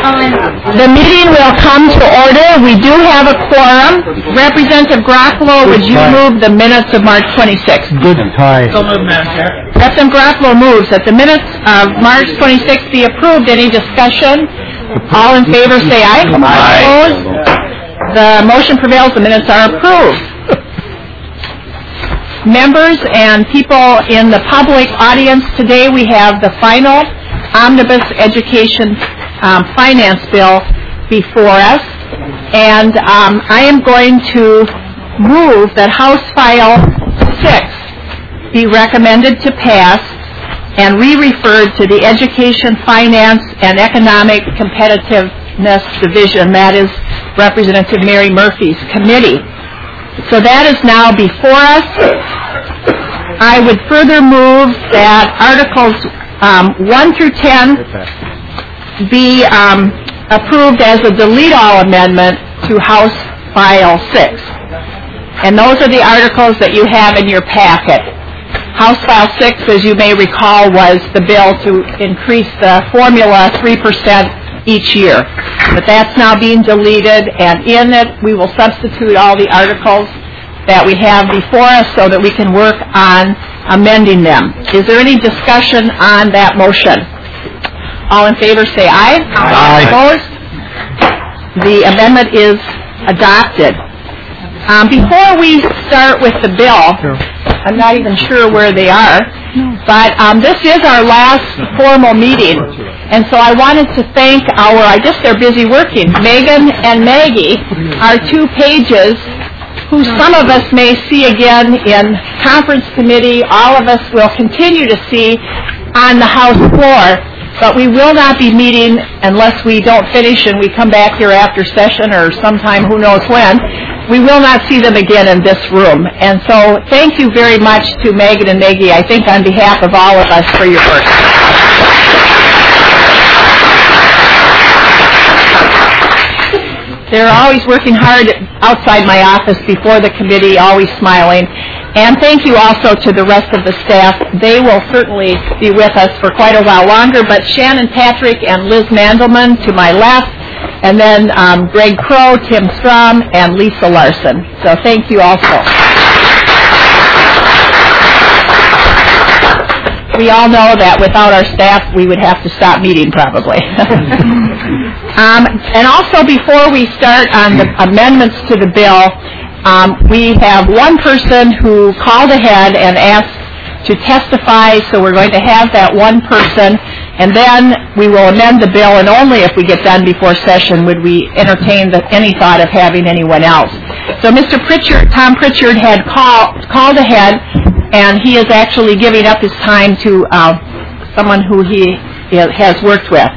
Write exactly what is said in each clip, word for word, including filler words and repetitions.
The meeting will come to order. We do have a quorum. Representative Garofalo, would you move the minutes of March twenty-sixth? Good tie. So moved, Madam Chair. Representative Garofalo moves that the minutes of March twenty-sixth be approved. Any discussion? All in favor say aye. Aye. Opposed? The motion prevails. The minutes are approved. Members and people in the public audience, today we have the final Omnibus Education um, Finance Bill before us, and um, I am going to move that House File six be recommended to pass and re-referred to the Education, Finance, and Economic Competitiveness Division. That is Representative Mary Murphy's committee. So that is now before us. I would further move that Articles um, one through ten be um, approved as a delete-all amendment to House File six. And those are the articles that you have in your packet. House File six, as you may recall, was the bill to increase the formula three percent each year. But that's now being deleted, and in it we will substitute all the articles that we have before us so that we can work on amending them. Is there any discussion on that motion? All in favor say aye. Aye. Opposed? The amendment is adopted. Um, before we start with the bill, I'm not even sure where they are, but um, this is our last formal meeting, and so I wanted to thank our, I guess they're busy working, Megan and Maggie, our two pages, who some of us may see again in conference committee, all of us will continue to see on the House floor, but we will not be meeting unless we don't finish and we come back here after session or sometime who knows when. We will not see them again in this room. And so thank you very much to Megan and Maggie, I think on behalf of all of us, for your work. They're always working hard outside my office before the committee, always smiling. And thank you also to the rest of the staff. They will certainly be with us for quite a while longer, but Shannon Patrick and Liz Mandelman to my left, and then um, Greg Crow, Tim Strom, and Lisa Larson. So thank you also. We all know that without our staff, we would have to stop meeting probably. um, and also, before we start on the amendments to the bill, um, we have one person who called ahead and asked to testify, so we're going to have that one person, and then we will amend the bill, and only if we get done before session would we entertain the, any thought of having anyone else. So Mister Pritchard, Tom Pritchard had call, called ahead, and he is actually giving up his time to uh, someone who he has worked with.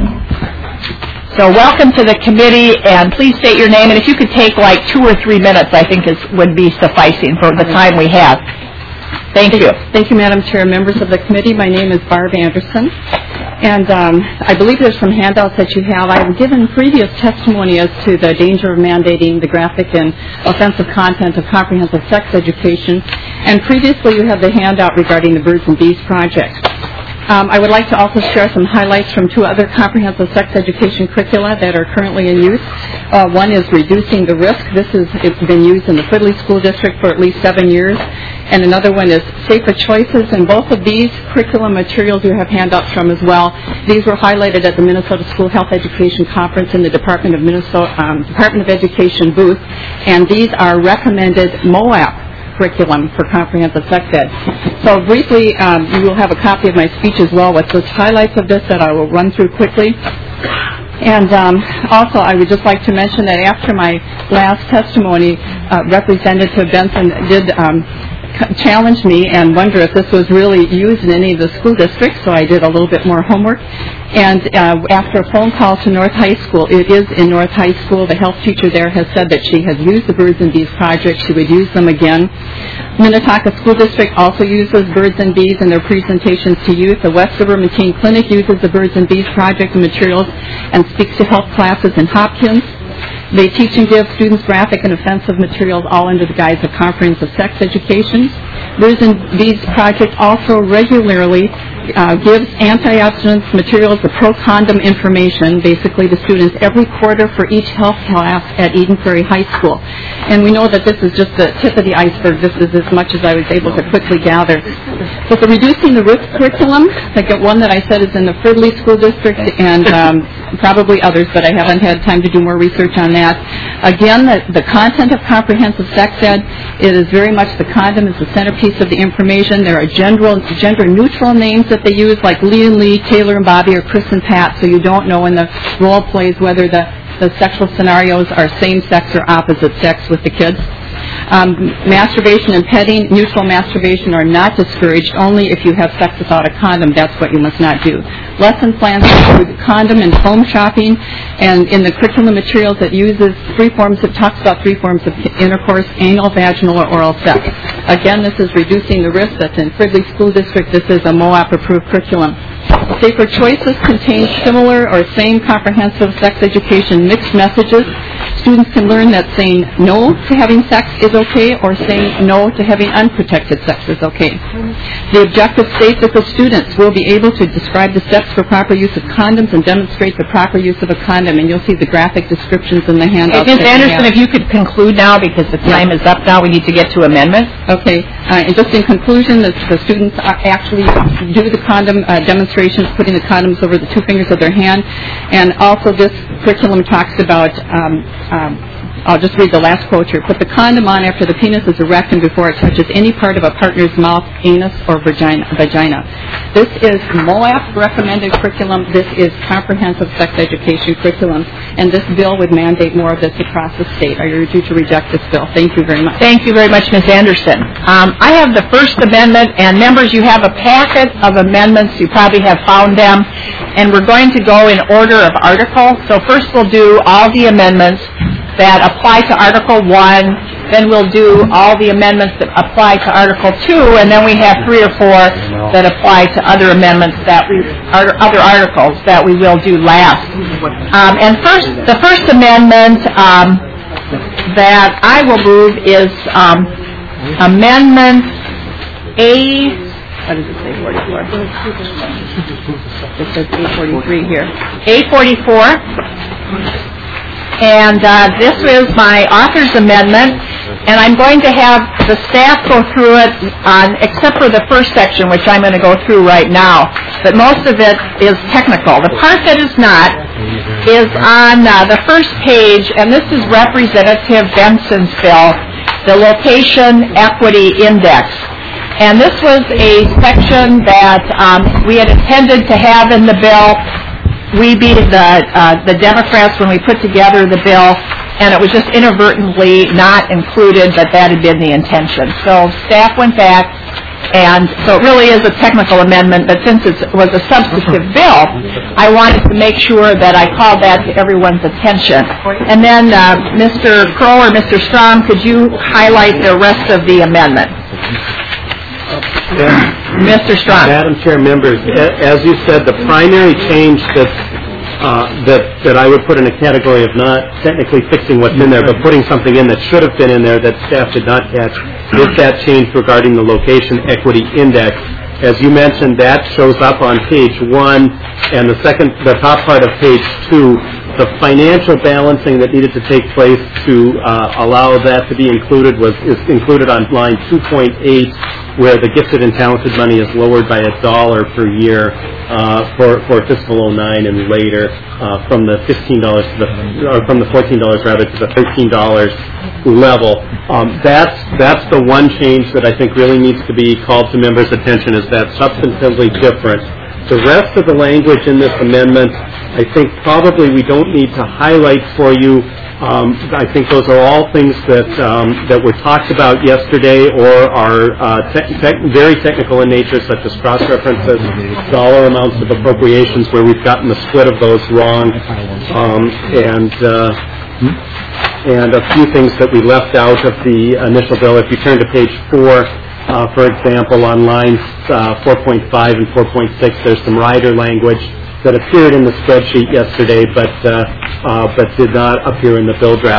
So welcome to the committee, and please state your name, and if you could take like two or three minutes, I think is, would be sufficing for the time we have. Thank you. Thank you, Madam Chair. Members of the committee, my name is Barb Anderson, and um, I believe there's some handouts that you have. I've given previous testimony as to the danger of mandating the graphic and offensive content of comprehensive sex education, and previously you have the handout regarding the Birds and Bees project. Um, I would like to also share some highlights from two other comprehensive sex education curricula that are currently in use. Uh, one is Reducing the Risk. This has it's been used in the Fridley School District for at least seven years. And another one is Safer Choices. And both of these curriculum materials you have handouts from as well. These were highlighted at the Minnesota School Health Education Conference in the Department of Minnesota um, Department of Education booth. And these are recommended M O A P curriculum for comprehensive sex ed. So briefly, um, you will have a copy of my speech as well with just highlights of this that I will run through quickly. And um, also, I would just like to mention that after my last testimony, uh, Representative Benson did um, challenge me and wonder if this was really used in any of the school districts, so I did a little bit more homework. And uh, after a phone call to North High School, it is in North High School, the health teacher there has said that she has used the Birds and Bees project. She would use them again. Minnetonka School District also uses Birds and Bees in their presentations to youth. The West Suburban Teen Clinic uses the Birds and Bees project and materials and speaks to health classes in Hopkins. They teach and give students graphic and offensive materials all under the guise of comprehensive sex education. Birds and Bees project also regularly uh, gives anti-abstinence materials, the pro-condom information, basically to students every quarter for each health class at Eden Prairie High School. And we know that this is just the tip of the iceberg. This is as much as I was able to quickly gather. But the Reducing the Risk curriculum, like one that I said is in the Fridley School District and um, probably others, but I haven't had time to do more research on that. Again, the, the content of comprehensive sex ed, it is very much the condom is the centerpiece of the information. There are gender, gender-neutral names that they use, like Lee and Lee, Taylor and Bobby, or Chris and Pat, so you don't know in the role plays whether the, the sexual scenarios are same-sex or opposite sex with the kids. Um, masturbation and petting, neutral masturbation are not discouraged, only if you have sex without a condom. That's what you must not do. Lesson plans include condom and foam shopping, and in the curriculum materials it uses three forms, it talks about three forms of intercourse, anal, vaginal, or oral sex. Again, this is Reducing the Risk. That's in Fridley School District. This is a M O A P-approved curriculum. Safer Choices contains similar or same comprehensive sex education mixed messages. Students can learn that saying no to having sex is okay, or saying no to having unprotected sex is okay. The objective states that the students will be able to describe the steps for proper use of condoms and demonstrate the proper use of a condom, and you'll see the graphic descriptions in the handout. Miz Anderson, if you could conclude now, because the time is up now, we need to get to amendments. Okay, uh, and just in conclusion, the, the students actually do the condom uh, demonstrations, putting the condoms over the two fingers of their hand, and also this curriculum talks about um, Um, I'll just read the last quote here. Put the condom on after the penis is erect and before it touches any part of a partner's mouth, anus, or vagina. vagina. This is M O A P recommended curriculum. This is comprehensive sex education curriculum. And this bill would mandate more of this across the state. I urge you to reject this bill. Thank you very much. Thank you very much, Miz Anderson. Um, I have the First Amendment, and members, you have a packet of amendments. You probably have found them. And we're going to go in order of article. So first we'll do all the amendments that apply to Article one, then we'll do all the amendments that apply to Article two, and then we have three or four that apply to other amendments that we, other articles that we will do last. Um, and first, the first amendment um, that I will move is um, Amendment A, what does it say, forty-four? It says A forty-three here. A forty-four. And uh, this is my author's amendment, and I'm going to have the staff go through it, on, except for the first section, which I'm going to go through right now. But most of it is technical. The part that is not is on uh, the first page, and this is Representative Benson's bill, the Location Equity Index. And this was a section that um, we had intended to have in the bill. We beat the uh, the Democrats when we put together the bill, and it was just inadvertently not included, but that had been the intention. So staff went back, and so it really is a technical amendment, but since it was a substantive bill, I wanted to make sure that I called that to everyone's attention. And then uh, Mister Crow or Mister Strom, could you highlight the rest of the amendment? Mister Strong. Madam Chair, members, as you said, the primary change that, uh, that that I would put in a category of not technically fixing what's in there, but putting something in that should have been in there that staff did not catch, is that change regarding the Location Equity Index. As you mentioned, that shows up on page one, and the second, the top part of page two. The financial balancing that needed to take place to uh, allow that to be included was is included on line two point eight, where the gifted and talented money is lowered by a dollar per year uh, for for fiscal oh nine and later, uh, from the fifteen dollars to the or from the fourteen dollars rather to the thirteen dollars level. Um, that's that's the one change that I think really needs to be called to members' attention, is that substantively different. The rest of the language in this amendment, I think probably we don't need to highlight for you. Um, I think those are all things that um, that were talked about yesterday, or are uh, te- te- very technical in nature, such as cross-references, dollar amounts of appropriations, where we've gotten the split of those wrong, um, and uh, and a few things that we left out of the initial bill. If you turn to page four. Uh, for example, on lines uh, four point five and four point six, there's some rider language that appeared in the spreadsheet yesterday, but uh, uh, but did not appear in the bill draft.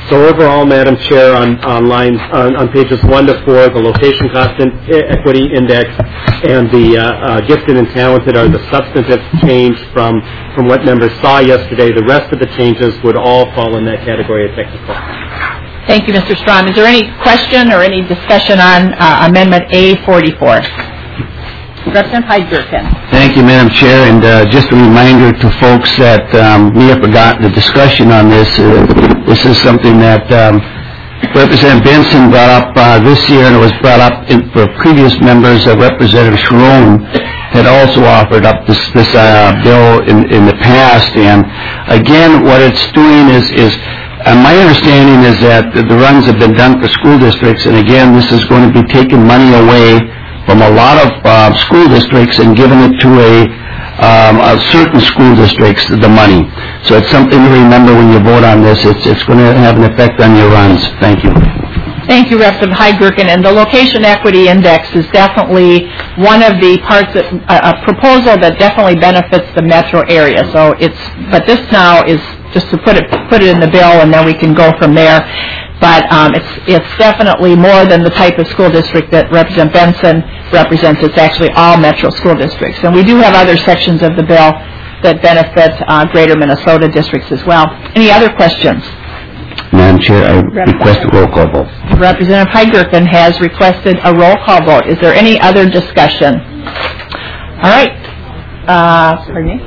So overall, Madam Chair, on, on lines, on, on pages one to four, the location cost in, equity index and the uh, uh, gifted and talented are the substantive change from, from what members saw yesterday. The rest of the changes would all fall in that category of technical. Thank you, Mister Strom. Is there any question or any discussion on uh, Amendment A forty-four? Representative Heidgerken. Thank you, Madam Chair, and uh, just a reminder to folks that um, we have forgotten the discussion on this. Uh, this is something that um, Representative Benson brought up uh, this year, and it was brought up in, for previous members. Uh, Representative Sharon had also offered up this, this uh, bill in, in the past, and again, what it's doing is, is uh, my understanding is that the runs have been done for school districts, and again, this is going to be taking money away from a lot of uh, school districts and giving it to a, um, a certain school districts, the money. So it's something to remember when you vote on this. It's, it's going to have an effect on your runs. Thank you. Thank you, Representative Heidgerken. And the Location Equity Index is definitely one of the parts, that, uh, a proposal that definitely benefits the metro area. So it's, but this now is just to put it, put it in the bill, and then we can go from there. But um, it's, it's definitely more than the type of school district that Representative Benson represents. It's actually all metro school districts. And we do have other sections of the bill that benefit uh, greater Minnesota districts as well. Any other questions? Madam Chair, I request a roll call vote. Representative Heidgerken has requested a roll call vote. Is there any other discussion? All right. Uh, pardon me?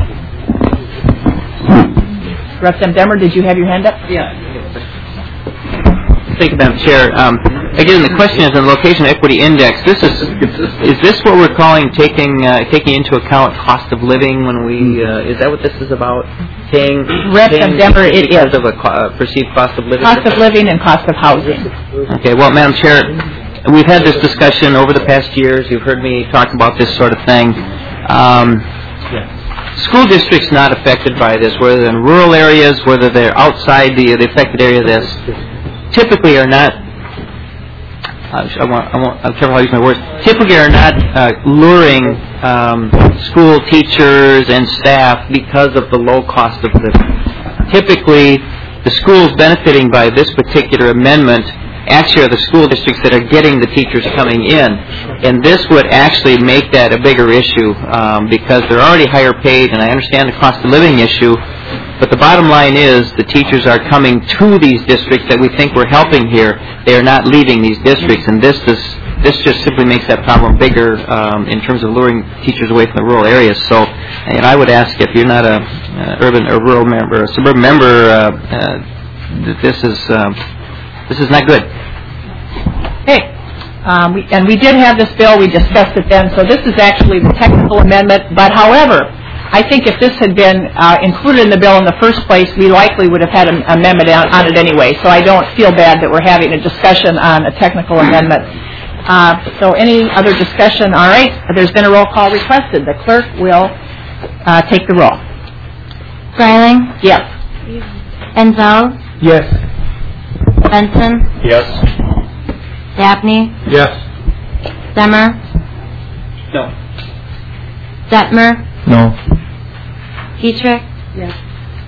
Representative Demmer, did you have your hand up? Yeah. Thank you, Madam Chair. Um, again, the question is on the Location Equity Index. This is is this what we're calling taking uh, taking into account cost of living when we uh, is that what this is about? Paying, Representative Demmer, it because is of a co- uh, perceived cost of living. cost of living and cost of housing. Okay. Well, Madam Chair, we've had this discussion over the past years. You've heard me talk about this sort of thing. Um, School districts not affected by this, whether they're in rural areas, whether they're outside the, the affected area of this, typically are not, uh, I want, I want, I'm careful how I use my words, typically are not uh, luring um, school teachers and staff because of the low cost of living. Typically, the schools benefiting by this particular amendment actually are the school districts that are getting the teachers coming in. And this would actually make that a bigger issue um, because they're already higher paid, and I understand the cost of living issue, but the bottom line is the teachers are coming to these districts that we think we're helping here. They are not leaving these districts, and this is, this just simply makes that problem bigger um, in terms of luring teachers away from the rural areas. So, and I would ask if you're not a uh, urban or rural member, a suburban member, uh, uh, this is um, this is not good. Okay. Um, we, and we did have this bill. We discussed it then. So this is actually the technical amendment. But however, I think if this had been uh, included in the bill in the first place, we likely would have had an amendment on, on it anyway. So I don't feel bad that we're having a discussion on a technical amendment. Uh, so any other discussion? All right. There's been a roll call requested. The clerk will uh, take the roll. Greiling? Yes. Enzel? Yes. Benson? Yes. Dabney? Yes. Demmer? No. Detmer? No. Dietrich? Yes.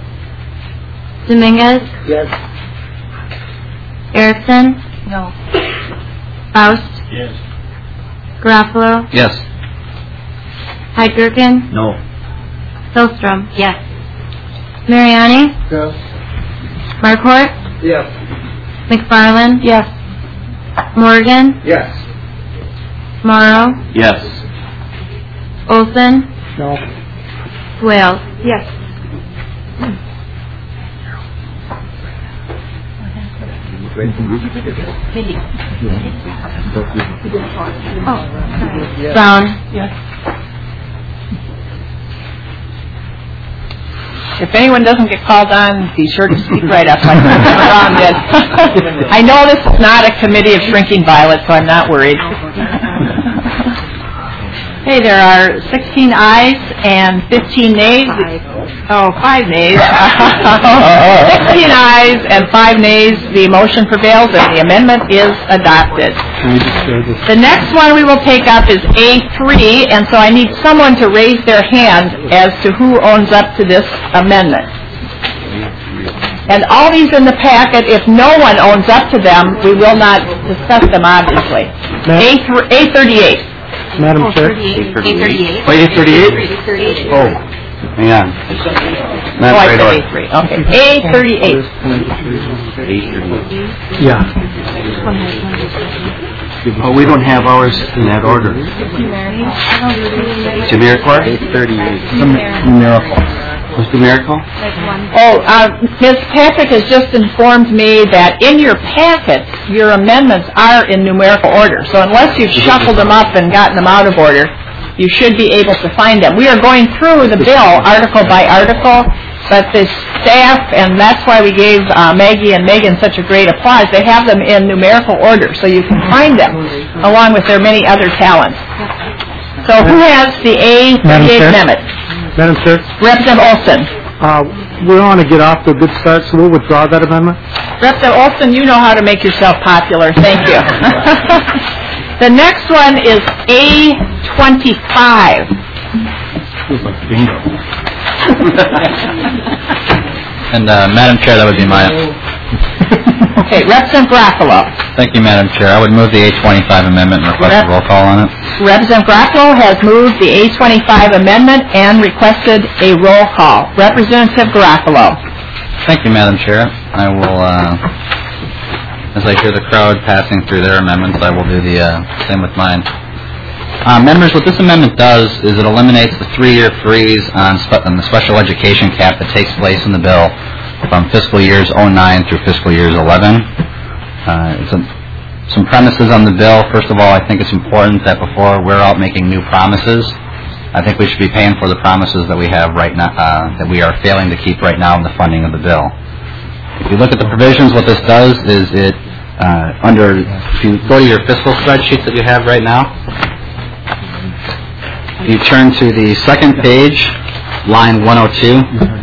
Dominguez? Yes. Erickson? No. Faust? Yes. Garofalo? Yes. Heidgerken? No. Hillstrom? Yes. Mariani? Yes. Marquardt? Yes. McFarland? Yes. Morgan? Yes. Morrow? Yes. Olson? No. Wales? Yes. Brown? Yes. If anyone doesn't get called on, be sure to speak right up like Ron did. I know this is not a committee of shrinking violets, so I'm not worried. Okay, there are sixteen ayes and fifteen nays. Oh, five nays. sixteen ayes and five nays. The motion prevails and the amendment is adopted. The next one we will take up is A three, and so I need someone to raise their hand as to who owns up to this amendment. And all these in the packet, if no one owns up to them, we will not discuss them, obviously. A thirty-eight. Madam Chair? eight thirty-eight. Oh, eight thirty-eight? Oh, hang on. Oh, Not I right said order. A three. Okay. A thirty-eight. Yeah. Oh, we don't have ours in that order. Jamiroquai? eight thirty-eight. Numerical. What's numerical? Oh, uh, Miz Patrick has just informed me that in your packets, your amendments are in numerical order. So unless you've shuffled them up and gotten them out of order, you should be able to find them. We are going through the bill article by article, but the staff, and that's why we gave uh, Maggie and Megan such a great applause, they have them in numerical order, so you can find them, along with their many other talents. So who has the A thirty-eight amendment? Madam Chair? Representative Olson. Uh, we want to get off to a good start, so we'll withdraw that amendment. Representative Olson, you know how to make yourself popular. Thank you. The next one is A twenty-five. And uh, Madam Chair, that would be my... Okay, Representative Garofalo. Thank you, Madam Chair. I would move the A twenty-five amendment and request a roll call on it. Representative Garofalo has moved the A twenty-five amendment and requested a roll call. Representative Garofalo. Thank you, Madam Chair. I will, uh, as I hear the crowd passing through their amendments, I will do the uh, same with mine. Uh, members, what this amendment does is it eliminates the three-year freeze on, spe- on the special education cap that takes place in the bill from fiscal years oh nine through fiscal years eleven. Uh, it's a, some premises on the bill. First of all, I think it's important that before we're out making new promises, I think we should be paying for the promises that we have right now, uh, that we are failing to keep right now in the funding of the bill. If you look at the provisions, what this does is it, uh, under, if you go to your fiscal spreadsheet that you have right now, you turn to the second page, line one oh two.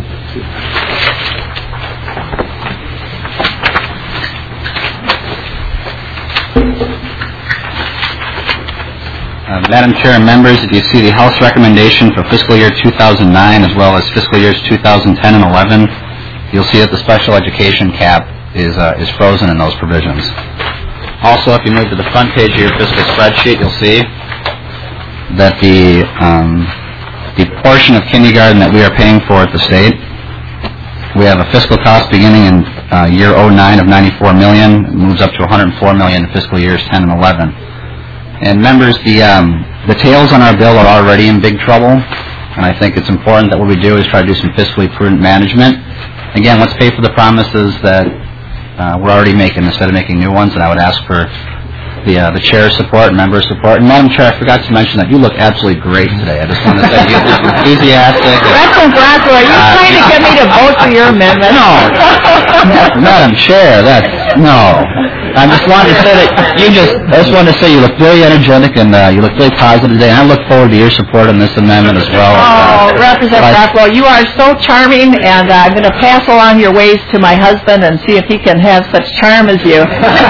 Uh, Madam Chair and members, if you see the House recommendation for fiscal year two thousand nine as well as fiscal years two thousand ten and eleven, you'll see that the special education cap is uh, is frozen in those provisions. Also, if you move to the front page of your fiscal spreadsheet, you'll see that the um, the portion of kindergarten that we are paying for at the state, we have a fiscal cost beginning in uh, year oh nine of ninety-four million dollars, moves up to one hundred four million dollars in fiscal years ten and eleven. And members, the um, the tails on our bill are already in big trouble, and I think it's important that what we do is try to do some fiscally prudent management. Again, let's pay for the promises that uh, we're already making instead of making new ones, and I would ask for the uh, the chair's support and members' support. And Madam Chair, I forgot to mention that you look absolutely great today. I just want to say you look enthusiastic. Representative Garofalo, are you Uh, trying to get me to vote for your amendment? No. Madam Chair, that's, no. I just wanted to say that you just, I just wanted to say you look very energetic and uh, you look very positive today, and I look forward to your support on this amendment as well. Oh, Representative Garofalo, you are so charming, and uh, I'm going to pass along your ways to my husband and see if he can have such charm as you.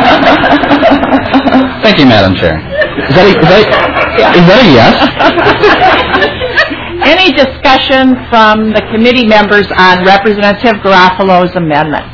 Thank you, Madam Chair. Is that a, is that a, is that a yes? Any discussion from the committee members on Representative Garofalo's amendment?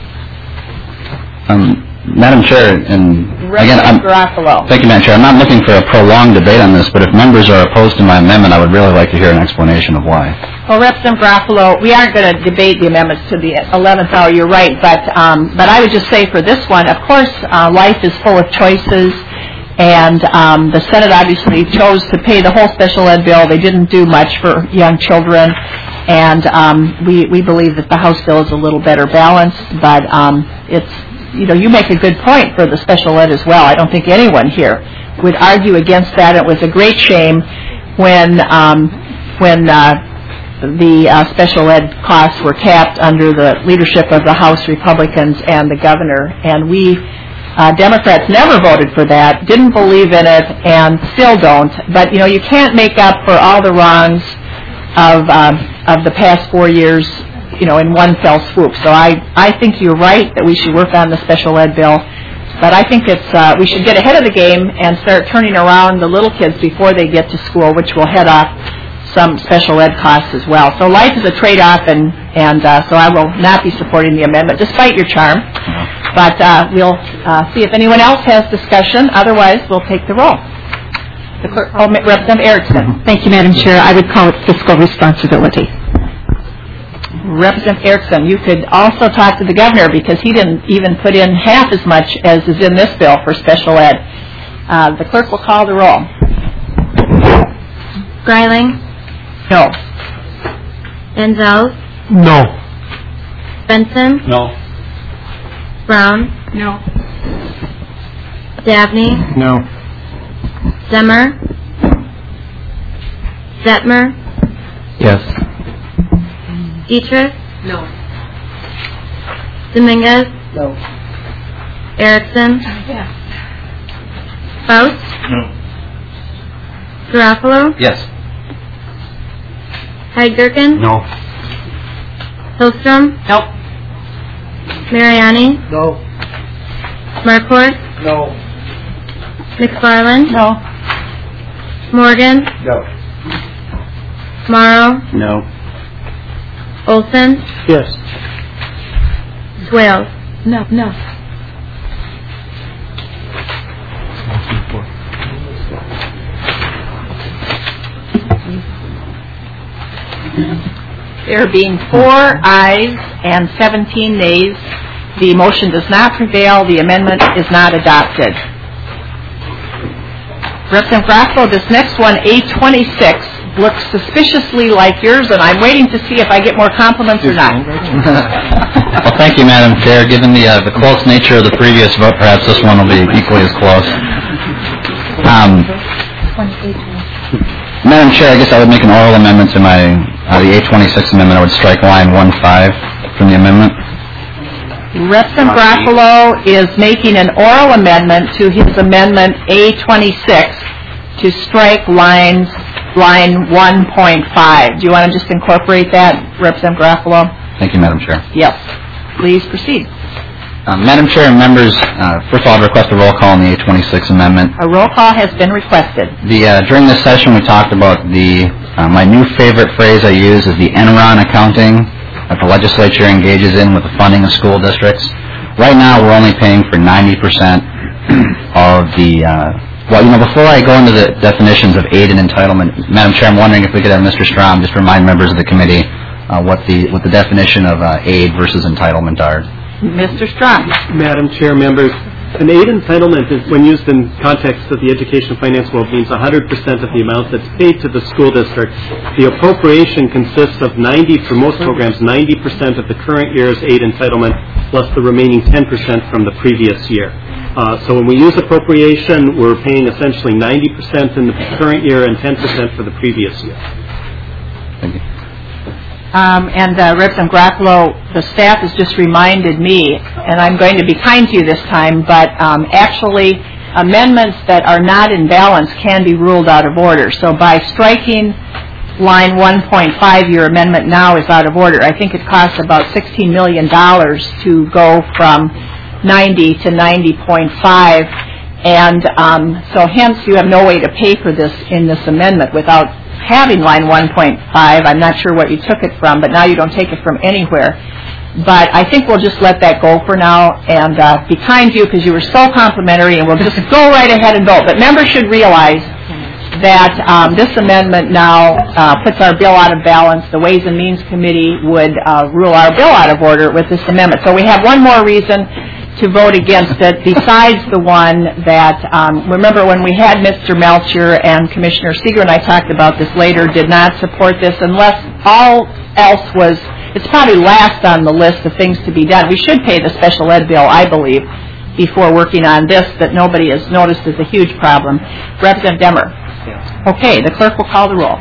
Um, Madam Chair, and again, I'm, Representative Garofalo. thank you, Madam Chair. I'm not looking for a prolonged debate on this, but if members are opposed to my amendment, I would really like to hear an explanation of why. Well, Representative Garofalo, we aren't going to debate the amendments to the eleventh hour, you're right, but um, but I would just say for this one, of course, uh, life is full of choices, and um, the Senate obviously chose to pay the whole special ed bill. They didn't do much for young children, and um, we, we believe that the House bill is a little better balanced, but um, it's, you know, you make a good point for the special ed as well. I don't think anyone here would argue against that. It was a great shame when um, when uh, the uh, special ed costs were capped under the leadership of the House Republicans and the governor, and we uh, Democrats never voted for that, didn't believe in it, and still don't. But you know, you can't make up for all the wrongs of um, of the past four years, you know, in one fell swoop. So I, I think you're right that we should work on the special ed bill, but I think it's uh, we should get ahead of the game and start turning around the little kids before they get to school, which will head off some special ed costs as well. So life is a trade-off, and, and uh, so I will not be supporting the amendment, despite your charm. But uh, we'll uh, see if anyone else has discussion. Otherwise, we'll take the roll. The clerk, oh, Representative Erickson. Thank you, Madam Chair. I would call it fiscal responsibility. Representative Erickson, you could also talk to the governor, because he didn't even put in half as much as is in this bill for special ed. Uh, the clerk will call the roll. Greiling, No. Denzels, No. Benson, No. Brown, No. Dabney, No. Demmer, Detmer, Yes. Dietrich, No. Dominguez, No. Erickson, Faust, No. Garofalo, Yes. Heidgergen, No. Hillstrom, Nope. Mariani, No. Markort, No. McFarland, No. Morgan, No. Morrow, No. Olson, Yes. Swales. No. No. There being four ayes and seventeen nays, the motion does not prevail. The amendment is not adopted. Representative Grasso, this next one, A twenty-six, looks suspiciously like yours, and I'm waiting to see if I get more compliments or not. Well, thank you, Madam Chair. Given the uh, the close nature of the previous vote, perhaps this one will be equally as close. Um, Madam Chair, I guess I would make an oral amendment to my uh, the A twenty-six amendment. I would strike line one five from the amendment. Representative Garofalo is making an oral amendment to his amendment A twenty-six to strike lines line one point five. Do you want to just incorporate that, Representative Garofalo? Thank you, Madam Chair. Yes. Please proceed. Uh, Madam Chair and members, uh, first of all, I'd request a roll call on the A twenty-six amendment. A roll call has been requested. The uh, during this session, we talked about the uh, my new favorite phrase I use is the Enron accounting that the legislature engages in with the funding of school districts. Right now, we're only paying for ninety percent of the. Uh, well, you know, before I go into the definitions of aid and entitlement, Madam Chair, I'm wondering if we could have Mister Strom just remind members of the committee uh, what the what the definition of uh, aid versus entitlement are. Mister Strong. Madam Chair, members, an aid entitlement is, when used in context of the education finance world, means one hundred percent of the amount that's paid to the school district. The appropriation consists of ninety, for most programs, ninety percent of the current year's aid entitlement, plus the remaining ten percent from the previous year. Uh, so when we use appropriation, we're paying essentially ninety percent in the current year and ten percent for the previous year. Thank you. Um, and uh, Representative Garofalo, the staff has just reminded me, and I'm going to be kind to you this time, but um, actually amendments that are not in balance can be ruled out of order. So by striking line one point five, your amendment now is out of order. I think it costs about sixteen million dollars to go from ninety to ninety point five, and um, so hence you have no way to pay for this in this amendment without having line one point five. I'm not sure what you took it from, but now you don't take it from anywhere. But I think we'll just let that go for now and uh, be kind to you because you were so complimentary, and we'll just go right ahead and vote. But members should realize that um, this amendment now uh, puts our bill out of balance. The Ways and Means Committee would uh, rule our bill out of order with this amendment. So we have one more reason to vote against it, besides the one that, um, remember when we had Mister Melcher and Commissioner Seeger, and I talked about this later, did not support this unless all else was, it's probably last on the list of things to be done. We should pay the special ed bill, I believe, before working on this that nobody has noticed is a huge problem. Representative Demmer. Yes. Okay, the clerk will call the roll.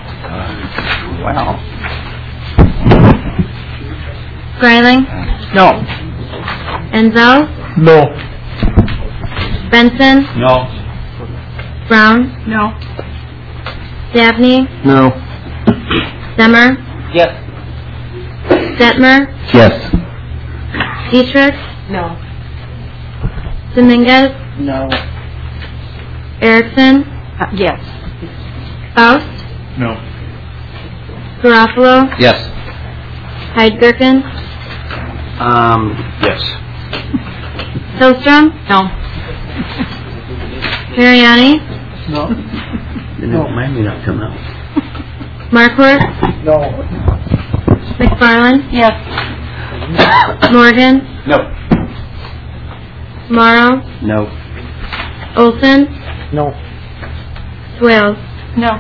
Wow. Greiling, No. Enzo, No. Benson, No. Brown, No. Dabney, No. Demmer, Yes. Detmer, Yes. Dietrich, No. Dominguez, No. Erickson, Uh, yes. Faust, No. Garofalo, Yes. Hyde Gerken, Um, yes. Hillstrom, No. Mariani, No, mine may not come out. Markworth, McFarland, Yes. Morgan, No. Morrow, No. Olson, No. Swales. No.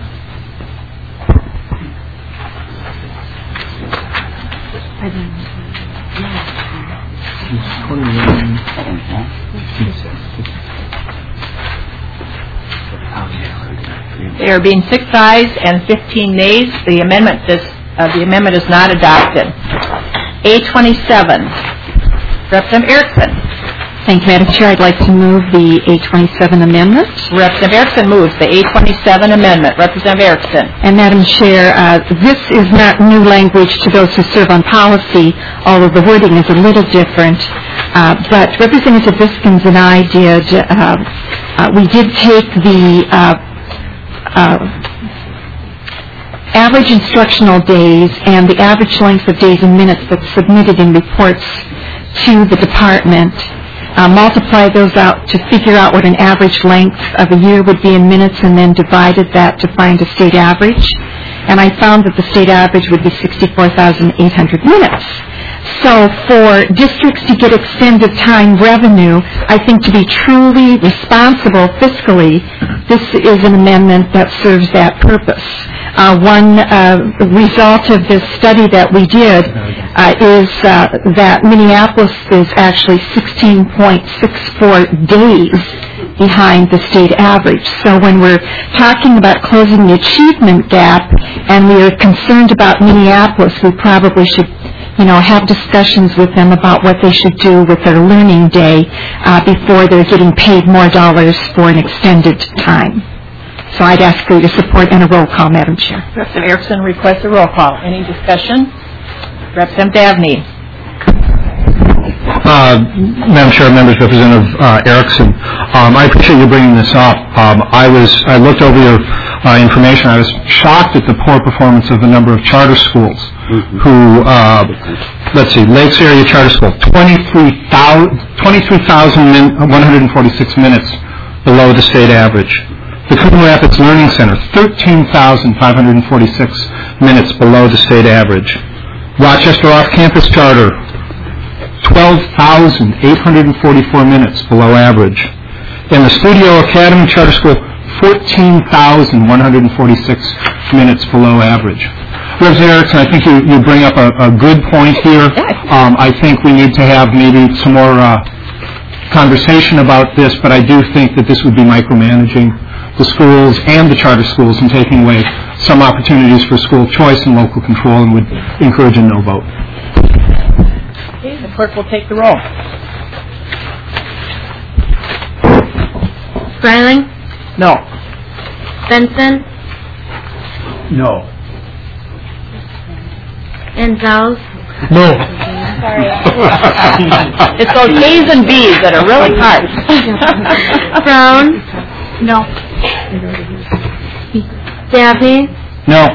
There being six ayes and fifteen nays, the amendment is, uh, the amendment is not adopted. A twenty-seven, Representative Erickson. Thank you, Madam Chair. I'd like to move the A twenty-seven amendment. Representative Erickson moves the A twenty-seven amendment. Representative Erickson. And Madam Chair, uh, this is not new language to those who serve on policy, although the wording is a little different. Uh, but Representative Biskins and I did, uh, uh, we did take the uh, uh, average instructional days and the average length of days and minutes that's submitted in reports to the department, uh, multiply those out to figure out what an average length of a year would be in minutes, and then divided that to find a state average. And I found that the state average would be sixty-four thousand eight hundred minutes. So for districts to get extended time revenue, I think to be truly responsible fiscally, this is an amendment that serves that purpose. Uh, one uh, result of this study that we did uh, is uh, that Minneapolis is actually sixteen point six four days behind the state average. So when we're talking about closing the achievement gap and we are concerned about Minneapolis, we probably should, you know, have discussions with them about what they should do with their learning day uh, before they're getting paid more dollars for an extended time. So I'd ask for you to support and a roll call, Madam Chair. Representative Erickson requests a roll call. Any discussion? Representative Dabney. Uh, Madam Chair, members, Representative uh, Erickson, um, I appreciate you bringing this up. Um, I was I looked over your uh, information. I was shocked at the poor performance of the number of charter schools mm-hmm. who, uh, let's see, Lakes Area Charter School, twenty-three thousand one hundred forty-six minutes below the state average. The Coon Rapids Learning Center, thirteen thousand five hundred forty-six minutes below the state average. Rochester Off-Campus Charter, twelve thousand eight hundred forty-four minutes below average. And the Studio Academy Charter School, fourteen thousand one hundred forty-six minutes below average. Representative Erickson, I think you, you bring up a, a good point here. Um, I think we need to have maybe some more uh, conversation about this, but I do think that this would be micromanaging the schools and the charter schools and taking away some opportunities for school choice and local control, and would encourage a no vote. Okay, the clerk will take the roll. Freiling, No. Benson, No. Gonzalez, No. It's those A's and B's that are really hard. Brown, No. Dabney, No.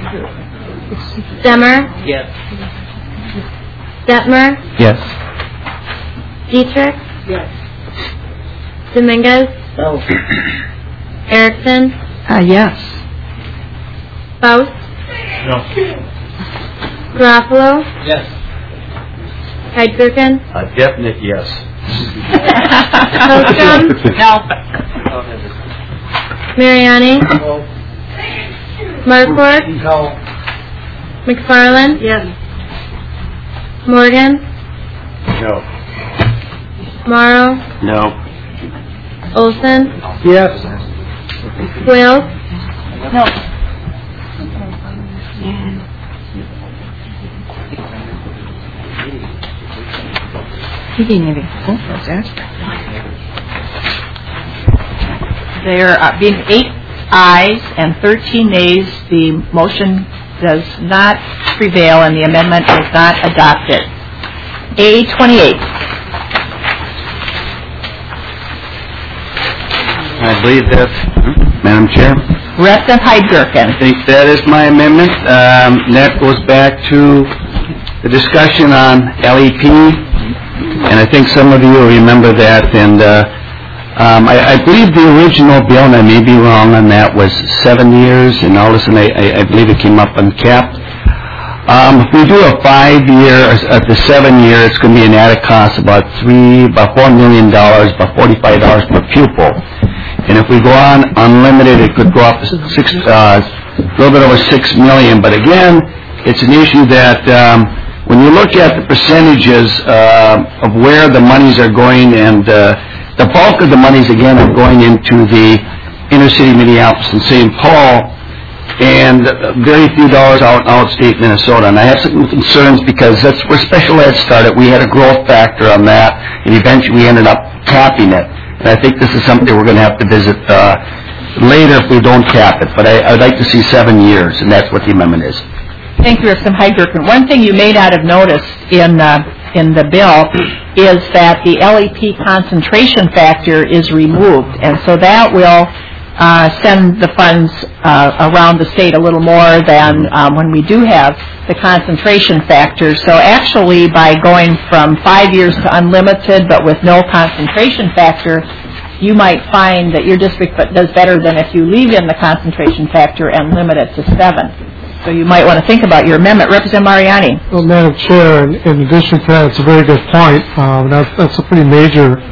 Demmer, Yes. Detmer, Yes. Dietrich, Dominguez, Erickson, Uh, yes. Faust, No. Garofalo, Yes. Hyde Gerken, A definite yes. Hillstrom, No. Mariani, Markworth, McFarland, Morgan, No. Morrow, No. Olson, Yes. Wales, No. He didn't even vote for us. There uh, being eight ayes and thirteen nays, the motion does not prevail and the amendment is not adopted. A twenty-eight. I believe that, Madam Chair? Representative Heidgerken. I think that is my amendment. Um, that goes back to the discussion on L E P, and I think some of you will remember that. And uh, um, I, I believe the original bill, and I may be wrong on that, was seven years, and all of a sudden I, I, I believe it came up uncapped. Um, if we do a five-year, at the seven-year, it's going to be an added cost about three, about four million dollars, about forty-five dollars per pupil. And if we go on unlimited, it could go up to six, uh, a little bit over six million. But again, it's an issue that um, when you look at the percentages uh, of where the monies are going, and uh, the bulk of the monies again are going into the inner city Minneapolis and Saint Paul, and very few dollars out outstate Minnesota. And I have some concerns because that's where special ed started. We had a growth factor on that, and eventually we ended up capping it. And I think this is something we're going to have to visit uh, later if we don't cap it. But I, I'd like to see seven years, and that's what the amendment is. Thank you, Representative Heidgerken. One thing you may not have noticed in uh, in the bill is that the L E P concentration factor is removed, and so that will uh, send the funds uh, around the state a little more than um, when we do have the concentration factor. So actually, by going from five years to unlimited, but with no concentration factor, you might find that your district does better than if you leave in the concentration factor and limit it to seven. So you might want to think about your amendment. Representative Mariani. Well, Madam Chair, in, in addition to that, it's a very good point. Um, that, that's a pretty major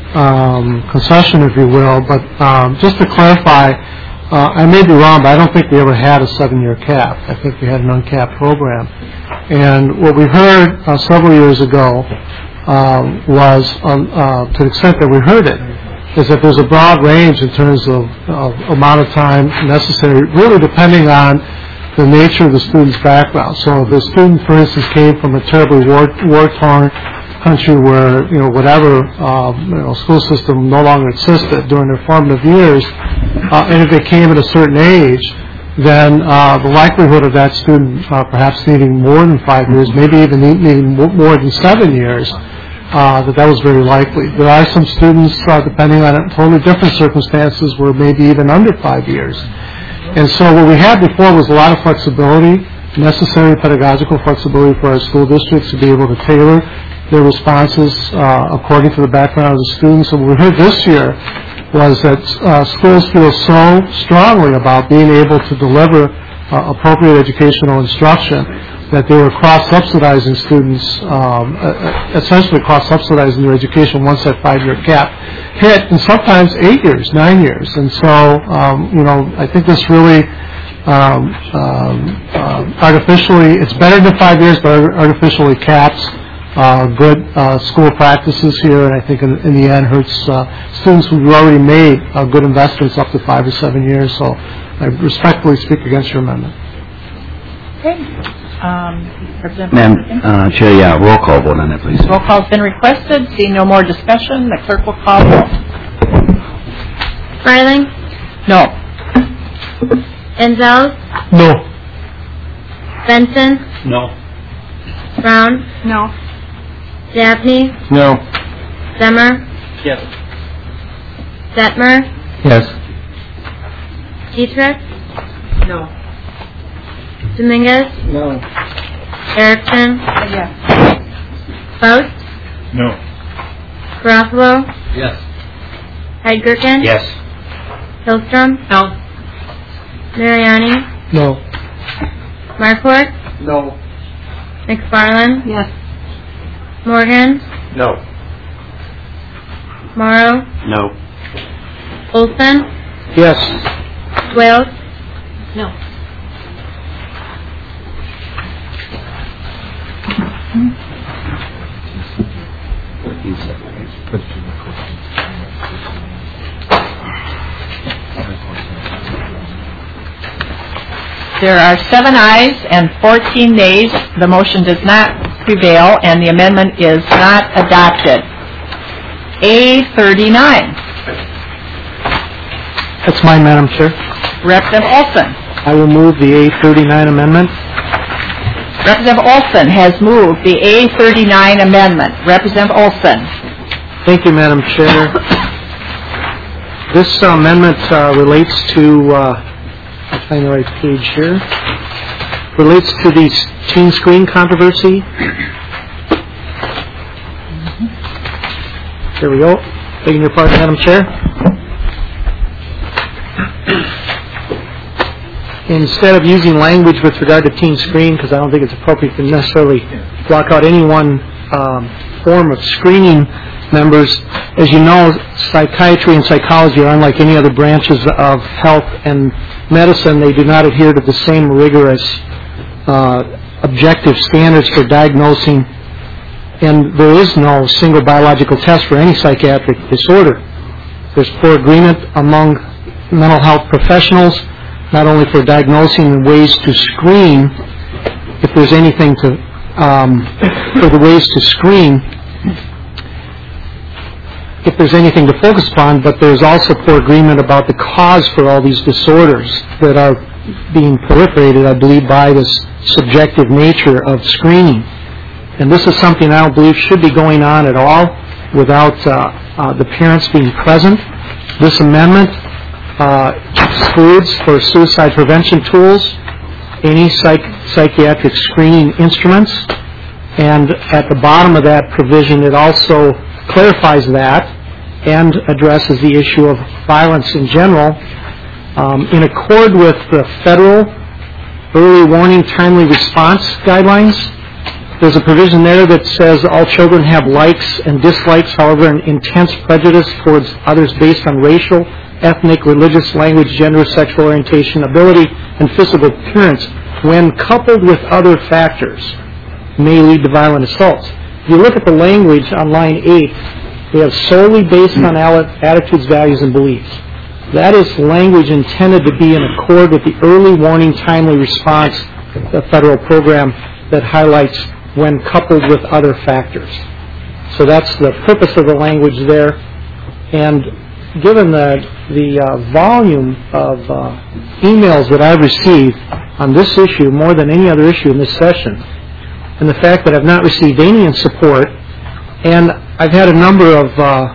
um, concession, if you will. But um, just to clarify, uh, I may be wrong, but I don't think we ever had a seven-year cap. I think we had an uncapped program. And what we heard uh, several years ago um, was, um, uh, to the extent that we heard it, is that there's a broad range in terms of, of amount of time necessary, really depending on the nature of the student's background. So if the student, for instance, came from a terribly war, war-torn country where, you know, whatever um, you know, school system no longer existed during their formative years, uh, and if they came at a certain age, then uh, the likelihood of that student uh, perhaps needing more than five years, maybe even needing more than seven years, uh, that that was very likely. There are some students, uh, depending on totally different circumstances, where maybe even under five years. And so what we had before was a lot of flexibility, necessary pedagogical flexibility for our school districts to be able to tailor their responses uh, according to the background of the students. And what we heard this year was that uh, schools feel so strongly about being able to deliver uh, appropriate educational instruction that they were cross-subsidizing students, um, essentially cross-subsidizing their education once that five-year cap hit, and sometimes eight years, nine years. And so, um, you know, I think this really um, um, uh, artificially, it's better than five years, but artificially caps uh, good uh, school practices here, and I think in, in the end hurts uh, students who've already made uh, good investments up to five or seven years. So I respectfully speak against your amendment. Okay. Um, Madam uh, Chair, yeah, roll call vote on that, please. Roll call has been requested. Seeing no more discussion, the clerk will call roll. Freiling? No. Enzels? No. Benson? No. Brown? No. Dabney? No. Zemmer? Yes. Detmer? Yes. Dietrich? No. Dominguez? No. Erickson? Yes. Faust? No. Garofalo? Yes. Heidgerken? Yes. Hillstrom? No. Mariani? No. Marquardt? No. McFarland? Yes. Morgan? No. Morrow? No. Olson? Yes. Wales? No. There are seven ayes and fourteen nays. The motion does not prevail, and the amendment is not adopted. A thirty-nine. That's mine, Madam Chair. Representative Olson. I will move the A thirty-nine amendment. Representative Olson has moved the A thirty-nine amendment. Representative Olson. Thank you, Madam Chair. This amendment uh, relates to, uh, I'll find the right page here, relates to the teen screen controversy. Here we go. Begging your pardon, Madam Chair. Instead of using language with regard to teen screen, because I don't think it's appropriate to necessarily block out any one um, form of screening members, as you know, psychiatry and psychology are unlike any other branches of health and medicine. They do not adhere to the same rigorous uh, objective standards for diagnosing, and there is no single biological test for any psychiatric disorder. There's poor agreement among mental health professionals, not only for diagnosing and ways to screen, if there's anything to, um, for the ways to screen, if there's anything to focus upon, but there's also poor agreement about the cause for all these disorders that are being proliferated, I believe, by this subjective nature of screening. And this is something I don't believe should be going on at all without uh, uh, the parents being present. This amendment uh, excludes for suicide prevention tools any psych- psychiatric screening instruments. And at the bottom of that provision, it also clarifies that and addresses the issue of violence in general. Um, in accord with the federal early warning timely response guidelines, there's a provision there that says all children have likes and dislikes, however, an intense prejudice towards others based on racial, ethnic, religious, language, gender, sexual orientation, ability, and physical appearance, when coupled with other factors, may lead to violent assaults. If you look at the language on line eight, we have solely based on attitudes, values, and beliefs. That is language intended to be in accord with the early warning timely response, the federal program that highlights when coupled with other factors. So that's the purpose of the language there. And given the, the uh, volume of uh, emails that I've received on this issue, more than any other issue in this session, and the fact that I've not received any in support, and I've had a number of uh,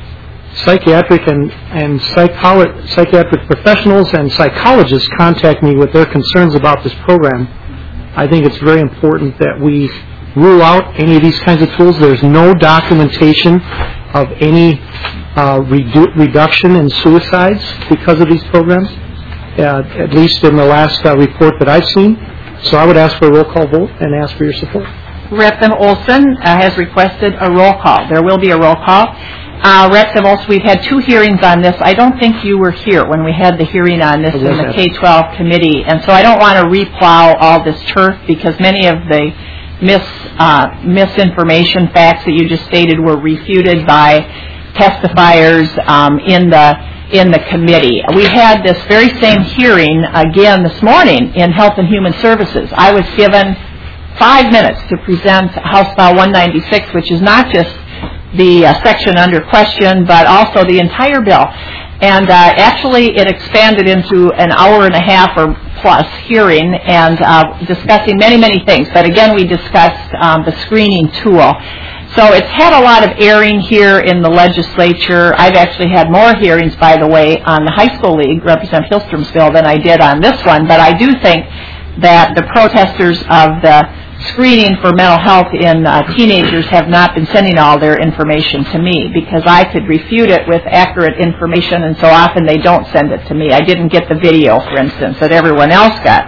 psychiatric and, and psycholo- psychiatric professionals and psychologists contact me with their concerns about this program, I think it's very important that we rule out any of these kinds of tools. There's no documentation of any uh, redu- reduction in suicides because of these programs, uh, at least in the last uh, report that I've seen. So I would ask for a roll call vote and ask for your support. Representative Olson uh, has requested a roll call. There will be a roll call. Uh, Representative Olson, we've had two hearings on this. I don't think you were here when we had the hearing on this in the K twelve committee, and so I don't want to replow all this turf because many of the mis, uh, misinformation facts that you just stated were refuted by testifiers um, in the in the committee. We had this very same hearing again this morning in Health and Human Services. I was given five minutes to present House File one ninety-six, which is not just the uh, section under question, but also the entire bill. And uh, actually it expanded into an hour and a half or plus hearing and uh, discussing many, many things. But again, we discussed um, the screening tool. So it's had a lot of airing here in the legislature. I've actually had more hearings, by the way, on the High School League, Representative Hillstrom's bill, than I did on this one. But I do think that the protesters of the screening for mental health in uh, teenagers have not been sending all their information to me because I could refute it with accurate information, and so often they don't send it to me. I didn't get the video, for instance, that everyone else got.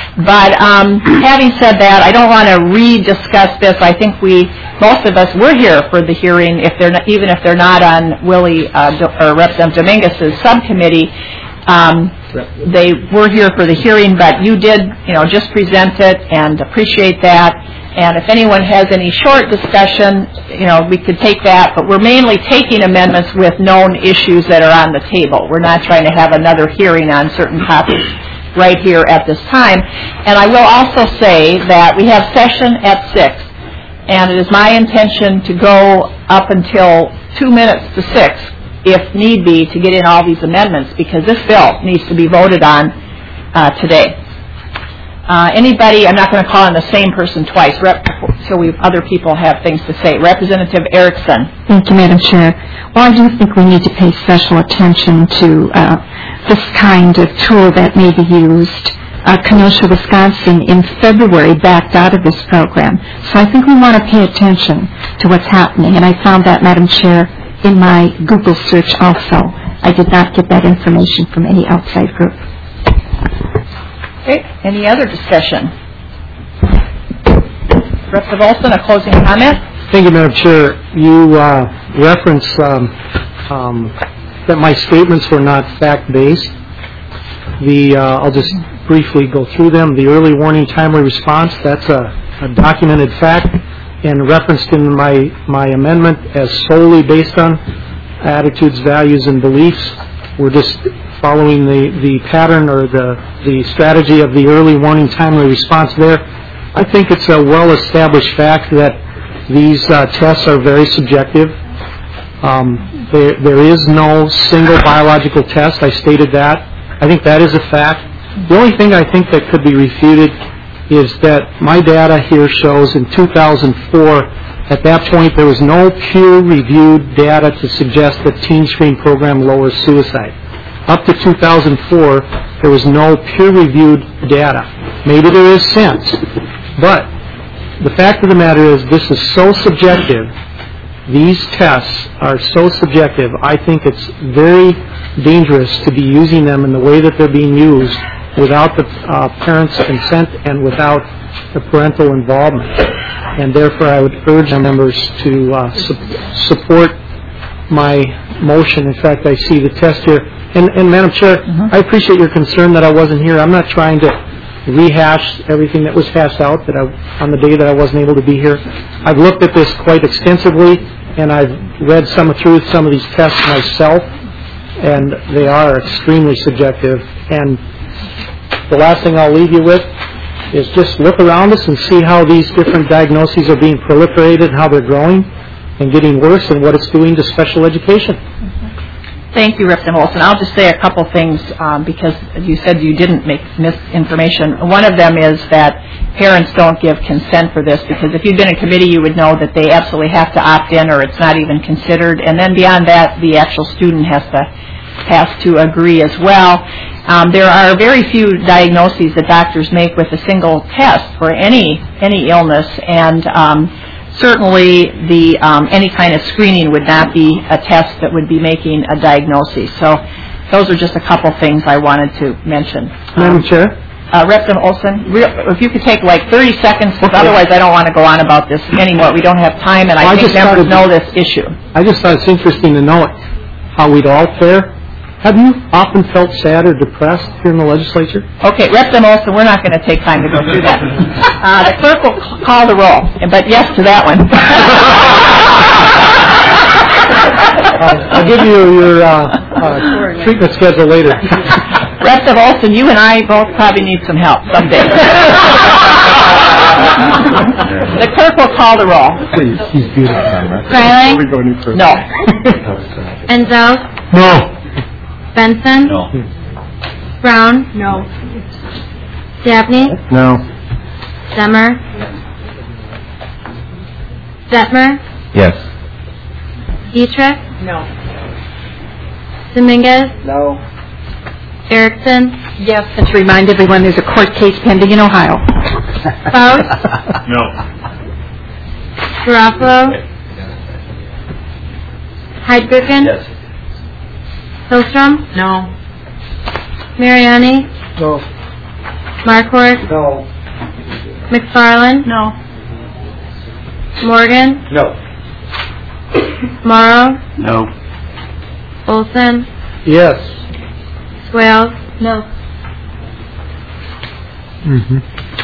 But um, having said that, I don't want to re-discuss this. I think we, most of us, were here for the hearing, if they're not, even if they're not on Willie uh, or Representative Dominguez's subcommittee. Um, they were here for the hearing, but you did, you know, just present it and appreciate that. And if anyone has any short discussion, you know, we could take that. But we're mainly taking amendments with known issues that are on the table. We're not trying to have another hearing on certain topics right here at this time. And I will also say that we have session at six, and it is my intention to go up until two minutes to six, if need be, to get in all these amendments, because this bill needs to be voted on uh, today. Uh, Anybody, I'm not going to call on the same person twice, Rep, so we other people have things to say. Representative Erickson. Thank you, Madam Chair. Well, I do think we need to pay special attention to uh, this kind of tool that may be used. Uh, Kenosha, Wisconsin, in February backed out of this program. So I think we want to pay attention to what's happening. And I found that, Madam Chair, in my Google search also. I did not get that information from any outside group. Okay. Any other discussion? Representative Olson, a closing comment? Thank you, Madam Chair. You uh, referenced um, um, that my statements were not fact-based. The uh, I'll just briefly go through them. The early warning timely response, that's a, a documented fact and referenced in my, my amendment as solely based on attitudes, values, and beliefs. We're just following the, the pattern or the, the strategy of the early warning timely response there. I think it's a well-established fact that these uh, tests are very subjective. Um, there, there is no single biological test. I stated that. I think that is a fact. The only thing I think that could be refuted is that my data here shows in two thousand four, at that point there was no peer-reviewed data to suggest that Teen Screen program lowers suicide. Up to two thousand four, there was no peer-reviewed data. Maybe there is since, but the fact of the matter is this is so subjective. These tests are so subjective, I think it's very dangerous to be using them in the way that they're being used without the uh, parents' consent and without the parental involvement. And therefore, I would urge members to uh, su- support my motion. In fact, I see the test here. And, and Madam Chair, mm-hmm. I appreciate your concern that I wasn't here. I'm not trying to rehash everything that was hashed out that I, on the day that I wasn't able to be here. I've looked at this quite extensively, and I've read some through some of these tests myself, and they are extremely subjective. And the last thing I'll leave you with is just look around us and see how these different diagnoses are being proliferated, how they're growing and getting worse, and what it's doing to special education. Thank you, Representative Olson. I'll just say a couple things um, because you said you didn't make misinformation. One of them is that parents don't give consent for this, because if you'd been in committee, you would know that they absolutely have to opt in or it's not even considered. And then beyond that, the actual student has to has to agree as well. Um, there are very few diagnoses that doctors make with a single test for any any illness, and um, certainly the um, any kind of screening would not be a test that would be making a diagnosis. So those are just a couple things I wanted to mention. Madam Um, Chair? Uh, Representative Olson, re- if you could take like thirty seconds, because okay. Otherwise I don't want to go on about this anymore. We don't have time, and I, well, I think members know this issue. I just thought it's interesting to know how we'd all fare. Have you often felt sad or depressed here in the legislature? Okay, Representative Olson, we're not going to take time to go through that. Uh, the clerk will c- call the roll, but yes to that one. uh, I'll give you your uh, uh, treatment schedule later. Representative Olson, you and I both probably need some help someday. The clerk will call the roll. Please, he's beautiful. Freiling? No. Enzo? No. Benson? No. Brown? No. Dabney? No. Demmer? Detmer? Yes. Dietrich? No. Dominguez? No. Erickson? Yes, and to remind everyone, there's a court case pending in Ohio. Faust? No. Garofalo? Heidgriffen? Yes. Hillstrom? No. Mariani? No. Marquardt? No. McFarland? No. Morgan? No. Morrow? No. Olson? Yes. Swales? No. Mm-hmm.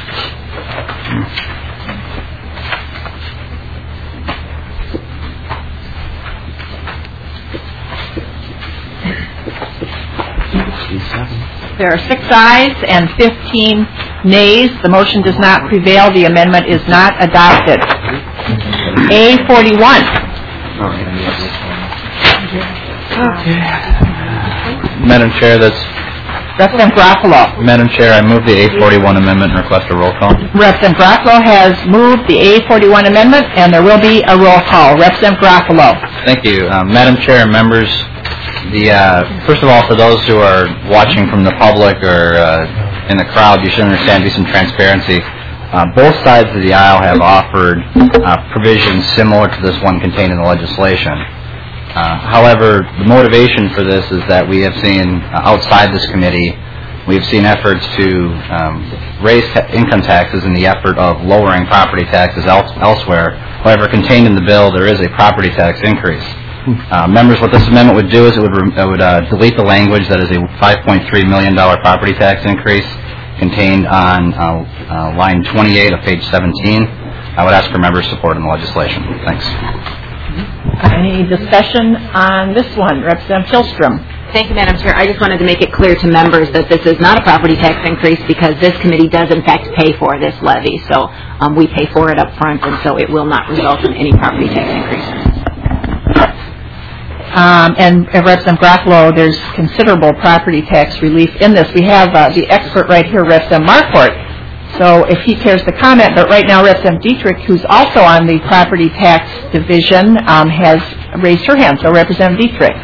There are six ayes and fifteen nays. The motion does not prevail. The amendment is not adopted. A forty-one. Madam Chair, that's Representative Garofalo. Madam Chair, I move the A forty-one amendment and request a roll call. Representative Garofalo has moved the A forty-one amendment, and there will be a roll call. Representative Garofalo. Thank you. Uh, Madam Chair and members, the uh, first of all, for those who are watching from the public or uh, in the crowd, you should understand, be some transparency. Uh, both sides of the aisle have offered uh, provisions similar to this one contained in the legislation. Uh, however, the motivation for this is that we have seen uh, outside this committee, we have seen efforts to um, raise ta- income taxes in the effort of lowering property taxes el- elsewhere. However, contained in the bill, there is a property tax increase. Uh, members, what this amendment would do is it would, re- it would uh, delete the language that is a five point three million dollars property tax increase contained on uh, uh, line twenty-eight of page seventeen. I would ask for members' support in the legislation. Thanks. Any discussion on this one? Representative Hillstrom. Thank you, Madam Chair. I just wanted to make it clear to members that this is not a property tax increase because this committee does, in fact, pay for this levy. So um, we pay for it up front, and so it will not result in any property tax increase. Um, and uh, Representative Garofalo, there's considerable property tax relief in this. We have uh, the expert right here, Representative Marquardt. So if he cares to comment, but right now Representative Dietrich, who's also on the Property Tax Division, um, has raised her hand. So Representative Dietrich.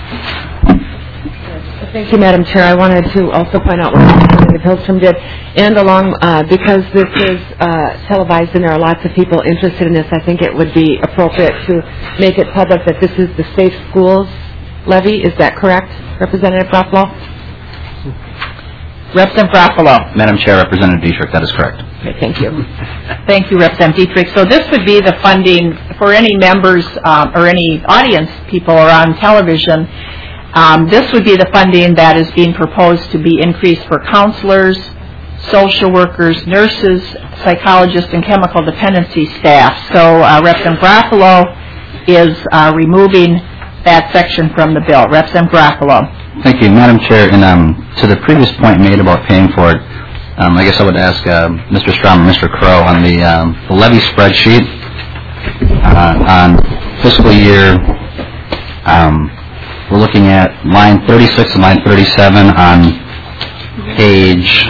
Thank you, Madam Chair. I wanted to also point out what Representative Hillstrom did, and along, uh, because this is uh, televised and there are lots of people interested in this, I think it would be appropriate to make it public that this is the Safe Schools levy. Is that correct, Representative Garofalo? Representative Garofalo. Madam Chair, Representative Dietrich, that is correct. Okay, thank you. Thank you, Representative Dietrich. So this would be the funding for any members um, or any audience people or on television. Um, this would be the funding that is being proposed to be increased for counselors, social workers, nurses, psychologists, and chemical dependency staff. So uh, Representative Garofalo is uh, removing that section from the bill. Representative Garofalo. Thank you, Madam Chair. And um, to the previous point made about paying for it, um, I guess I would ask uh, Mister Strom and Mister Crow on the, um, the levy spreadsheet uh, on fiscal year. Um, we're looking at line thirty-six and line thirty-seven on page.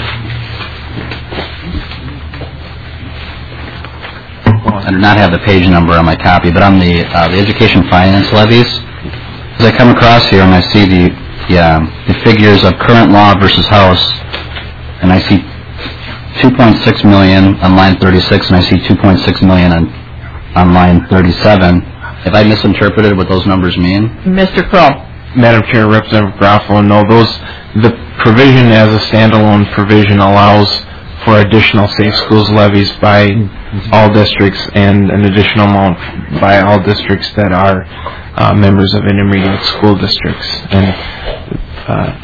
I do not have the page number on my copy, but on the uh, the education finance levies, as I come across here and I see the Yeah, the figures of current law versus House, and I see two point six million on line thirty-six, and I see two point six million on, on line thirty-seven. Have I misinterpreted what those numbers mean? Mister Crow. Madam Chair, Representative Garofalo, no, those, the provision as a standalone provision allows for additional safe schools levies by all districts and an additional amount by all districts that are uh, members of intermediate school districts. And uh,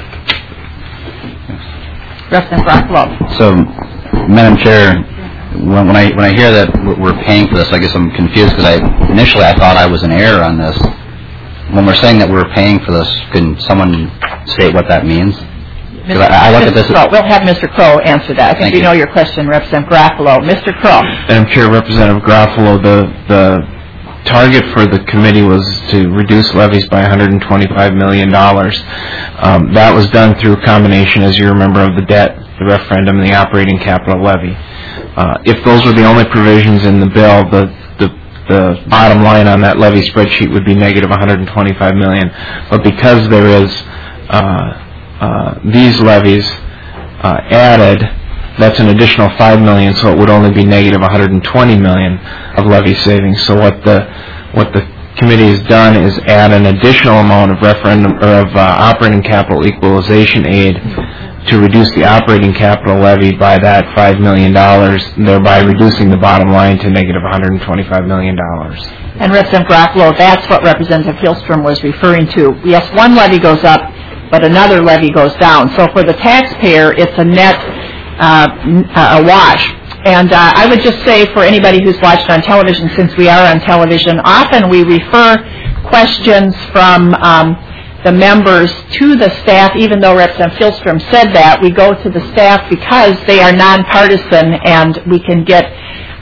Representative Garofalo. So, Madam Chair, when, when I when I hear that we're paying for this, I guess I'm confused because I initially I thought I was in error on this. When we're saying that we're paying for this, can someone state what that means? Mister I, I look at this. Crow. We'll have Mister Crow answer that. I think Thank we you. know your question, Representative Garofalo. Mister Crow. Madam Chair, Representative Garofalo, the the target for the committee was to reduce levies by one hundred twenty-five million dollars. Um, that was done through a combination, as you remember, of the debt, the referendum, and the operating capital levy. Uh, if those were the only provisions in the bill, the, the the bottom line on that levy spreadsheet would be negative one hundred twenty-five million dollars. But because there is uh, uh, these levies uh, added, that's an additional five million dollars, so it would only be negative one hundred twenty million dollars of levy savings. So what the what the committee has done is add an additional amount of referendum or of uh, operating capital equalization aid to reduce the operating capital levy by that five million dollars, thereby reducing the bottom line to negative one hundred twenty-five million dollars. And Representative Garofalo, that's what Representative Hillstrom was referring to. Yes, one levy goes up, but another levy goes down. So for the taxpayer, it's a net uh, a wash. And uh, I would just say for anybody who's watched on television, since we are on television, often we refer questions from um, the members to the staff, even though Representative Hillstrom said that. We go to the staff because they are nonpartisan and we can get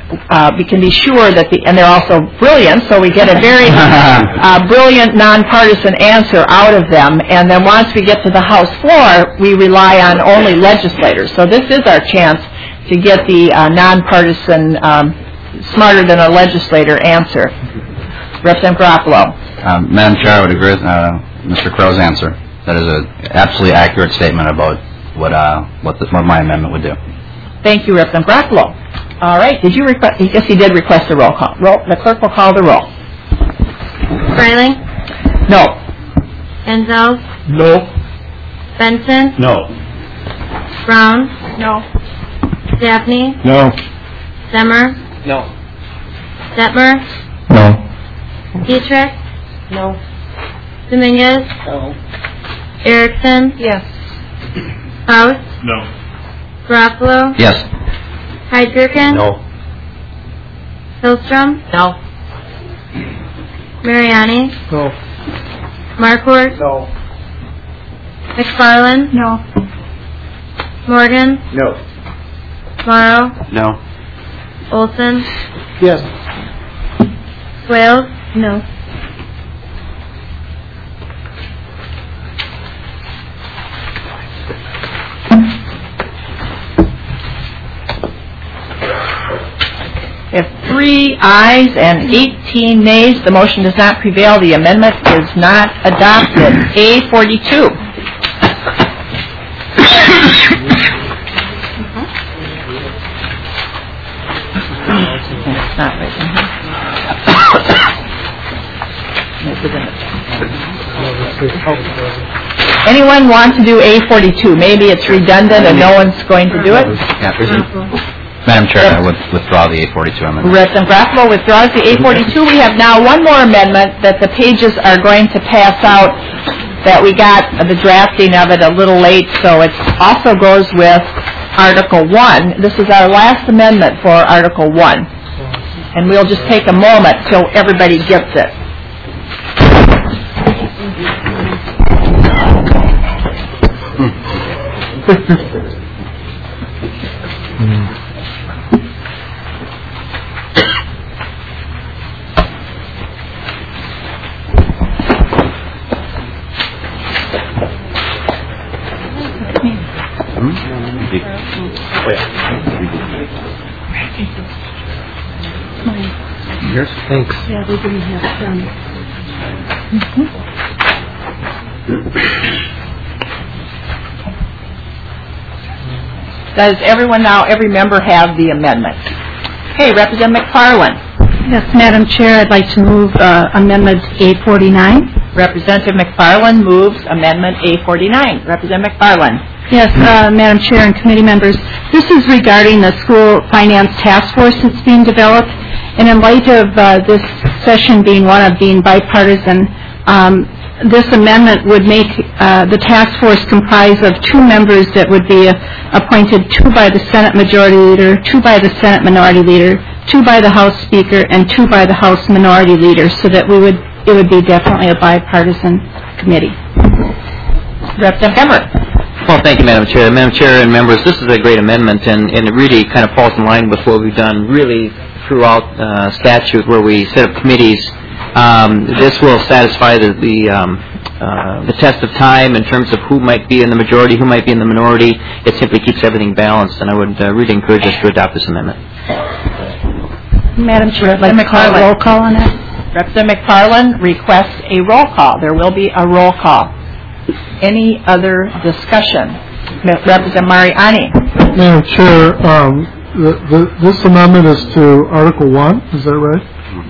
uh, we can be sure that the, and they're also brilliant, so we get a very uh, brilliant, nonpartisan answer out of them. And then once we get to the House floor, we rely on only legislators. So this is our chance to get the uh, nonpartisan, um, smarter than a legislator answer. Representative Garofalo. Um, Madam Chair, I would agree with uh, Mister Crow's answer. That is an absolutely accurate statement about what uh, what, the, what my amendment would do. Thank you, Representative Garofalo. All right. Did you request? Yes, he did request a roll call. Roll, the clerk will call the roll. Freiling? No. Gonzalez? No. Benson? No. Brown? No. Daphne? No. Zemmer? No. Detmer? No. Dietrich? No. Dominguez? No. Erickson? Yes. House? No. Garofalo? Yes. Heidgerken? No. Hillstrom? No. Mariani? No. Markworth? No. McFarland? No. Morgan? No. Morrow? No. Olson? Yes. Swales? No. If three ayes and eighteen nays, the motion does not prevail. The amendment is not adopted. A forty-two. It's not right in here. This is in it. Anyone want to do A forty-two? Maybe it's redundant and no one's going to do it? Yeah, there's a- Madam Chair, I would withdraw the A forty-two amendment. Representative Garofalo withdraws the A forty-two. We have now one more amendment that the pages are going to pass out, that we got the drafting of it a little late, so it also goes with Article one. This is our last amendment for Article one. And we'll just take a moment till everybody gets it. Yours? Thanks. Yeah, they didn't have some. Does everyone now, every member have the amendment? Okay, Representative McFarland. Yes, Madam Chair, I'd like to move uh, Amendment A forty-nine. Representative McFarland moves Amendment A forty-nine. Representative McFarland. Yes, uh, Madam Chair and committee members, this is regarding the school finance task force that's being developed. And in light of uh, this session being one of being bipartisan, um, this amendment would make uh, the task force comprise of two members that would be uh, appointed, two by the Senate Majority Leader, two by the Senate Minority Leader, two by the House Speaker, and two by the House Minority Leader, so that we would it would be definitely a bipartisan committee. Representative Emmer. Well, thank you, Madam Chair. Madam Chair and members, this is a great amendment, and, and it really kind of falls in line with what we've done really throughout uh, statute, where we set up committees. Um, this will satisfy the the, um, uh, the test of time in terms of who might be in the majority, who might be in the minority. It simply keeps everything balanced, and I would uh, really encourage us to adopt this amendment. Madam Chair, I'd like to call a roll call on that. Representative McFarland requests a roll call. There will be a roll call. Any other discussion? Representative Mariani. Madam Chair, um, the, the, this amendment is to Article one, is that right?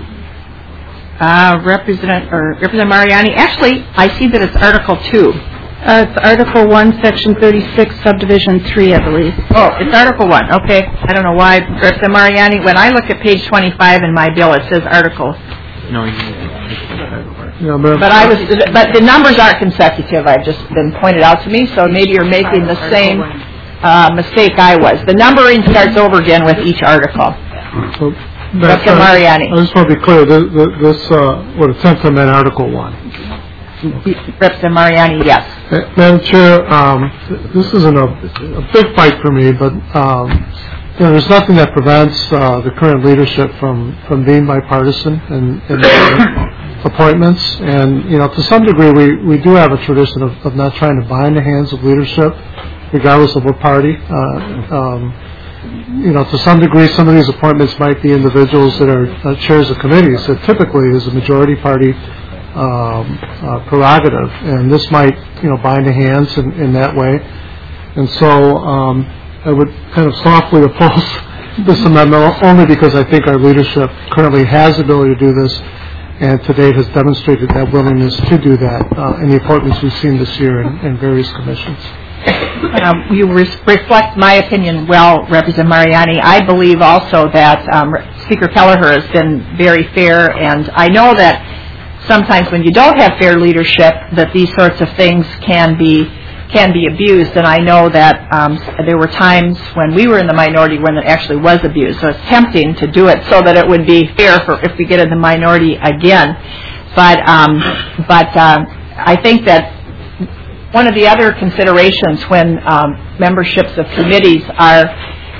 Uh, Representative, or Representative Mariani. Actually, I see that it's Article two. Uh, it's Article one, Section thirty-six, Subdivision three, I believe. Oh, it's Article one. Okay. I don't know why. Representative Mariani, when I look at page twenty-five in my bill, it says Article. No, you Yeah, but, But I was, but the numbers aren't consecutive. I've just been pointed out to me, so maybe you're making the same uh, mistake I was. The numbering starts over again with each article. So, Representative Mariani. I just want to be clear, this, this uh, would attempt to amend Article one. Representative Mariani, yes. Uh, Madam Chair, um, th- this isn't a, a big fight for me, but um, you know, there's nothing that prevents uh, the current leadership from, from being bipartisan in, in their appointments. And, you know, to some degree, we, we do have a tradition of, of not trying to bind the hands of leadership, regardless of what party. Uh, um, you know, to some degree, some of these appointments might be individuals that are uh, chairs of committees that typically is a majority party um, uh, prerogative. And this might, you know, bind the hands in, in that way. And so um, I would kind of softly oppose this amendment only because I think our leadership currently has the ability to do this and to date has demonstrated that willingness to do that uh, in the appointments we've seen this year in, in various commissions. Um, you re- reflect my opinion well, Representative Mariani. I believe also that um, Speaker Kelleher has been very fair, and I know that sometimes when you don't have fair leadership that these sorts of things can be can be abused, and I know that um, there were times when we were in the minority when it actually was abused. So it's tempting to do it so that it would be fair for if we get in the minority again. But um, but uh, I think that one of the other considerations when um, memberships of committees are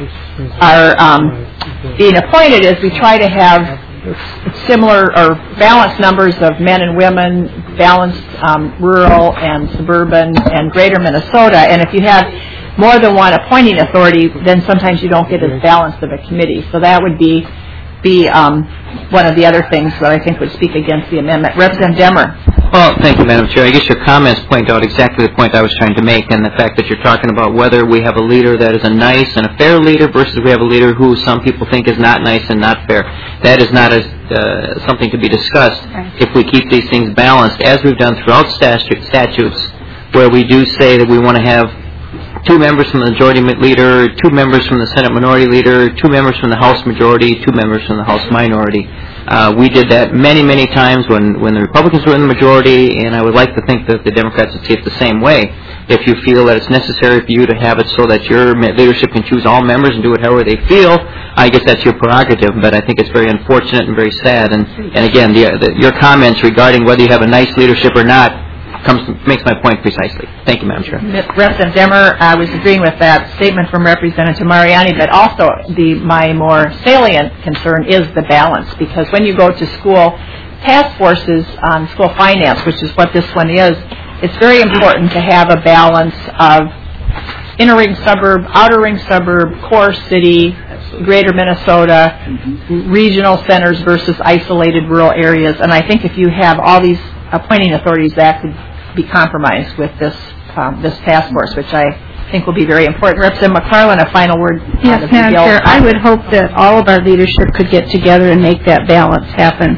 are um, being appointed is we try to have similar or balanced numbers of men and women, balanced um, rural and suburban and greater Minnesota. And if you have more than one appointing authority, then sometimes you don't get as balanced of a committee. So that would be be um, one of the other things that I think would speak against the amendment. Representative Demmer. Well, thank you, Madam Chair. I guess your comments point out exactly the point I was trying to make, and the fact that you're talking about whether we have a leader that is a nice and a fair leader versus we have a leader who some people think is not nice and not fair. That is not as, uh, something to be discussed if we keep these things balanced, as we've done throughout statute, statutes, where we do say that we want to have two members from the majority leader, two members from the Senate minority leader, two members from the House majority, two members from the House minority. Uh, we did that many, many times when, when the Republicans were in the majority, and I would like to think that the Democrats would see it the same way. If you feel that it's necessary for you to have it so that your leadership can choose all members and do it however they feel, I guess that's your prerogative, but I think it's very unfortunate and very sad. And, and again, the, the, your comments regarding whether you have a nice leadership or not comes makes my point precisely. Thank you, Madam Chair. Representative Demmer, I was agreeing with that statement from Representative Mariani, but also the my more salient concern is the balance, because when you go to school task forces on school finance, which is what this one is, it's very important to have a balance of inner ring suburb, outer ring suburb, core city, greater Minnesota, mm-hmm. regional centers versus isolated rural areas. And I think if you have all these appointing authorities, that could be compromised with this um, this task force, which I think will be very important. Representative McFarland, a final word. Yes, Madam Chair, I would hope that all of our leadership could get together and make that balance happen.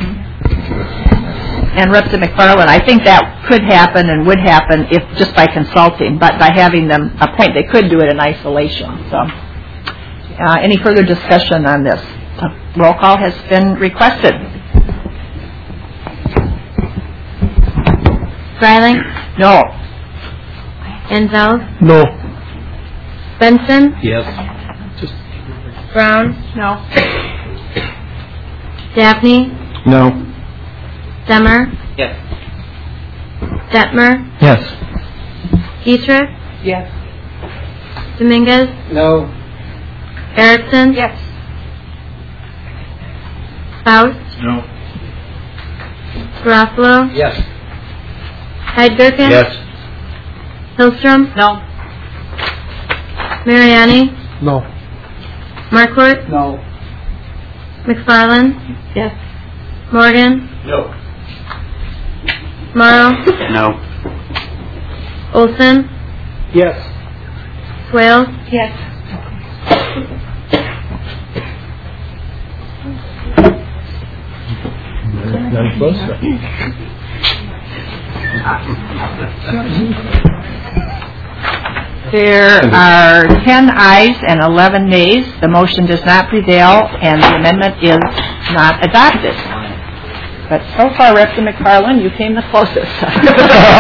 And Representative McFarland, I think that could happen and would happen if just by consulting, but by having them appoint, they could do it in isolation. So, uh, any further discussion on this? A roll call has been requested. Greiling? No. Enzel? No. Benson? Yes. Brown? No. Daphne? No. Demmer? Yes. Detmer? Yes. Dietrich? Yes. Dominguez? No. Erickson? Yes. Faust? No. Garofalo? Yes. Heidgerken? Yes. Hillstrom? No. Mariani? No. Marquardt? No. McFarland? Yes. Morgan? No. Morrow? No. Olson? Yes. Swales? Yes. Not close. There are ten ayes and eleven nays. The motion does not prevail, and the amendment is not adopted. But so far, Representative McFarland, you came the closest. Must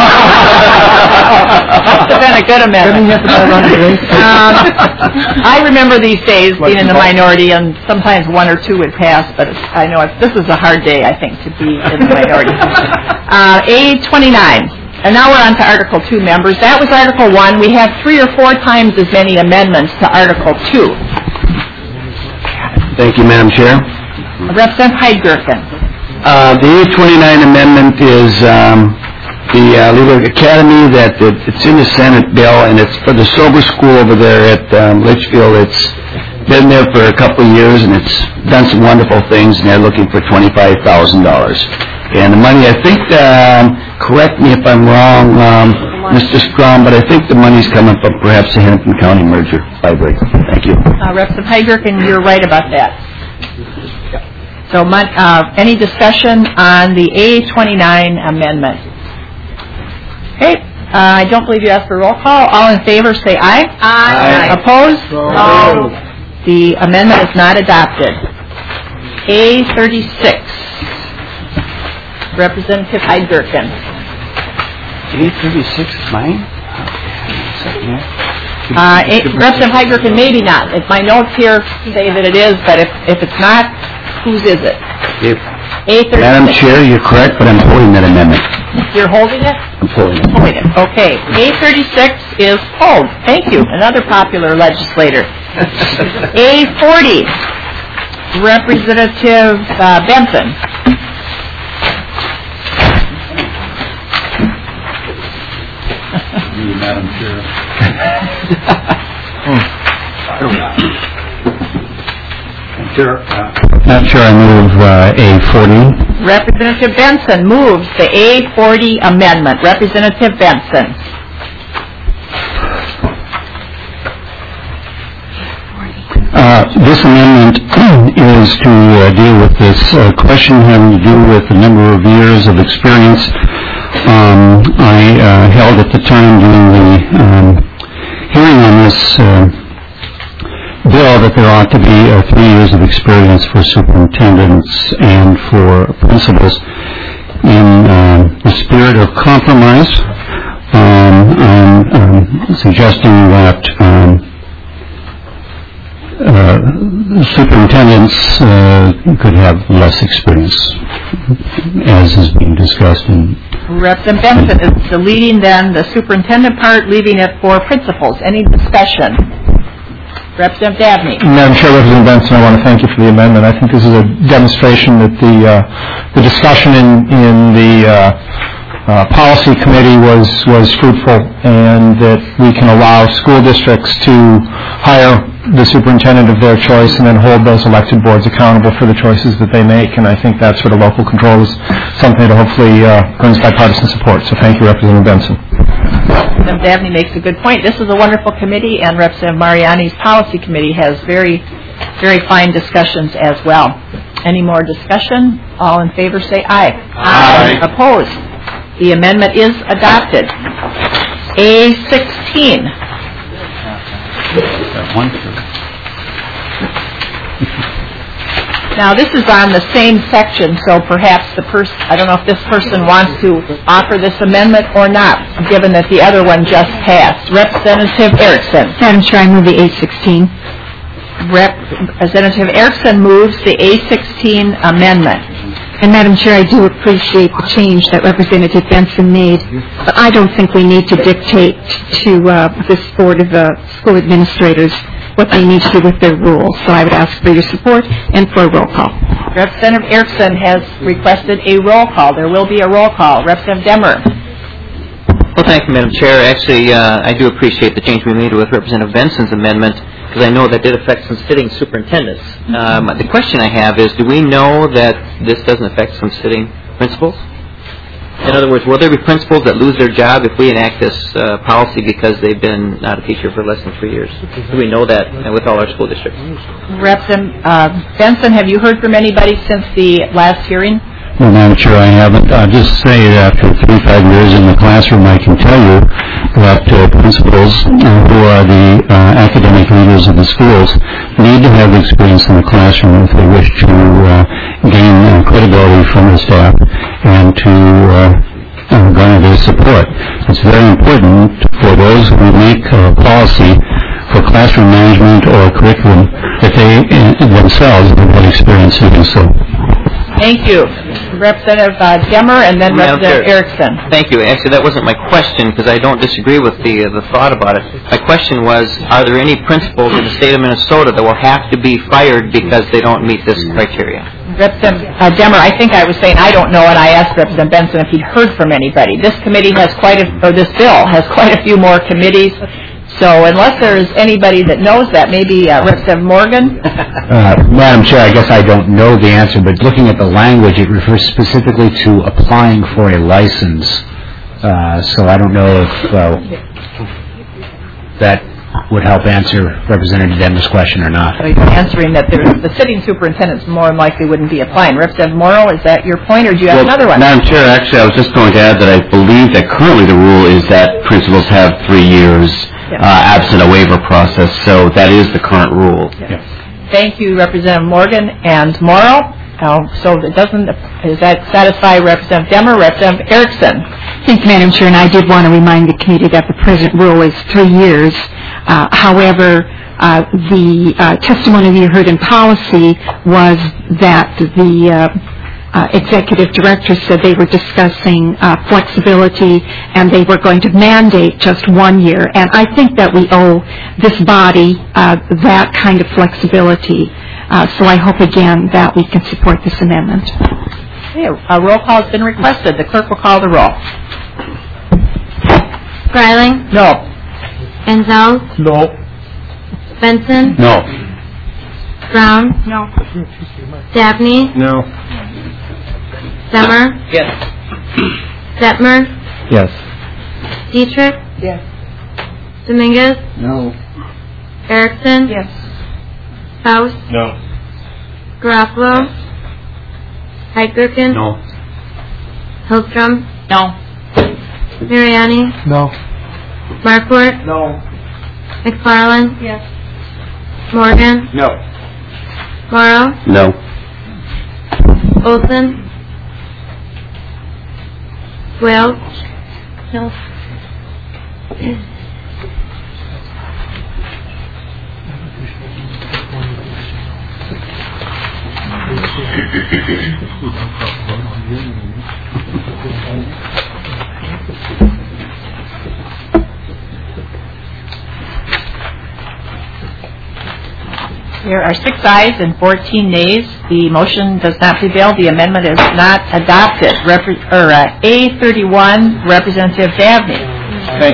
have been a good amendment. Um, I remember these days being in the minority, and sometimes one or two would pass, but I know it's, this is a hard day, I think, to be in the minority. Uh, A twenty-nine. And now we're on to Article two, members. That was Article one. We have three or four times as many amendments to Article two. Thank you, Madam Chair. Representative Heidgerken. Uh, the A twenty-nine amendment is um, the uh, Legal Academy that that it's in the Senate bill, and it's for the sober school over there at um, Litchfield. It's been there for a couple of years, and it's done some wonderful things, and they're looking for twenty-five thousand dollars. And the money, I think, um, correct me if I'm wrong, um, Mister Strom, but I think the money's coming from perhaps the Hennepin County merger library. Thank you. Uh, Representative Heidgerken, you're right about that. So, uh, any discussion on the A twenty-nine amendment? Okay, uh, I don't believe you asked for a roll call. All in favor, say aye. Aye. Opposed? No. The amendment is not adopted. A thirty-six. Representative Heidgerken. A thirty-six is mine? Uh, a, Representative Heidgerken, maybe not. If my notes here say that it is, but if, if it's not, whose is it? If, A thirty-six. Madam Chair, you're correct, but I'm holding that amendment. You're holding it? I'm holding it. Holding it. Okay. A thirty-six is pulled. Thank you. Another popular legislator. A forty. Representative uh, Benson. You, Madam Chair. Madam Chair, I move uh, A forty. Representative Benson moves the A forty amendment. Representative Benson. Uh, this amendment is to uh, deal with this uh, question having to do with the number of years of experience. Um, I uh, held at the time during the um, hearing on this uh, bill that there ought to be uh, three years of experience for superintendents and for principals. In uh, the spirit of compromise, um, I'm um, suggesting that um, Uh, superintendents uh, could have less experience, as is being discussed in... Representative Benson is deleting then the superintendent part, leaving it for principals. Any discussion? Representative Dabney. Madam Chair, Representative Benson, I want to thank you for the amendment. I think this is a demonstration that the uh, the discussion in, in the uh, uh, policy committee was, was fruitful, and that we can allow school districts to hire the superintendent of their choice and then hold those elected boards accountable for the choices that they make. And I think that sort of local control is something that hopefully uh, brings bipartisan support. So thank you, Representative Benson. Representative Dabney makes a good point. This is a wonderful committee, and Representative Mariani's policy committee has very, very fine discussions as well. Any more discussion? All in favor say aye. Aye. Opposed? The amendment is adopted. A sixteen. Now, this is on the same section, so perhaps the person, I don't know if this person wants to offer this amendment or not, given that the other one just passed. Representative Erickson. Madam Chair, I move the A sixteen. Representative Erickson moves the A sixteen amendment. And Madam Chair, I do appreciate the change that Representative Benson made, but I don't think we need to dictate to uh, this Board of uh, School Administrators what they need to do with their rules. So I would ask for your support and for a roll call. Representative Erickson has requested a roll call. There will be a roll call. Representative Demmer. Well, thank you, Madam Chair. Actually, uh, I do appreciate the change we made with Representative Benson's amendment, because I know that did affect some sitting superintendents. Um, the question I have is, do we know that this doesn't affect some sitting principals? In other words, will there be principals that lose their job if we enact this uh, policy because they've been not a teacher for less than three years? Do we know that uh, with all our school districts? Representative uh, Benson, have you heard from anybody since the last hearing? No, Madam Chair, I haven't. I'll just say that after thirty-five years in the classroom, I can tell you that uh, principals uh, who are the uh, academic leaders of the schools need to have experience in the classroom if they wish to uh, gain uh, credibility from the staff and to uh, uh, garner their support. It's very important for those who make uh, policy for classroom management or curriculum that they uh, themselves have had experience doing so. Thank you. Representative uh, Demmer, and then Madam Representative Chair. Erickson. Thank you. Actually, that wasn't my question because I don't disagree with the uh, the thought about it. My question was, are there any principals in the state of Minnesota that will have to be fired because they don't meet this criteria? Representative uh, Demmer, I think I was saying I don't know, and I asked Representative Benson if he'd heard from anybody. This committee has quite a, or this bill has quite a few more committees. So unless there's anybody that knows that, maybe uh, Representative Morgan? Uh, Madam Chair, I guess I don't know the answer, but looking at the language, it refers specifically to applying for a license. Uh, so I don't know if uh, that would help answer Representative Demmer's question or not. So you're answering that there's, the sitting superintendents more than likely wouldn't be applying. Representative Morrow, is that your point, or do you have Well, another one? Madam Chair, actually, I was just going to add that I believe that currently the rule is that principals have three years Yeah. uh, absent a waiver process, so that is the current rule. Yes. Thank you, Representative Morgan and Morrow. Uh, so it doesn't, does that satisfy Representative Demmer? Representative Erickson? Thank you, Madam Chair, and I did want to remind the committee that the present rule is three years. Uh, however, uh, the uh, testimony we heard in policy was that the uh, uh, executive director said they were discussing uh, flexibility and they were going to mandate just one year. And I think that we owe this body uh, that kind of flexibility. Uh, so I hope again that we can support this amendment. Okay, a roll call has been requested. The clerk will call the roll. Greiling? No. Enzel? No. Benson? No. Brown? No. Dabney? No. Demmer? Yes. Detmer? Yes. Dietrich? Yes. Dominguez? No. Erickson? Yes. Faust? No. Garofalo? Heidgerken? No. Hillstrom? No. Mariani? No. Markort? No. McFarland? Yes. Morgan? No. Morrow? No. Olson? Welch? No. There are six ayes and fourteen nays. The motion does not prevail. The amendment is not adopted. Repre- or, uh, A thirty-one, Representative Dabney. Thank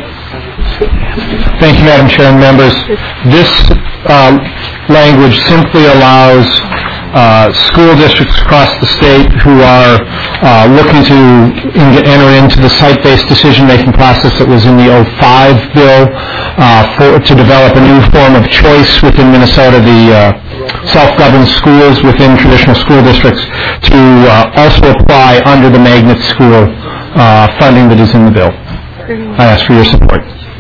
Thank you, Madam Chair and members. This um, language simply allows uh, school districts across the state who are uh, looking to in- enter into the site-based decision-making process that was in the oh five bill uh, for, to develop a new form of choice within Minnesota, the uh, self-governed schools within traditional school districts, to uh, also apply under the magnet school uh, funding that is in the bill. I ask for your support.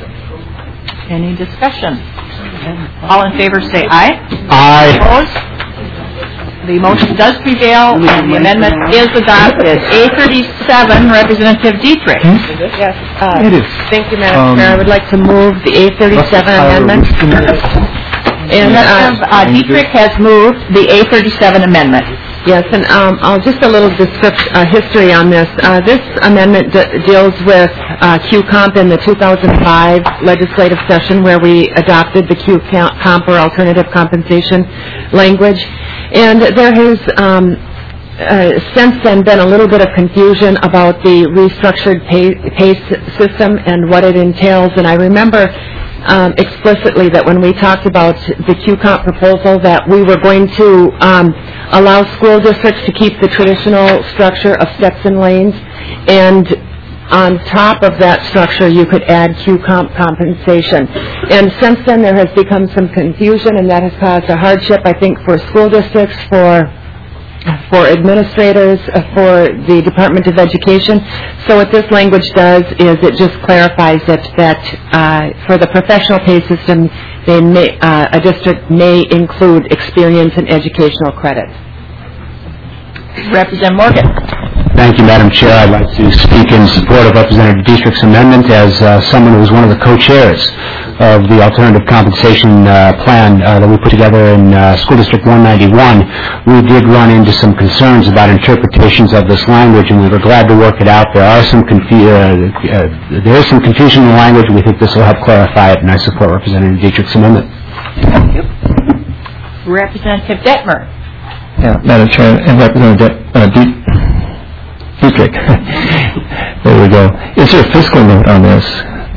Any discussion? All in favor say aye. Aye. Opposed? The motion does prevail and the amendment is adopted. A thirty-seven, Representative Dietrich. Yes. uh, It is. Thank you, Madam Um, Chair. I would like to move the A thirty-seven amendment. And, Representative uh, uh, Dietrich has moved the A thirty-seven amendment. Yes, and um, I'll just a little descript, uh, history on this. Uh, this amendment d- deals with uh, Q COMP in the two thousand five legislative session where we adopted the Q COMP or alternative compensation language. And there has um, uh, since then been a little bit of confusion about the restructured pay, pay s- system and what it entails. And I remember Um, explicitly that when we talked about the Q COMP proposal that we were going to um, allow school districts to keep the traditional structure of steps and lanes, and on top of that structure you could add Q COMP compensation. And since then there has become some confusion, and that has caused a hardship, I think, for school districts, for for administrators, uh, for the Department of Education. So what this language does is it just clarifies it that uh, for the professional pay system, they may, uh, a district may include experience and educational credit. Representative Morgan. Thank you, Madam Chair. I'd like to speak in support of Representative Dietrich's amendment as uh, someone who was one of the co-chairs of the alternative compensation uh, plan uh, that we put together in uh, School District one ninety-one. We did run into some concerns about interpretations of this language, and we were glad to work it out. There are some confu- uh, uh, there is some confusion in the language. We think this will help clarify it, and I support Representative Dietrich's amendment. Thank you. Representative Detmer. Yeah, Madam Chair, and Representative De- uh, De- Dietrich. There we go. Is there a fiscal note on this?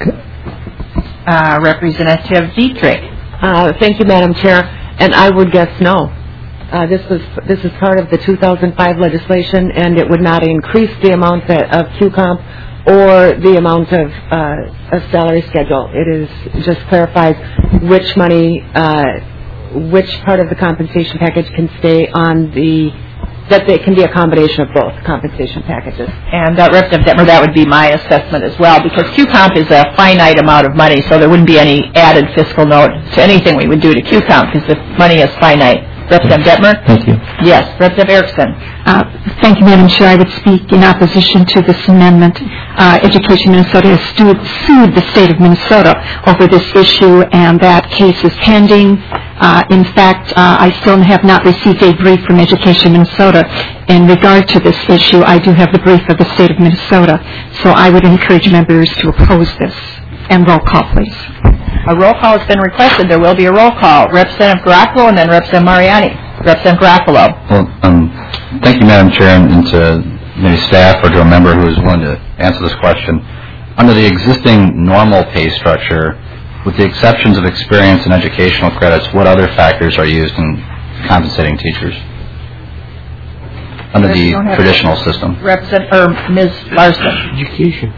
Uh, Representative Dietrich. Uh, thank you, Madam Chair. And I would guess no. Uh, this was this is part of the two thousand five legislation, and it would not increase the amount that, of Q COMP or the amount of, uh, of salary schedule. It is just clarifies which money, uh, which part of the compensation package can stay on the, that it can be a combination of both compensation packages. And uh, Representative Detmer, that would be my assessment as well, because Q COMP is a finite amount of money, so there wouldn't be any added fiscal note to anything we would do to Q COMP, because the money is finite. Representative Detmer? Thank you. Yes. Representative Erickson? Uh, Thank you, Madam Chair. I would speak in opposition to this amendment. Uh, Education Minnesota has sued, sued the state of Minnesota over this issue, and that case is pending. Uh, in fact, uh, I still have not received a brief from Education Minnesota in regard to this issue. I do have the brief of the state of Minnesota, so I would encourage members to oppose this. And roll call, please. A roll call has been requested. There will be a roll call. Representative Garofalo and then Representative Mariani. Representative Garofalo. Well, um, thank you, Madam Chair, and, and to maybe staff or to a member who is willing to answer this question. Under the existing normal pay structure, with the exceptions of experience and educational credits, what other factors are used in compensating teachers under the traditional system? Representative or Miz Larson. Education.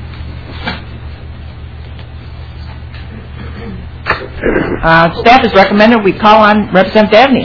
Uh, staff has recommended we call on Representative Dabney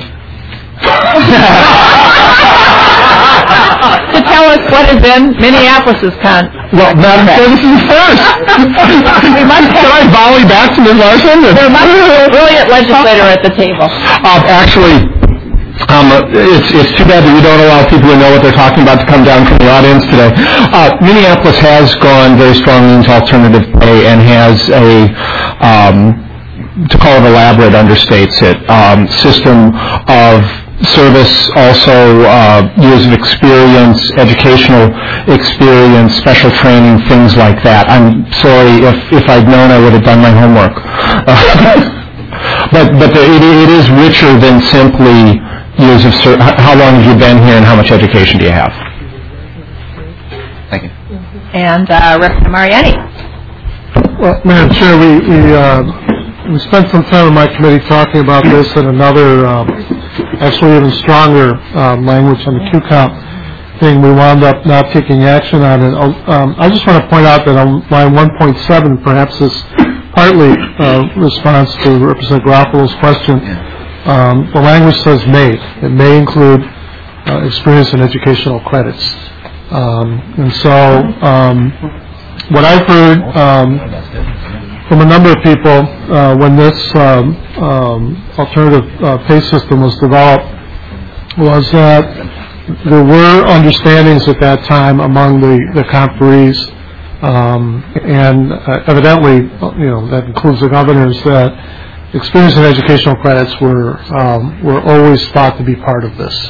to tell us what is in Minneapolis's con. Well, Madam Chair, this is first. we must have, Can I volley back to Miz Larson? There must be a brilliant legislator at the table. Um, actually, um, it's, it's too bad that we don't allow people who know what they're talking about to come down from the audience today. Uh, Minneapolis has gone very strongly into alternative pay and has a, um, to call it elaborate understates it, um, system of service, also uh, years of experience, educational experience, special training, things like that. I'm sorry, if, if I'd known, I would have done my homework. but but the, it, it is richer than simply years of ser- how long have you been here and how much education do you have? Thank you. And uh, Representative Mariani. Well, Madam Chair, we we, uh, we spent some time in my committee talking about this and another, um, actually even stronger um, language on the Q COMP thing. We wound up not taking action on it. Um, I just want to point out that on line one point seven, perhaps this partly uh, response to Representative Garofalo's question. Um, the language says may. It may include uh, experience and educational credits. Um, and so um, what I've heard um, from a number of people uh, when this um, um, alternative uh, pay system was developed was that there were understandings at that time among the, the conferees, um, and uh, evidently, you know, that includes the governors, that experience and educational credits were um, were always thought to be part of this.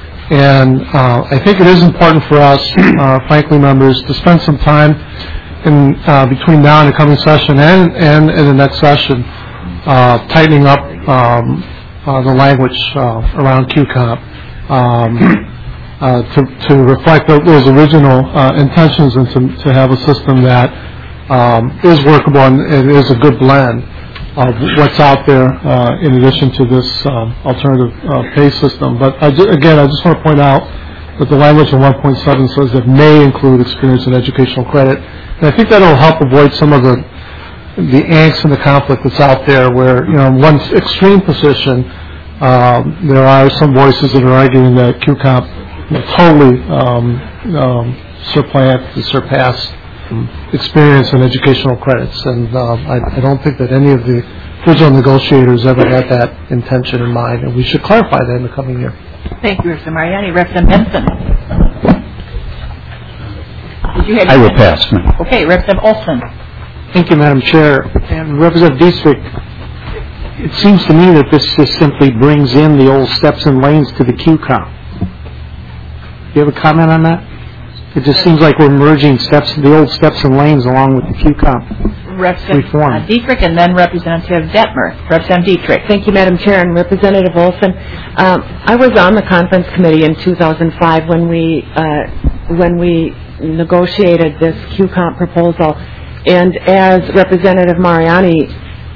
And uh, I think it is important for us, uh, frankly, members, to spend some time in uh, between now and the coming session and, and in the next session, uh, tightening up um, uh, the language uh, around Q COMP um, uh, to, to reflect those original uh, intentions and to, to have a system that um, is workable and, and is a good blend of what's out there uh, in addition to this um, alternative uh, pay system. But I ju- again, I just want to point out that the language in one point seven says that may include experience and educational credit. And I think that will help avoid some of the the angst and the conflict that's out there where, you know, in one extreme position, um, there are some voices that are arguing that Q COMP you know, totally um, um, supplant, surpass um, experience and educational credits. And um, I, I don't think that any of the original negotiators ever had that intention in mind, and we should clarify that in the coming year. Thank you, Representative Mariani. Representative Benson. Did you have I your will hand? pass, ma'am. Okay, Representative Olson. Thank you, Madam Chair. And Representative Dietrich, it seems to me that this just simply brings in the old steps and lanes to the Q count. Do you have a comment on that? It just seems like we're merging steps, the old steps and lanes along with the Q count Representative reform. uh, Dietrich and then Representative Detmer. Representative Dietrich. Thank you, Madam Chair, and Representative Olson. Um, I was on the conference committee in two thousand five when we uh, when we negotiated this Q count proposal, and as Representative Mariani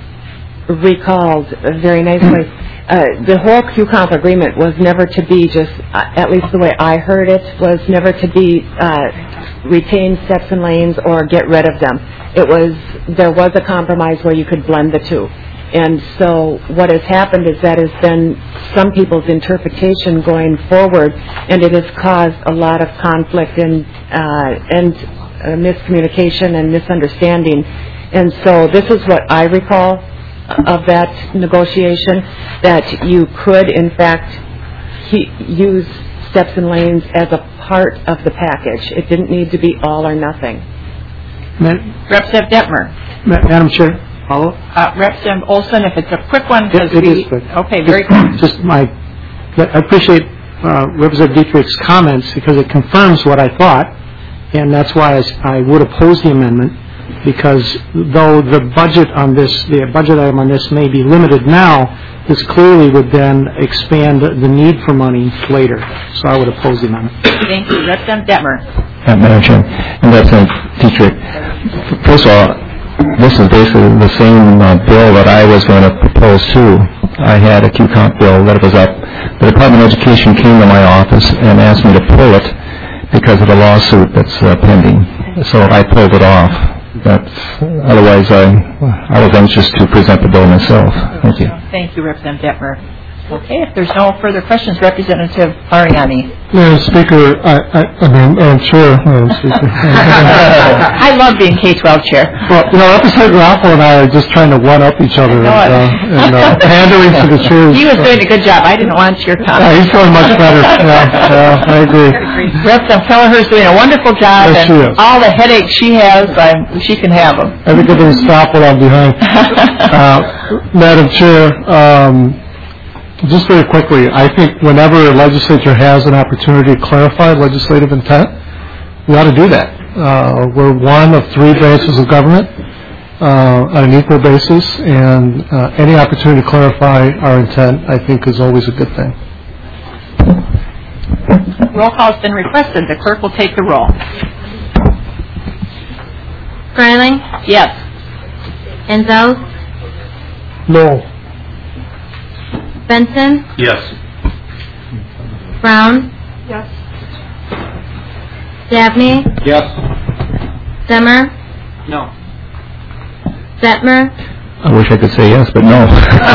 recalled very nicely, uh, the whole Q count agreement was never to be just, uh, at least the way I heard it, was never to be uh, retain steps and lanes or get rid of them. It was, there was a compromise where you could blend the two. And so what has happened is that has been some people's interpretation going forward, and it has caused a lot of conflict and, uh, and uh, miscommunication and misunderstanding. And so this is what I recall of that negotiation, that you could in fact he, use steps and lanes as a part of the package. It didn't need to be all or nothing. Representative Detmer. Ma- Madam Chair, follow up? Uh, Representative Olson, if it's a quick one, because It we... is quick. Okay, very Just- quick. Just my, I appreciate uh, Representative Dietrich's comments because it confirms what I thought, and that's why I, s- I would oppose the amendment, because though the budget on this, the budget item on this may be limited now, this clearly would then expand the need for money later. So I would oppose the amendment. Thank you. Representative Detmer. Uh, Madam Chair, and Representative Dietrich, first of all, this is basically the same uh, bill that I was going to propose too. I had a Q count bill that was up. The Department of Education came to my office and asked me to pull it because of the lawsuit that's uh, pending. So I pulled it off. But otherwise, I, I was anxious to present the bill myself. Thank you. Thank you, Representative Detmer. Okay, if there's no further questions, Representative Mariani. Madam Speaker, I, I, I mean, Madam Chair, Madam Speaker. I love being K twelve chair. Well, you know, Representative Raffle and I are just trying to one-up each other and, I know it. uh, and uh, pandering to the chairs. He was doing a good job. I didn't want your Yeah, comment. he's doing much better. Yeah, yeah, I agree. Representative Kelleher's doing a wonderful job, Yes, she and is. all the headaches she has, I, she can have them. I think I can stop what I'm behind. Uh, Madam Chair, um, just very quickly, I think whenever a legislature has an opportunity to clarify legislative intent, we ought to do that. Uh, we're one of three branches of government uh, on an equal basis, and uh, any opportunity to clarify our intent, I think, is always a good thing. Roll call has been requested. The clerk will take the roll. Freiling, Yes. Enzo, No. Benson, Yes. Brown, Yes. Dabney, Yes. Demmer, No. Detmer, I wish I could say yes, but no.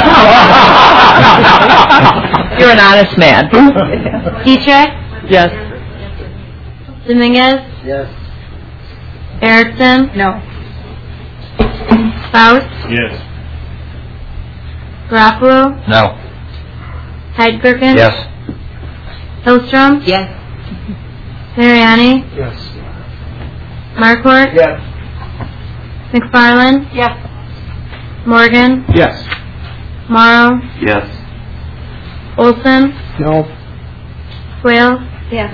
You're an honest man. Dietrich, Yes. Dominguez, Yes. Erickson, No. Faust, Yes. Garofalo, No. Heidgergen, Yes. Hillstrom, Yes. Mariani, Yes. Marquardt, Yes. McFarland, Yes. Morgan, Yes. Morrow, Yes. Olson, No. Quayle, Yes.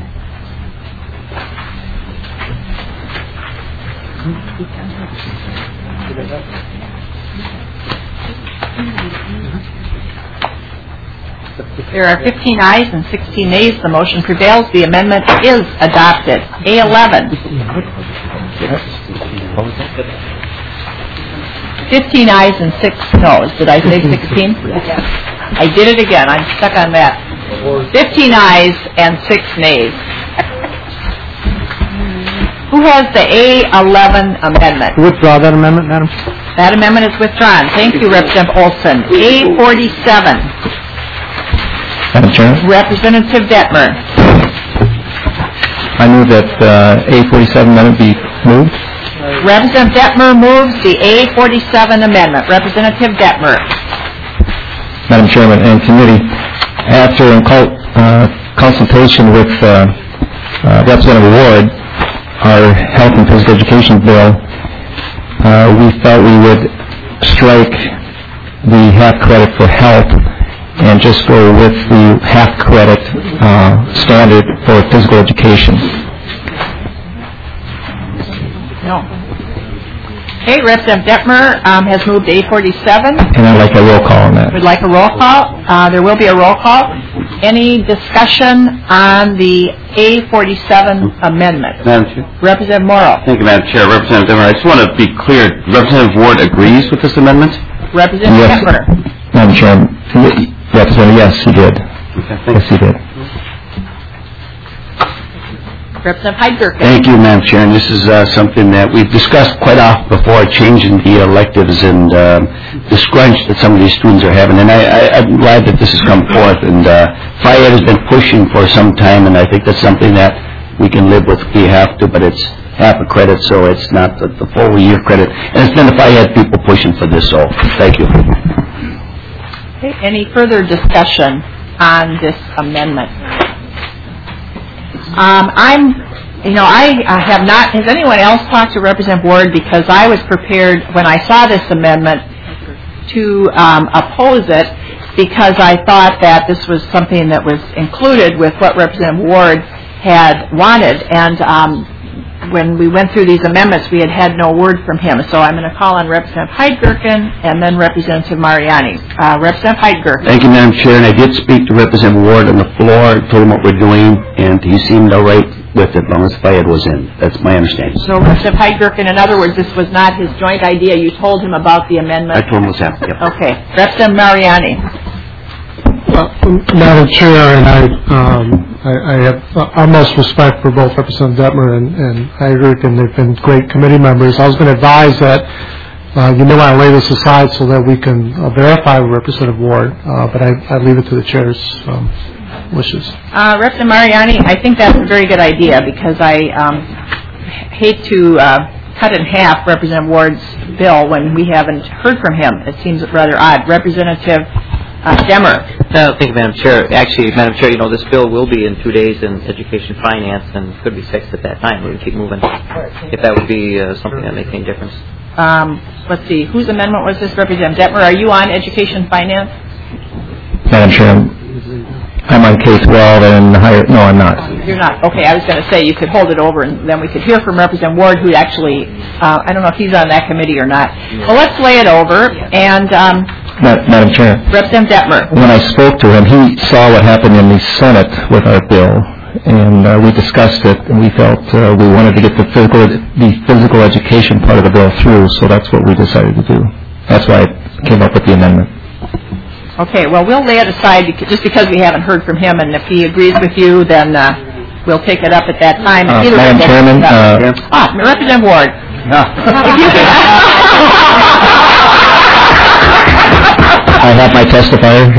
There are fifteen ayes and sixteen nays. The motion prevails. The amendment is adopted. A eleven. fifteen ayes and six noes. Did I say sixteen? I did it again. I'm stuck on that. fifteen ayes and six nays. Who has the A eleven amendment? Withdraw that amendment, Madam. That amendment is withdrawn. Thank you, Representative Olson. A forty-seven. Madam Chair, Representative Detmer. I move that uh, A forty-seven amendment be moved. Representative Detmer moves the A forty-seven amendment. Representative Detmer. Madam Chairman and committee, after in cult, uh, consultation with uh, uh, Representative Ward, our health and physical education bill, uh, we felt we would strike the half credit for health and just go with the half credit uh, standard for physical education. No. Okay, Representative Detmer um, has moved A forty-seven. And I'd like a roll call on that. Would like a roll call. Uh, there will be a roll call. Any discussion on the A forty-seven amendment? Madam Chair. Representative Morrow. Thank you, Madam Chair. Representative Detmer, I just want to be clear. Representative Ward agrees with this amendment? Representative Yes. Detmer. Madam Chair, Representative, yes, he did. Okay, yes, he did. Representative Heidgerken. Thank you, Madam Chair. And this is uh, something that we've discussed quite often before, changing the electives and um, the scrunch that some of these students are having. And I, I, I'm glad that this has come forth. And uh, Phi Ed has been pushing for some time, and I think that's something that we can live with if we have to, but it's half a credit, so it's not the, the full year credit. And it's been the Phi Ed people pushing for this, so thank you. Okay, any further discussion on this amendment? Um, I'm, you know, I, I have not, has anyone else talked to Representative Ward? Because I was prepared, when I saw this amendment, to um, oppose it because I thought that this was something that was included with what Representative Ward had wanted. And um, when we went through these amendments, we had had no word from him. So I'm going to call on Representative Heidgerken and then Representative Mariani. Uh, Representative Heidgerken. Thank you, Madam Chair. And I did speak to Representative Ward on the floor, told him what we're doing, and he seemed all right with it as long as Phi Ed was in. That's my understanding. So, Representative Heidgerken, in other words, this was not his joint idea. You told him about the amendment? I told him it was happening. Yep. Okay. Representative Mariani. Uh, Madam Chair, and I, um, I, I have utmost respect for both Representative Detmer and, and Heidgerken. They've been great committee members. I was going to advise that uh, you may want to lay this aside so that we can uh, verify with Representative Ward, uh, but I, I leave it to the chair's um, wishes. Uh, Representative Mariani, I think that's a very good idea because I um, hate to uh, cut in half Representative Ward's bill when we haven't heard from him. It seems rather odd. Representative Uh, Detmer. No, thank you, Madam Chair. Actually, Madam Chair, you know, this bill will be in two days in Education Finance and could be fixed at that time. We can keep moving. If that would be uh, something that makes any difference. Um, let's see. Whose amendment was this, Representative Detmer? Are you on Education Finance? Madam Chair, I'm on K twelve and higher. No, I'm not. You're not. Okay, I was going to say you could hold it over and then we could hear from Representative Ward, who actually, uh, I don't know if he's on that committee or not. Well, let's lay it over. And um, Madam Chair. Representative Detmer. When I spoke to him, he saw what happened in the Senate with our bill, and uh, we discussed it, and we felt uh, we wanted to get the physical, the physical education part of the bill through, so that's what we decided to do. That's why I came up with the amendment. Okay, well, we'll lay it aside just because we haven't heard from him, and if he agrees with you, then uh, we'll take it up at that time. Uh, Either Madam way, Chairman, uh, ah, Representative Ward. I have my testifier.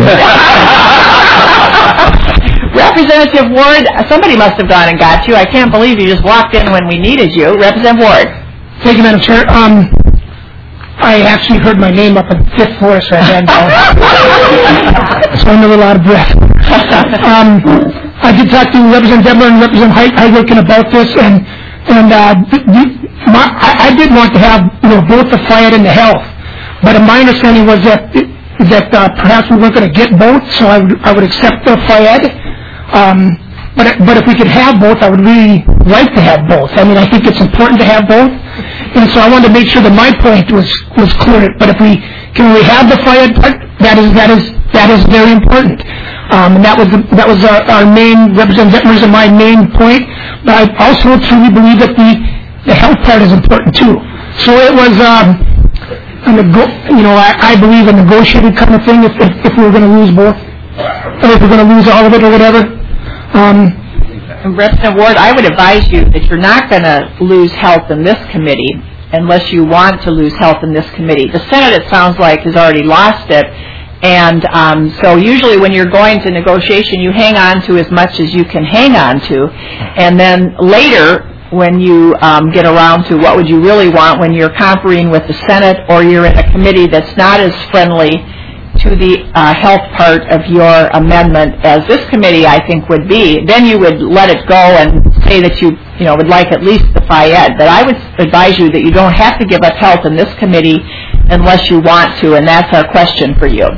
Representative Ward, somebody must have gone and got you. I can't believe you just walked in when we needed you. Representative Ward. Thank you, Madam Chair. Um, I actually heard my name up on the fifth floor, so I ran down. So I'm a little out of breath. Um, I did talk to Representative Detmer and Representative Heidgerken about this, and and uh, the, the, my, I, I did want to have you know both the Phi Ed and the health, but my understanding was that. It, that uh, perhaps we weren't going to get both, so I would, I would accept the Phi Ed. Um, but, but if we could have both, I would really like to have both. I mean, I think it's important to have both. And so I wanted to make sure that my point was, was clear. But if we can we have the Phi Ed part, that is, that is, that is very important. Um, and that was, the, that was our, our main, Representative Detmer's and my main point. But I also truly believe that the, the health part is important too. So it was, um, a nego- you know, I, I believe a negotiated kind of thing if, if, if we were going to lose both, or if we're going to lose all of it or whatever. Um, Representative Ward, I would advise you that you're not going to lose health in this committee unless you want to lose health in this committee. The Senate, it sounds like, has already lost it. And um, so usually when you're going to negotiation, you hang on to as much as you can hang on to. And then later, when you um, get around to what would you really want when you're conferring with the Senate or you're in a committee that's not as friendly to the uh, health part of your amendment as this committee, I think, would be, then you would let it go and say that you, you know, would like at least the Phi Ed, but I would advise you that you don't have to give up health in this committee unless you want to, and that's our question for you.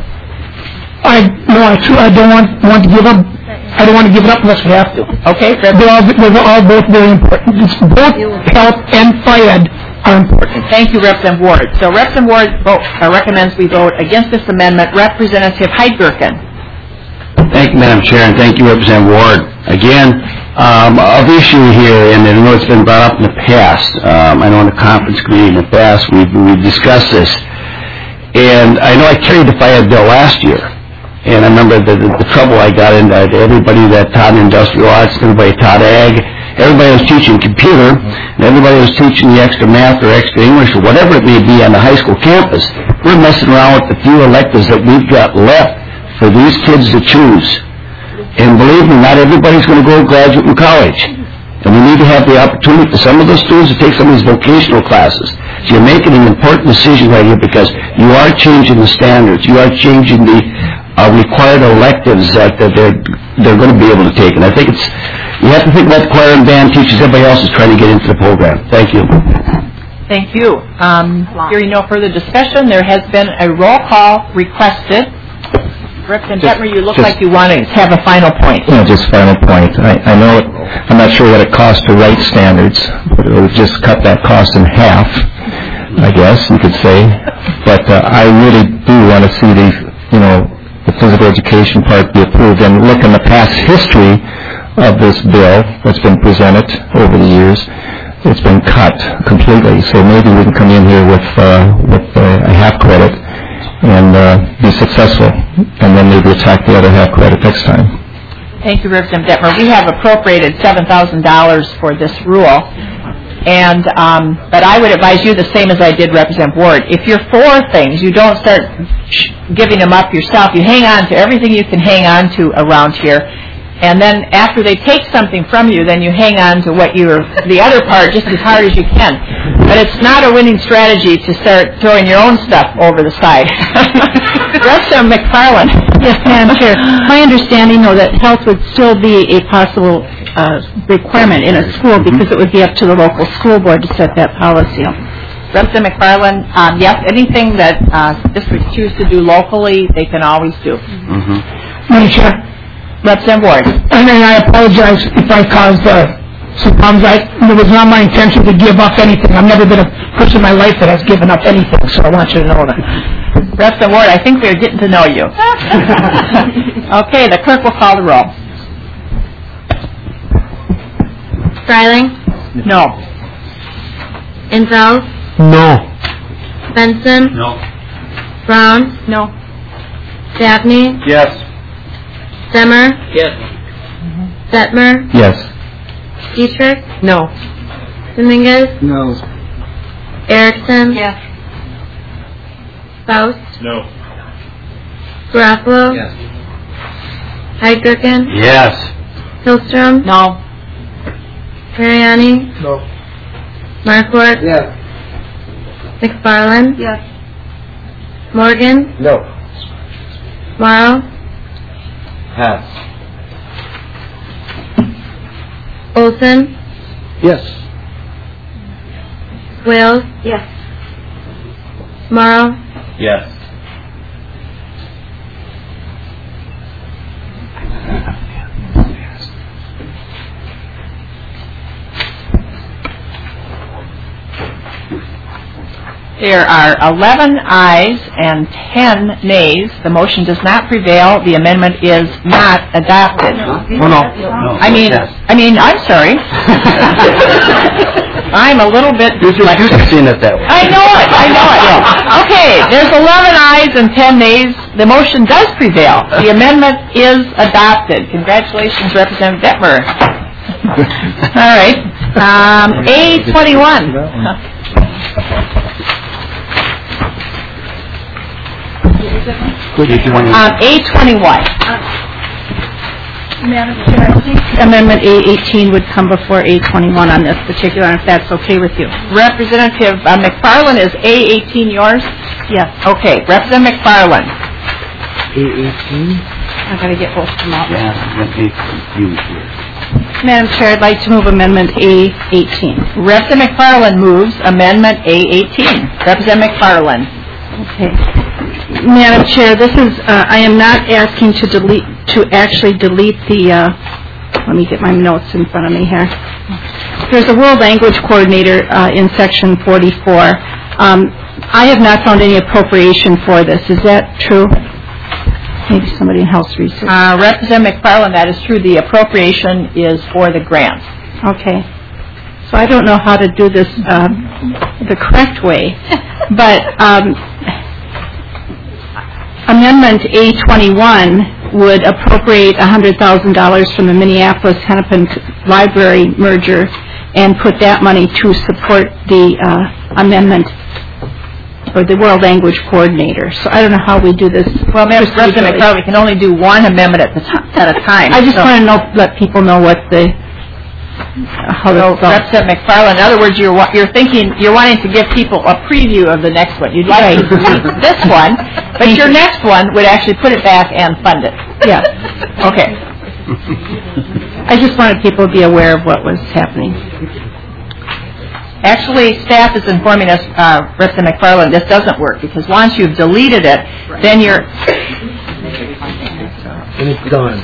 I no, I, I don't want want to give up. I don't want to give it up unless we have to. Okay. They're all they're all both very important. It's both health and Phi Ed are important. Thank you, Representative Ward. So Representative Ward vote, uh, recommends we vote against this amendment. Representative Heidgerken. Thank you, Madam Chair, and thank you, Representative Ward. Again, um, of issue here, and I know it's been brought up in the past. Um, I know in the conference committee in the past we've, we've discussed this. And I know I carried the Phi Ed bill last year. And I remember the, the, the trouble I got into. Everybody that taught industrial arts, everybody taught ag, everybody was teaching computer, and everybody was teaching the extra math or extra English or whatever it may be on the high school campus. We're messing around with the few electives that we've got left for these kids to choose. And believe me, not everybody's going to go graduate in college. And we need to have the opportunity for some of those students to take some of these vocational classes. So you're making an important decision right here because you are changing the standards. You are changing the uh, required electives that, that they're they're going to be able to take. And I think it's, you have to think about the choir and band teachers. Everybody else is trying to get into the program. Thank you. Thank you. Um, hearing no further discussion, there has been a roll call requested. Representative Detmer, you look just, like you want to have a final point. Yeah, just final point. I, I know it, I'm not sure what it costs to write standards, but it would just cut that cost in half, I guess you could say. But uh, I really do want to see the, you know, the physical education part be approved and look in the past history of this bill that's been presented over the years. It's been cut completely, so maybe we can come in here with uh, with uh, a half credit and uh, be successful, and then maybe attack the other half credit next time. Thank you, Representative Detmer. We have appropriated seven thousand dollars for this rule, and um, but I would advise you the same as I did Representative Ward. If you're for things, you don't start giving them up yourself. You hang on to everything you can hang on to around here, and then after they take something from you, then you hang on to what you're, the other part just as hard as you can. But it's not a winning strategy to start throwing your own stuff over the side. Representative McFarland. Yes, Madam Chair. My understanding, though, that health would still be a possible uh, requirement in a school because it would be up to the local school board to set that policy. Representative McFarland, um, yes, anything that uh, districts choose to do locally, they can always do. Mm-hmm. Madam Chair. Representative Ward. And I apologize if I caused uh, some problems. I, it was not my intention to give up anything. I've never been a person in my life that has given up anything, so I want you to know that. Representative Ward, I think they're getting to know you. Okay, the clerk will call the roll. Streiling? No. Inzel? No. Benson? No. Brown? No. Dabney? Yes. Demmer? Yes. Detmer? Yes. Dietrich? No. Dominguez? No. Erickson? Yes. Faust? No. Garofalo? Yes. Heidgerken? Yes. Hillstrom? No. Mariani? No. Markwart? Yes. McFarland? Yes. Morgan? No. Morrow? Pass. Olson? Yes. Wales? Yes. Morrow? Yes. There are eleven ayes and ten nays. The motion does not prevail. The amendment is not adopted. Oh, no. No. I mean, Yes. I mean, I'm sorry. I'm a little bit You're just used to seeing it that way. I know it. I know it. Okay, there's eleven ayes and ten nays. The motion does prevail. The amendment is adopted. Congratulations, Representative Detmer. All right. Um, A twenty-one. Um, A twenty-one. Madam Chair, I think Amendment A eighteen would come before A twenty-one on this particular, if that's okay with you. Representative uh, McFarland, is A eighteen yours? Yes. Okay, Representative McFarland. A eighteen? I've got to get both of them out. Yeah, let me confuse here. Madam Chair, I'd like to move Amendment A eighteen. Representative McFarland moves Amendment A eighteen. Representative McFarland. Okay. Madam Chair, this is, uh, I am not asking to delete, to actually delete the, uh, let me get my notes in front of me here. There's a World Language Coordinator uh, in Section forty-four. Um, I have not found any appropriation for this. Is that true? Maybe somebody in House Research. Uh, Representative McFarland, that is true. The appropriation is for the grants. Okay. So I don't know how to do this uh, the correct way, but um, Amendment A twenty-one would appropriate one hundred thousand dollars from the Minneapolis-Hennepin Library merger and put that money to support the uh, amendment for the World Language Coordinator. So I don't know how we do this. Well, Madam President, we can only do one amendment at, the t- at a time. I just so. want to know, let people know what the how so, this Representative McFarland, in other words, you're you're thinking you're wanting to give people a preview of the next one. You'd like right. to see this one, but Thank your you. next one would actually put it back and fund it. Yeah. Okay. I just wanted people to be aware of what was happening. Actually, staff is informing us, uh, Representative McFarland, this doesn't work because once you've deleted it, right. then you're. And it's gone.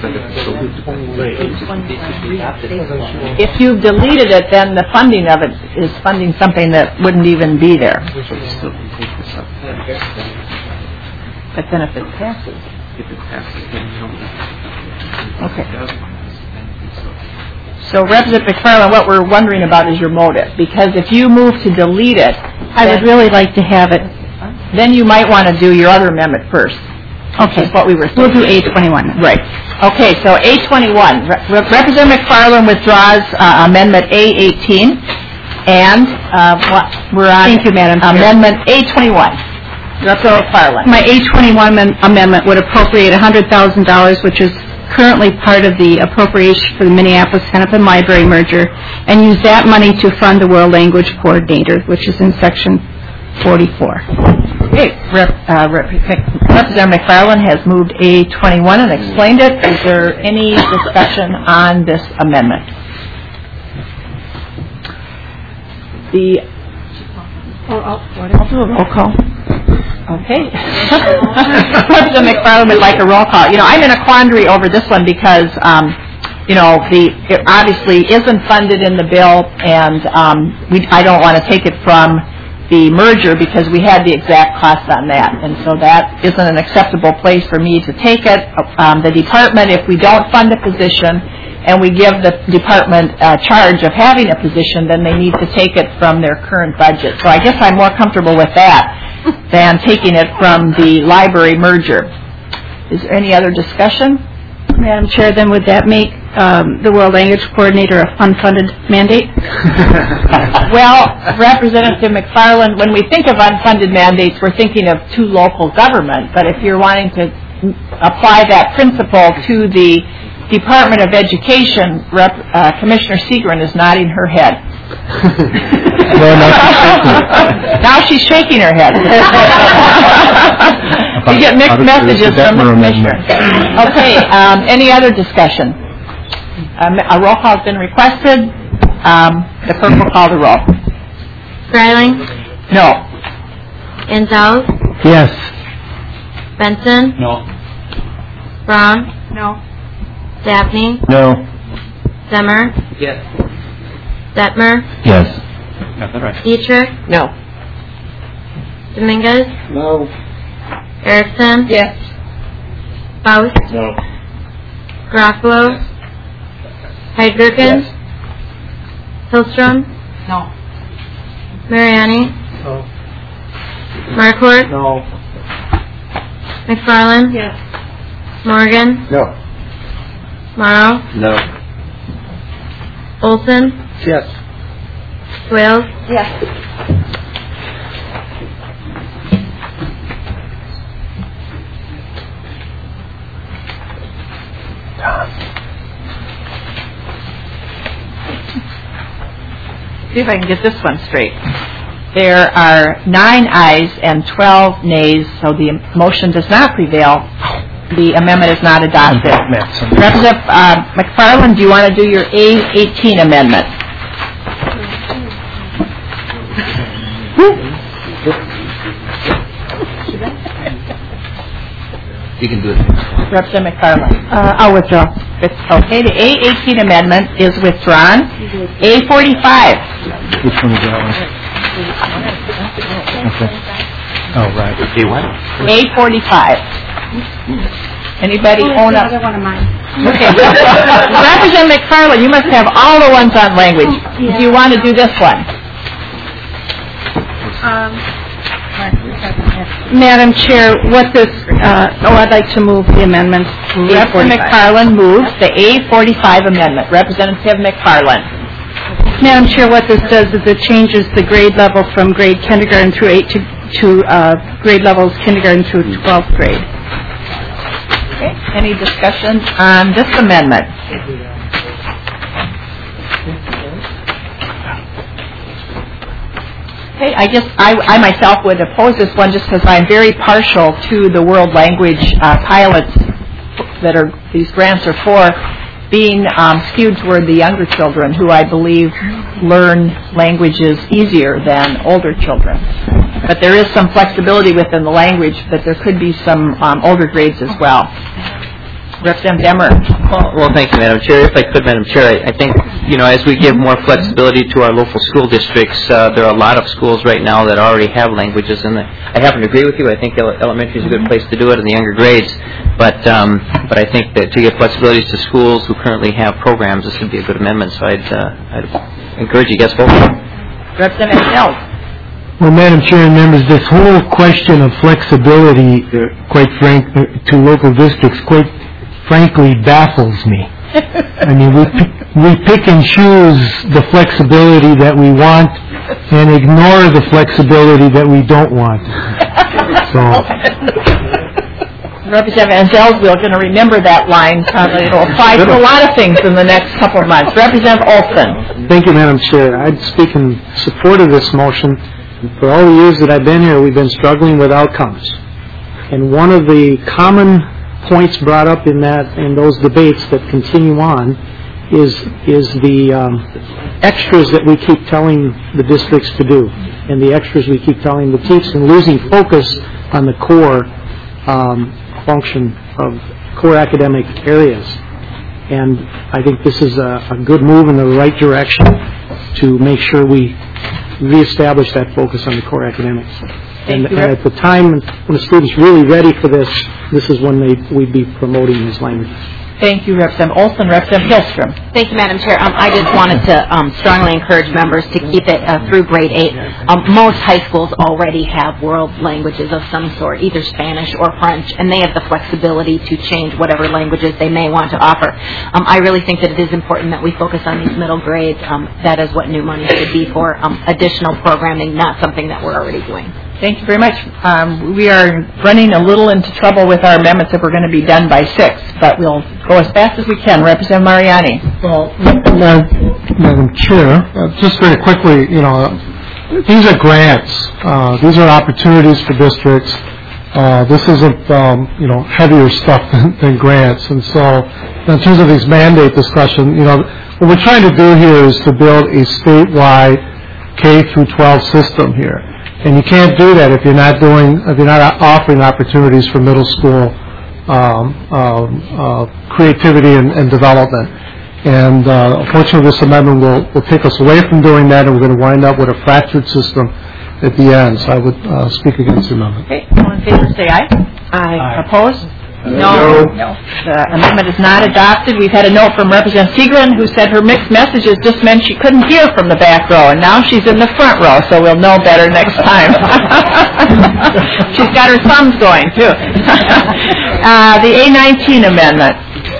If you've deleted it, then the funding of it is funding something that wouldn't even be there. But then if it passes. Okay. So, Representative McFarland, what we're wondering about is your motive, because if you move to delete it, I would really like to have it. Then you might want to do your other amendment first. Okay. That's what we were saying. We'll do A twenty-one. Right. Okay, so A twenty-one. Re- Representative McFarland withdraws uh, Amendment A eighteen, and uh, what, we're on Thank you, Madam Chair. Amendment A twenty-one. Representative McFarland. My A twenty-one am- amendment would appropriate one hundred thousand dollars, which is currently part of the appropriation for the Minneapolis-Hennepin Library merger, and use that money to fund the World Language Coordinator, which is in Section forty-four. Okay. Rep, uh, Rep, Representative McFarland has moved A twenty-one and explained it. Is there any discussion on this amendment? The I'll do a roll call. Okay. Representative McFarland would like a roll call. You know, I'm in a quandary over this one because, um, you know, the it obviously isn't funded in the bill, and um, we, I don't want to take it from the merger because we had the exact cost on that, and so that isn't an acceptable place for me to take it. Um, the department, if we don't fund a position and we give the department uh, charge of having a position, then they need to take it from their current budget. So I guess I'm more comfortable with that than taking it from the library merger. Is there any other discussion? Madam Chair, then would that make um, the World Language Coordinator a unfunded mandate? Well, Representative McFarland, when we think of unfunded mandates, we're thinking of two local government. But if you're wanting to apply that principle to the Department of Education, Rep, uh, Commissioner Segrin is nodding her head. Now she's shaking her head. You get mixed messages from the commissioner. Okay, um, any other discussion? Um, a roll call has been requested. Um, the clerk will call the roll. Greiling? No. Inzel? Yes. Benson? No. Braun? No. Dabney? No. Zemmer? Yes. Detmer? Yes. Got that right. Dietrich? No. Dominguez? No. Erickson? Yes. Faust? No. Garofalo? Heidgergen? Hillstrom? No. Mariani? No. Marquardt? No. McFarland? Yes. Morgan? No. Morrow? No. Olson? Yes. Swales? Yes. See if I can get this one straight. There are nine ayes and twelve nays, so the motion does not prevail. the amendment is not adopted. Representative uh, McFarland, do you want to do your A eighteen amendment? You can do it. Representative McFarland. Uh, I'll withdraw. Okay, the A eighteen amendment is withdrawn. A forty-five. Which one is that one? Okay. Oh, right. A what? A forty-five. Anybody own a... Another one of mine. Okay. Representative McFarland, you must have all the ones on language. Do you want to do this one? Um, Madam Chair, what this, uh, oh, I'd like to move the amendment. Representative McFarland moves the A forty-five amendment. Representative McFarland. Madam Chair, what this does is it changes the grade level from grade kindergarten through eight to, to uh, grade levels kindergarten through twelfth grade. Okay. Any discussion on this amendment? Okay, I just, I, I myself would oppose this one just because I'm very partial to the world language uh, pilots that are, these grants are for, being um, skewed toward the younger children who I believe learn languages easier than older children. But there is some flexibility within the language, but there could be some um, older grades as well. Representative Demmer. Well, well, thank you, Madam Chair. If I could, Madam Chair, I, I think, you know, as we give more flexibility to our local school districts, uh, there are a lot of schools right now that already have languages, and I happen to agree with you. I think ele- elementary is a good place to do it in the younger grades, but um, but I think that to give flexibilities to schools who currently have programs, this would be a good amendment. So I'd, uh, I'd encourage you guys to vote. Representative Hill. Well, Madam Chair and members, this whole question of flexibility, uh, quite frank, uh, to local districts, quite frankly, baffles me. I mean, we pick, we pick and choose the flexibility that we want and ignore the flexibility that we don't want. So, Representative Anzels, we're going to remember that line. Uh, it'll apply to a lot of things in the next couple of months. Representative Olson. thank you, Madam Chair. I'd speak in support of this motion. For all the years that I've been here, we've been struggling with outcomes. And one of the common points brought up in that in those debates that continue on is is the um, extras that we keep telling the districts to do, and the extras we keep telling the teachers, and losing focus on the core um, function of core academic areas. And I think this is a, a good move in the right direction to make sure we reestablish that focus on the core academics. And, and at the time when the students really ready for this, this is when they, we'd be promoting these languages. Thank you, Representative Olson. Representative Hillstrom. Thank you, Madam Chair. Um, I just wanted to um, strongly encourage members to keep it uh, through grade eight. Um, most high schools already have world languages of some sort, either Spanish or French, and they have the flexibility to change whatever languages they may want to offer. Um, I really think that it is important that we focus on these middle grades. Um, that is what new money should be for, um, additional programming, not something that we're already doing. Thank you very much. Um, we are running a little into trouble with our amendments if we're going to be done by six, but we'll go as fast as we can. Representative Mariani. Well, Madam Chair, uh, just very quickly, you know, these are grants. Uh, these are opportunities for districts. Uh, this isn't, um, you know, heavier stuff than, than grants. And so, in terms of these mandate discussion, you know, what we're trying to do here is to build a statewide K through twelve system here. And you can't do that if you're not doing, if you're not offering opportunities for middle school um, um, uh, creativity and, and development. And uh, unfortunately, this amendment will, will take us away from doing that, and we're going to wind up with a fractured system at the end. So I would uh, speak against the amendment. Okay, all in favor, say aye. Aye. Aye. Opposed? No. No. The amendment is not adopted. We've had a note from Representative Seagren who said her mixed messages just meant she couldn't hear from the back row, and now she's in the front row, so we'll know better next time. She's got her thumbs going, too. uh, the A nineteen amendment.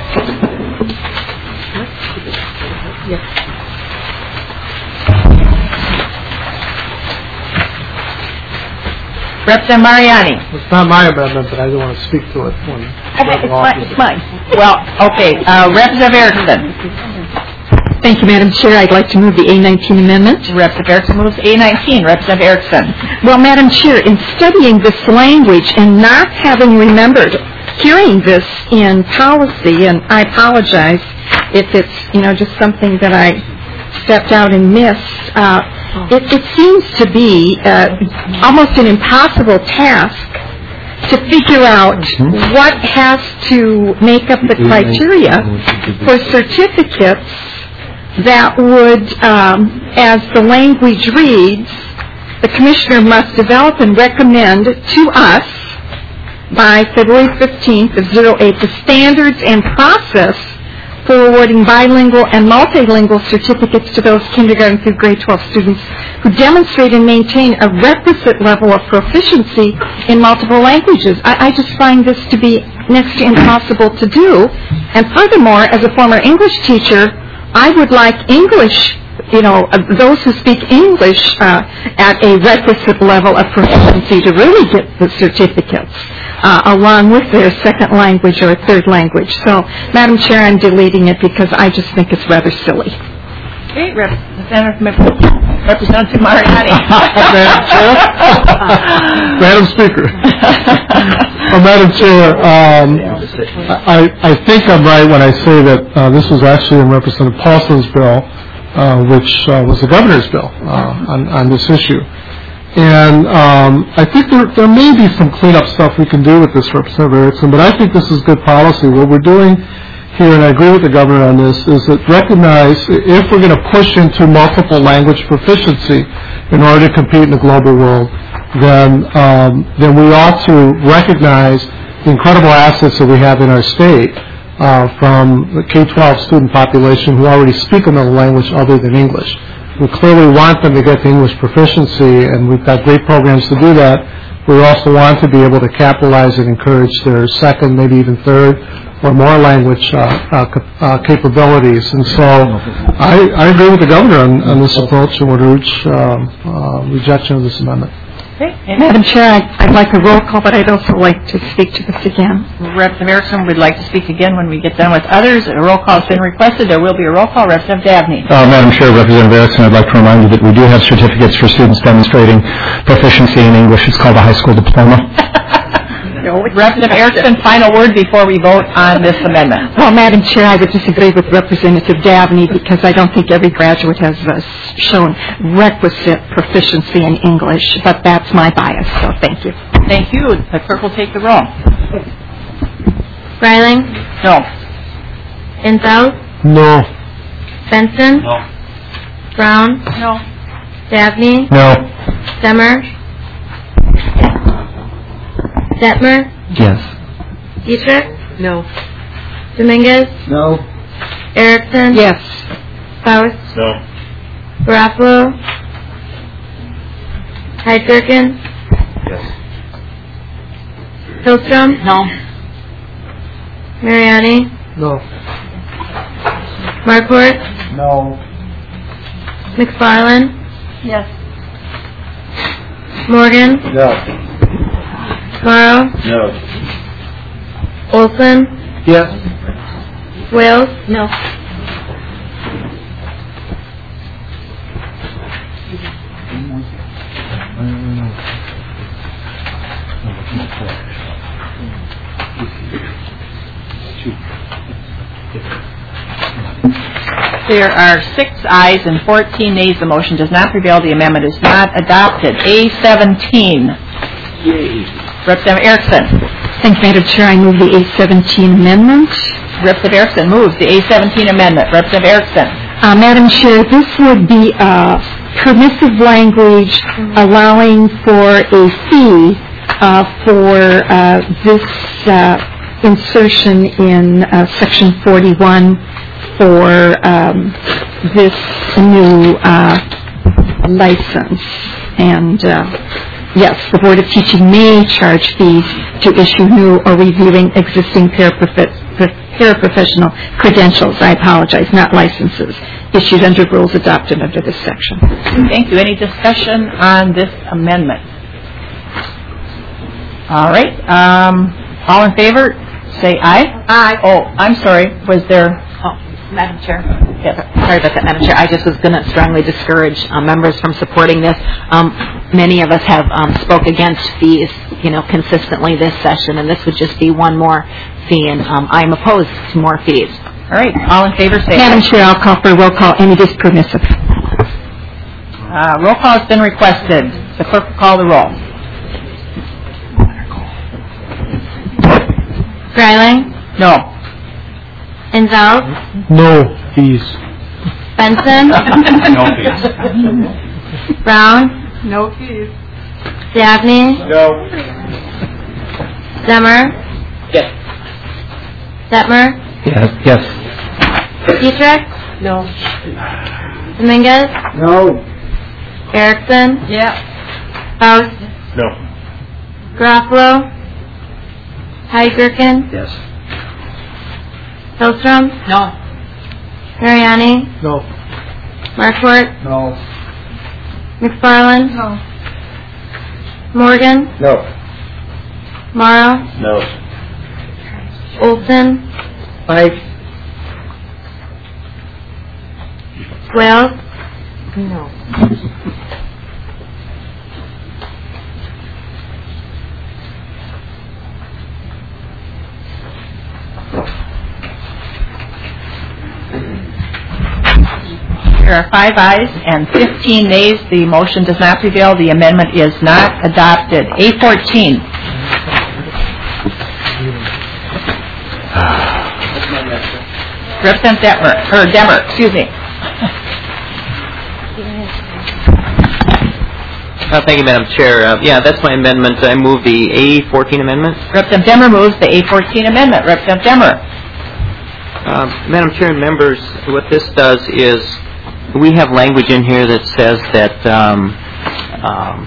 Representative Mariani. It's not my amendment, but I don't want to speak to it. When Okay, it's mine. It's mine. Well, okay. Uh, Representative Erickson. Thank you, Madam Chair. I'd like to move the A nineteen amendment. Representative Erickson moves A nineteen. Representative Erickson. Well, Madam Chair, in studying this language and not having remembered hearing this in policy, and I apologize if it's, you know, just something that I stepped out and missed. Uh, it, it seems to be uh, almost an impossible task to figure out what has to make up the criteria for certificates that would, um, as the language reads, the commissioner must develop and recommend to us by February fifteenth of oh eight the standards and process for awarding bilingual and multilingual certificates to those kindergarten through grade twelve students who demonstrate and maintain a requisite level of proficiency in multiple languages. I, I just find this to be next to impossible to do. And furthermore, as a former English teacher, I would like English, you know, uh, those who speak English uh, at a requisite level of proficiency to really get the certificates, uh, along with their second language or third language. So, Madam Chair, I'm deleting it because I just think it's rather silly. Okay, Representative Representative Mariani. Madam Chair. Madam Speaker. uh, Madam Chair, um, I, I think I'm right when I say that uh, this was actually in Representative Paulson's bill, uh, which uh, was the governor's bill uh, on, on this issue. And um, I think there, there may be some cleanup stuff we can do with this, Representative Erickson, but I think this is good policy. What we're doing here, and I agree with the governor on this, is that recognize if we're going to push into multiple language proficiency in order to compete in the global world, then um, then we ought to recognize the incredible assets that we have in our state uh, from the K twelve student population who already speak another language other than English. We clearly want them to get the English proficiency, and we've got great programs to do that. We also want to be able to capitalize and encourage their second, maybe even third, or more language uh, uh, uh, capabilities. And so I, I agree with the governor on, on this approach and would urge um, uh, rejection of this amendment. Okay. Madam Chair, I'd, I'd like a roll call, but I'd also like to speak to this again. Representative Erickson would like to speak again when we get done with others. A roll call has been requested. There will be a roll call. Representative Dabney. Uh, Madam Chair, Representative Erickson, I'd like to remind you that we do have certificates for students demonstrating proficiency in English. It's called a high school diploma. Representative Erickson, final word before we vote on this amendment. Well, Madam Chair, I would disagree with Representative Dabney because I don't think every graduate has uh, shown requisite proficiency in English, but that's my bias, so thank you. Thank you. The clerk will take the roll. Freiling? No. Intel? No. Benson? No. Brown? No. Dabney? No. Stemmer? Detmer? Yes. Dietrich? No. Dominguez? No. Erickson? Yes. Faust? No. Garofalo? Hyde Durkin? Yes. Hillstrom? No. Mariani? No. Marquardt? No. McFarland? Yes. Morgan? No. Morrow? No. Olson? Yes. Wales? No. There are six ayes and fourteen nays. The motion does not prevail. The amendment is not adopted. A seventeen. Representative Erickson. Thank you, Madam Chair. I move the A seventeen amendment. Representative Erickson moves the A seventeen amendment. Representative Erickson. Uh, Madam Chair, this would be uh, permissive language allowing for a fee uh, for uh, this uh, insertion in uh, Section forty-one for um, this new uh, license. And uh, yes, the Board of Teaching may charge fees to issue new or reviewing existing paraprof- paraprofessional credentials. I apologize, not licenses, issued under rules adopted under this section. Thank you. Any discussion on this amendment? All right. Um, all in favor, say aye. Aye. Oh, I'm sorry. Was there? Oh. Madam Chair. Yes. Sorry about that, Madam Chair. I just was going to strongly discourage uh, members from supporting this. Um, many of us have um, spoke against fees, you know, consistently this session, and this would just be one more fee, and um, I'm opposed to more fees. All right. All in favor, say Madam aye. Chair, I'll call for a roll call, and it is permissive. Uh, roll call has been requested. The clerk will call the roll. Greiling, No. Inzel, No fees. Benson, No fees. Brown, No fees. Dabney, No. Zemmer, Yes. Detmer, Yes. Yes. Dietrich, No. Dominguez, No. Erickson, Yeah. Faust, No. Garofalo, Heidi Gerken, Yes. Hillstrom, No. Mariani, No. Markwart, No. McFarland, No. Morgan, No. Morrow, No. Olson, Aye. Wales, No. There are five ayes and fifteen nays. The motion does not prevail. The amendment is not adopted. A fourteen. Representative Detmer, or Demmer, excuse me. Uh, Thank you, Madam Chair. Uh, Yeah, that's my amendment. I move the A fourteen amendment. Representative Demmer moves the A fourteen amendment. Representative Demmer. Uh, Madam Chair and members, what this does is we have language in here that says that um, um,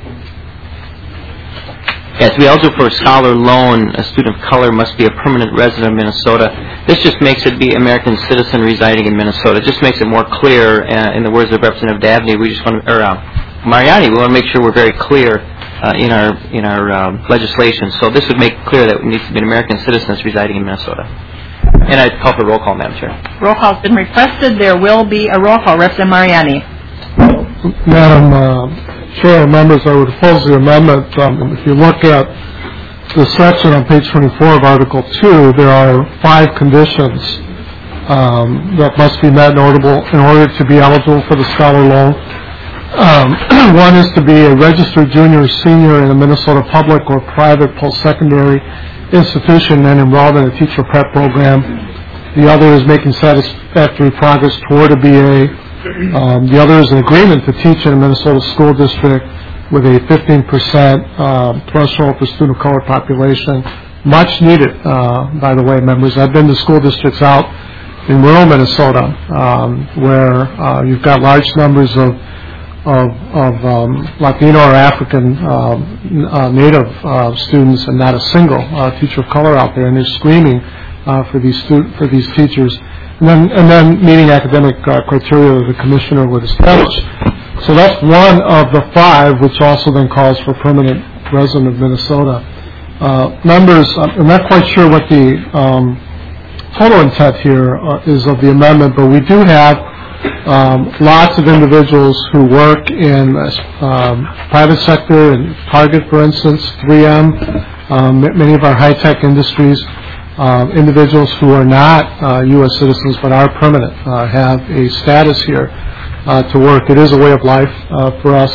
yeah, to be eligible for a scholar loan, a student of color must be a permanent resident of Minnesota. This just makes it be American citizen residing in Minnesota. It just makes it more clear. Uh, in the words of Representative Dabney, we just want to, or uh, Mariani, we want to make sure we're very clear uh, in our in our um, legislation. So this would make it clear that it needs to be an American citizen that's residing in Minnesota. And I call for roll call, Madam Chair. Roll call has been requested. There will be a roll call. Representative Mariani. Madam uh, Chair, members, I would oppose the amendment. Um, if you look at the section on page twenty-four of Article two, there are five conditions um, that must be met in order, in order to be eligible for the scholar loan. Um, one is to be a registered junior or senior in a Minnesota public or private post-secondary institution and enrolled in a teacher prep program. The other is making satisfactory progress toward a B A. Um, the other is an agreement to teach in a Minnesota school district with a fifteen percent uh, threshold for student of color population. Much needed, uh, by the way, members. I've been to school districts out in rural Minnesota um, where uh, you've got large numbers of of, of um, Latino or African um, uh, Native uh, students, and not a single uh, teacher of color out there, and they're screaming uh, for these stu- for these teachers, and then and then meeting academic uh, criteria that the commissioner would establish. So that's one of the five, which also then calls for permanent resident of Minnesota. Uh, members, I'm not quite sure what the um, total intent here uh, is of the amendment, but we do have Um, lots of individuals who work in um, private sector, and Target, for instance, three M, um, many of our high-tech industries, um, individuals who are not uh, U S citizens but are permanent, uh, have a status here uh, to work. It is a way of life uh, for us.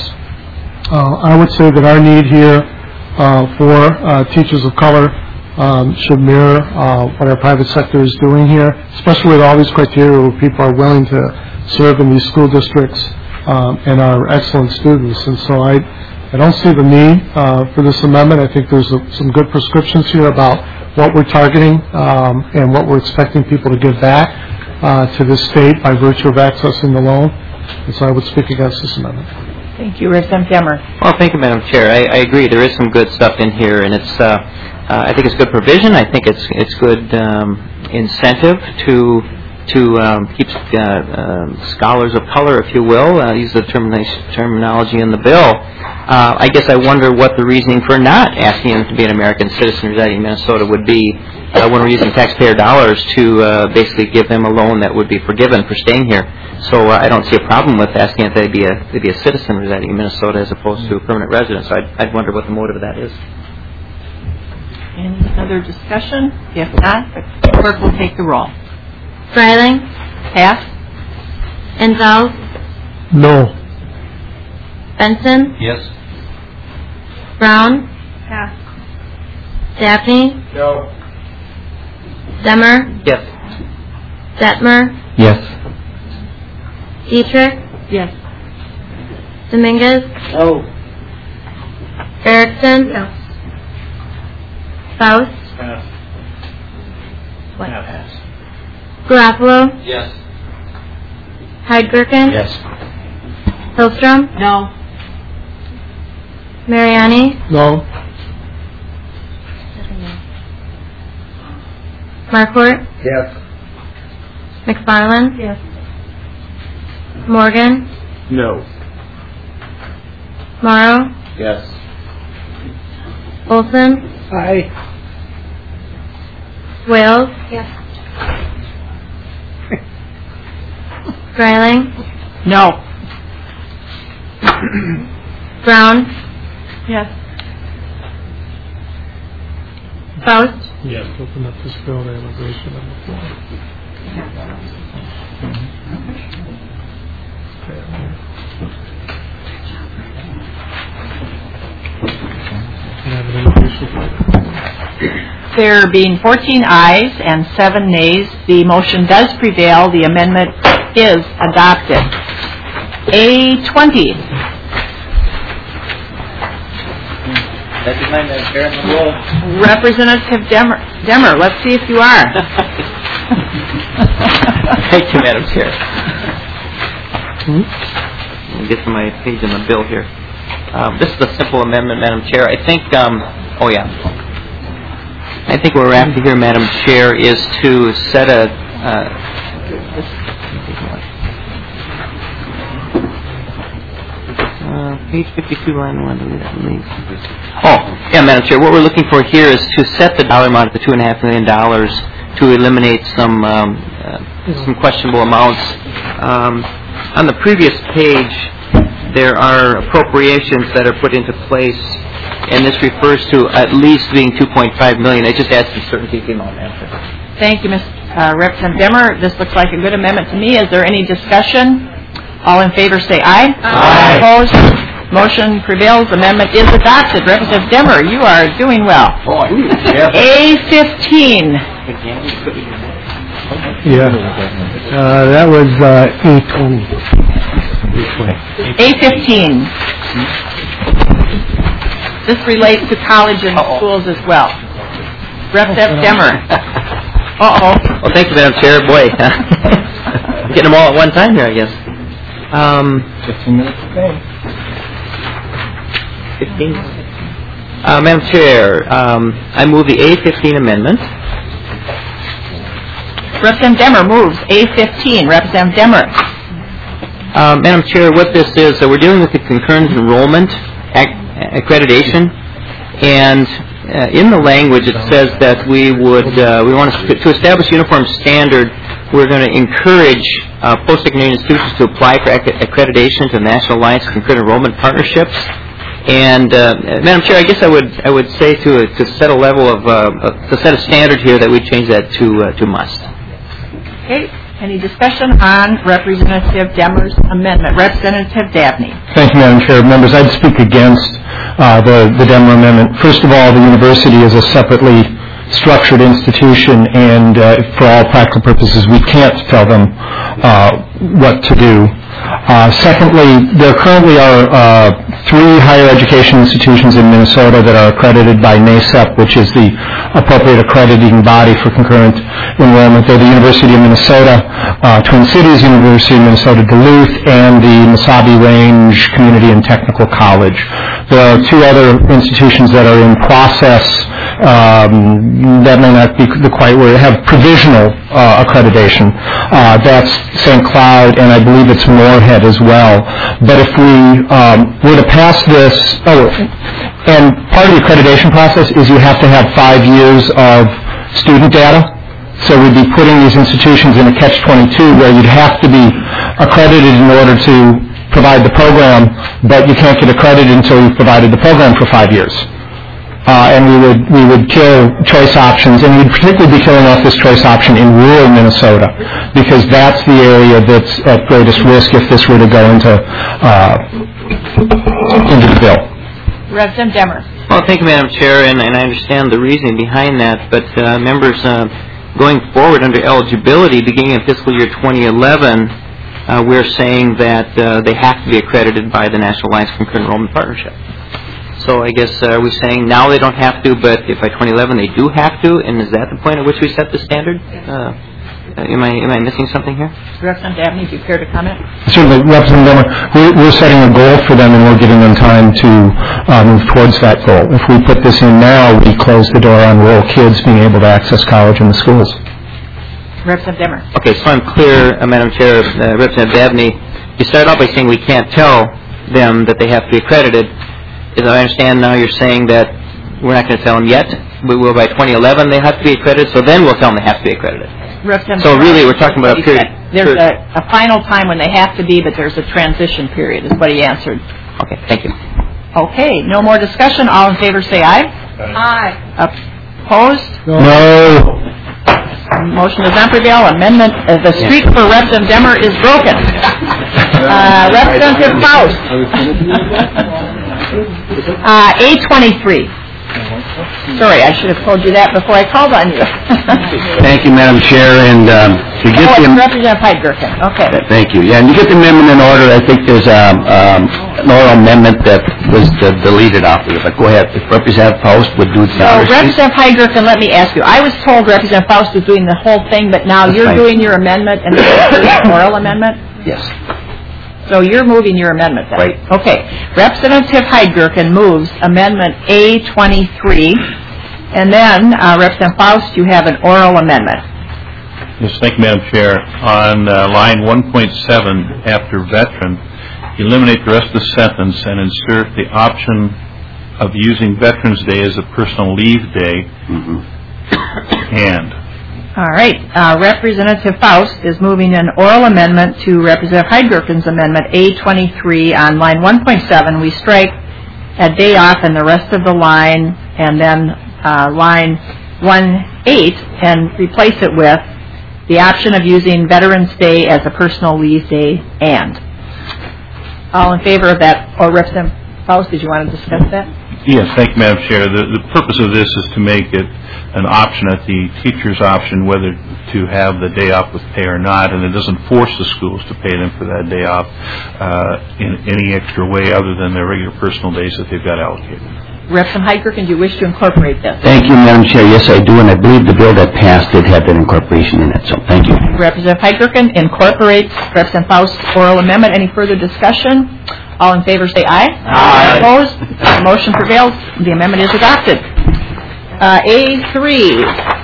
Uh, I would say that our need here uh, for uh, teachers of color um, should mirror uh, what our private sector is doing here, especially with all these criteria where people are willing to serve in these school districts um, and are excellent students. And so I, I don't see the need uh, for this amendment. I think there's a, some good prescriptions here about what we're targeting um, and what we're expecting people to give back uh, to the state by virtue of accessing the loan. And so I would speak against this amendment. Thank you, Representative Demmer. Well, thank you, Madam Chair. I, I agree. There is some good stuff in here, and it's. Uh, uh, I think it's good provision. I think it's it's good um, incentive to. to um, keep uh, um, scholars of color, if you will, uh, use the termination, terminology in the bill. Uh, I guess I wonder what the reasoning for not asking them to be an American citizen residing in Minnesota would be. uh, when we're using taxpayer dollars to uh, basically give them a loan that would be forgiven for staying here. So uh, I don't see a problem with asking if they be a they be a citizen residing in Minnesota as opposed to a permanent resident. So I'd, I'd wonder what the motive of that is. Any other discussion? If not, the clerk will take the roll. Freiling. Pass. Inzel. No. Benson. Yes. Brown. Pass. Daphne. No. Demmer. Yes. Detmer. Yes. Dietrich. Yes. Dominguez. No. Erickson. Yes. Faust. Pass. What? Pass. Garofalo. Yes. Heidgerken. Yes. Hillstrom. No. Mariani. No. Marquardt. Yes. McFarland. Yes. Morgan. No. Morrow. Yes. Olson. Aye. Wales. Yes. Freiling. No. Brown. Yes. Faust. Yes. Open up this bill to immigration on the floor. There being fourteen ayes and seven nays, the motion does prevail. The amendment is adopted. A twenty. Representative Demmer, Demmer, let's see if you are. Thank you, Madam Chair. Let me get to my page in the bill here. Um, this is a simple amendment, Madam Chair. I think, um, oh yeah. I think what we're after here, Madam Chair, is to set a, uh, uh, page fifty-two, line one. Oh, yeah, Madam Chair, what we're looking for here is to set the dollar amount at the two and a half million dollars to eliminate some um, uh, some questionable amounts. Um, on the previous page, there are appropriations that are put into place, and this refers to at least being two point five million dollars. I just asked for certainty came on after. Thank you, Miz Uh, Representative Demmer. This looks like a good amendment to me. Is there any discussion? All in favor say aye. Aye. Opposed? Motion prevails. Amendment is adopted. Representative Demmer, you are doing well. A fifteen. Yeah. Uh, that was uh, A twenty. A fifteen. This relates to college and Uh-oh. schools as well. Representative Demmer. Uh-oh. Well, thank you, Madam Chair. Boy, getting them all at one time here, I guess. Um, fifteen minutes today. fifteen. Uh, Madam Chair, um, I move the A fifteen amendment. Representative Demmer moves A fifteen. Representative Demmer. Uh, Madam Chair, what this is, uh, we're dealing with the concurrent enrollment ac- accreditation, and uh, in the language it says that we would uh, we want to, to establish a uniform standard. We're going to encourage uh, post-secondary institutions to apply for ac- accreditation to the National Alliance of Concurrent Enrollment Partnerships. And uh, Madam Chair, I guess I would I would say to to set a level of uh, to set a standard here that we change that to uh, to must. Okay. Any discussion on Representative Demmer's amendment? Representative Dabney. Thank you, Madam Chair. Members, I'd speak against uh, the, the Demmer amendment. First of all, the university is a separately structured institution, and uh, for all practical purposes, we can't tell them uh, what to do. Uh, secondly, there currently are uh, three higher education institutions in Minnesota that are accredited by NACEP, which is the appropriate accrediting body for concurrent enrollment. They're the University of Minnesota, uh, Twin Cities University of Minnesota Duluth, and the Mesabi Range Community and Technical College. There are two other institutions that are in process um, that may not be the quite where they have provisional uh, accreditation. Uh, that's Saint Cloud, and I believe it's Moorhead as well. But if we um, were to pass this, oh, and part of the accreditation process is you have to have five years of student data. So we'd be putting these institutions in a catch twenty-two where you'd have to be accredited in order to provide the program, but you can't get accredited until you've provided the program for five years. Uh, and we would we would kill choice options, and we'd particularly be killing off this choice option in rural Minnesota, because that's the area that's at greatest risk if this were to go into uh, into the bill. Representative Demmer. Well, thank you, Madam Chair, and, and I understand the reasoning behind that, but uh, members, uh, going forward under eligibility, beginning in fiscal year twenty eleven, uh, we're saying that uh, they have to be accredited by the National Alliance for Concurrent Enrollment Partnership. So I guess uh, are we saying now they don't have to, but if by twenty eleven they do have to, and is that the point at which we set the standard? Uh, am I am I missing something here? Representative Dabney, do you care to comment? Certainly, Representative Demmer, we're, we're setting a goal for them, and we're giving them time to uh, move towards that goal. If we put this in now, we close the door on rural kids being able to access college in the schools. Representative Demmer. Okay, so I'm clear, uh, Madam Chair, uh, Representative Dabney. You started off by saying we can't tell them that they have to be accredited. As I understand now, you're saying that we're not going to tell them yet. We will by twenty eleven they have to be accredited, so then we'll tell them they have to be accredited. So really, we're talking about a period. There's a, a final time when they have to be, but there's a transition period, is what he answered. Okay, thank you. Okay, no more discussion. All in favor say aye. Aye. Opposed? No. Motion does not prevail. Amendment, uh, the streak for Representative Demmer is broken. Uh, Representative Faust. Uh, A twenty-three. Sorry, I should have told you that before I called on you. Thank you, Madam Chair, and um, to get oh, the... it's Representative Heidgerken. Okay. Uh, thank you. Yeah, and to get the amendment in order, I think there's um, um, an oral amendment that was uh, deleted off of it. But go ahead. If Representative Faust would do the So, honors, Representative Heidgerken, let me ask you. I was told Representative Faust was doing the whole thing, but now That's you're fine. doing your amendment and the oral amendment? Yes. So you're moving your amendment then? Right. Okay. Representative Heidgerken moves Amendment A twenty-three, and then, uh, Representative Faust, you have an oral amendment. Yes, thank you, Madam Chair. On uh, line one point seven, after veteran, eliminate the rest of the sentence and insert the option of using Veterans Day as a personal leave day, Mm-hmm. and. All right. Uh, Representative Faust is moving an oral amendment to Representative Heidgerken's amendment A twenty-three. On line one point seven, we strike a day off and the rest of the line, and then uh, line one eight, and replace it with the option of using Veterans Day as a personal leave day, and. All in favor of that? Or Representative Faust, did you want to discuss that? Yes, thank you, Madam Chair. The, the purpose of this is to make it an option at the teacher's option whether to have the day off with pay or not, and it doesn't force the schools to pay them for that day off uh, in any extra way other than their regular personal days that they've got allocated. Representative Heidgerken, do you wish to incorporate this? Thank you, Madam Chair. Yes, I do, and I believe the bill that passed did have that incorporation in it, so thank you. Representative Heidgerken incorporates Representative Faust's oral amendment. Any further discussion? All in favor say aye. Aye. Opposed? The motion prevails. The amendment is adopted. Uh, A three.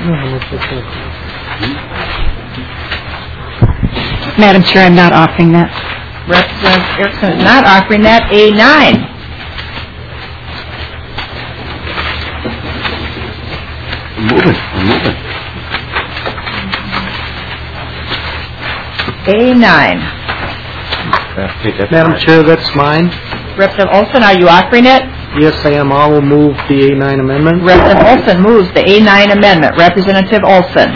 Madam Chair, I'm not offering that. Representative Erickson is not offering that. A nine. Move it. Move it. A nine. Madam Chair, that's mine. Representative Olson, are you offering it? Yes, I am. I will move the A nine amendment. Representative Olson moves the A nine amendment. Representative Olson.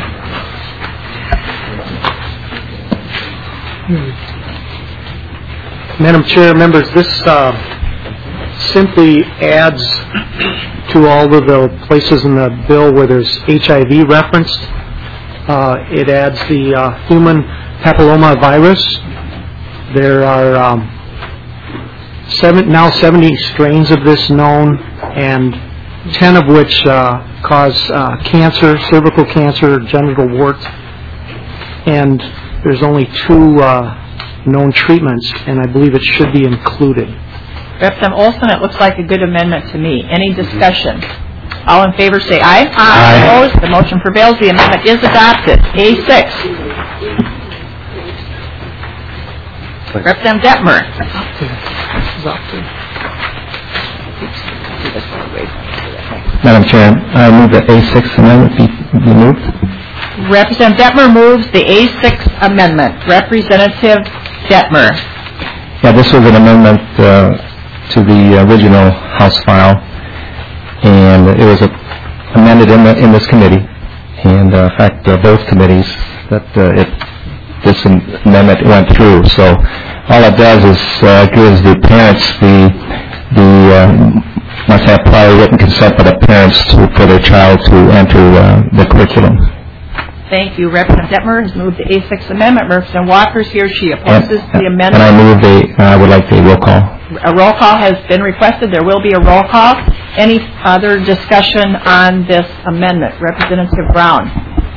Madam Chair, members, this uh, simply adds to all of the places in the bill where there's H I V referenced. Uh, it adds the uh, human papilloma virus. There are um, seven, now seventy strains of this known, and ten of which uh, cause uh, cancer, cervical cancer, genital warts, and there's only two uh, known treatments, and I believe it should be included. Representative Olson, it looks like a good amendment to me. Any discussion? All in favor say aye. Aye. Opposed? The motion prevails. The amendment is adopted. A six. Representative Detmer. Madam Chair, I move that A six amendment be be moved. Representative Detmer moves the A six amendment. Representative Detmer. Yeah, this was an amendment uh, to the original House file, and it was a, amended in, the, in this committee, and uh, in fact, uh, both committees that uh, it, this amendment went through. So all it does is uh, gives the parents the the uh, must have prior written consent by the parents to, for their child to enter uh, the curriculum. Thank you. Representative Detmer has moved the A six amendment. Representative Walker here. She opposes and, the amendment. And I move the, uh, I would like a roll call. A roll call has been requested. There will be a roll call. Any other discussion on this amendment? Representative Brown.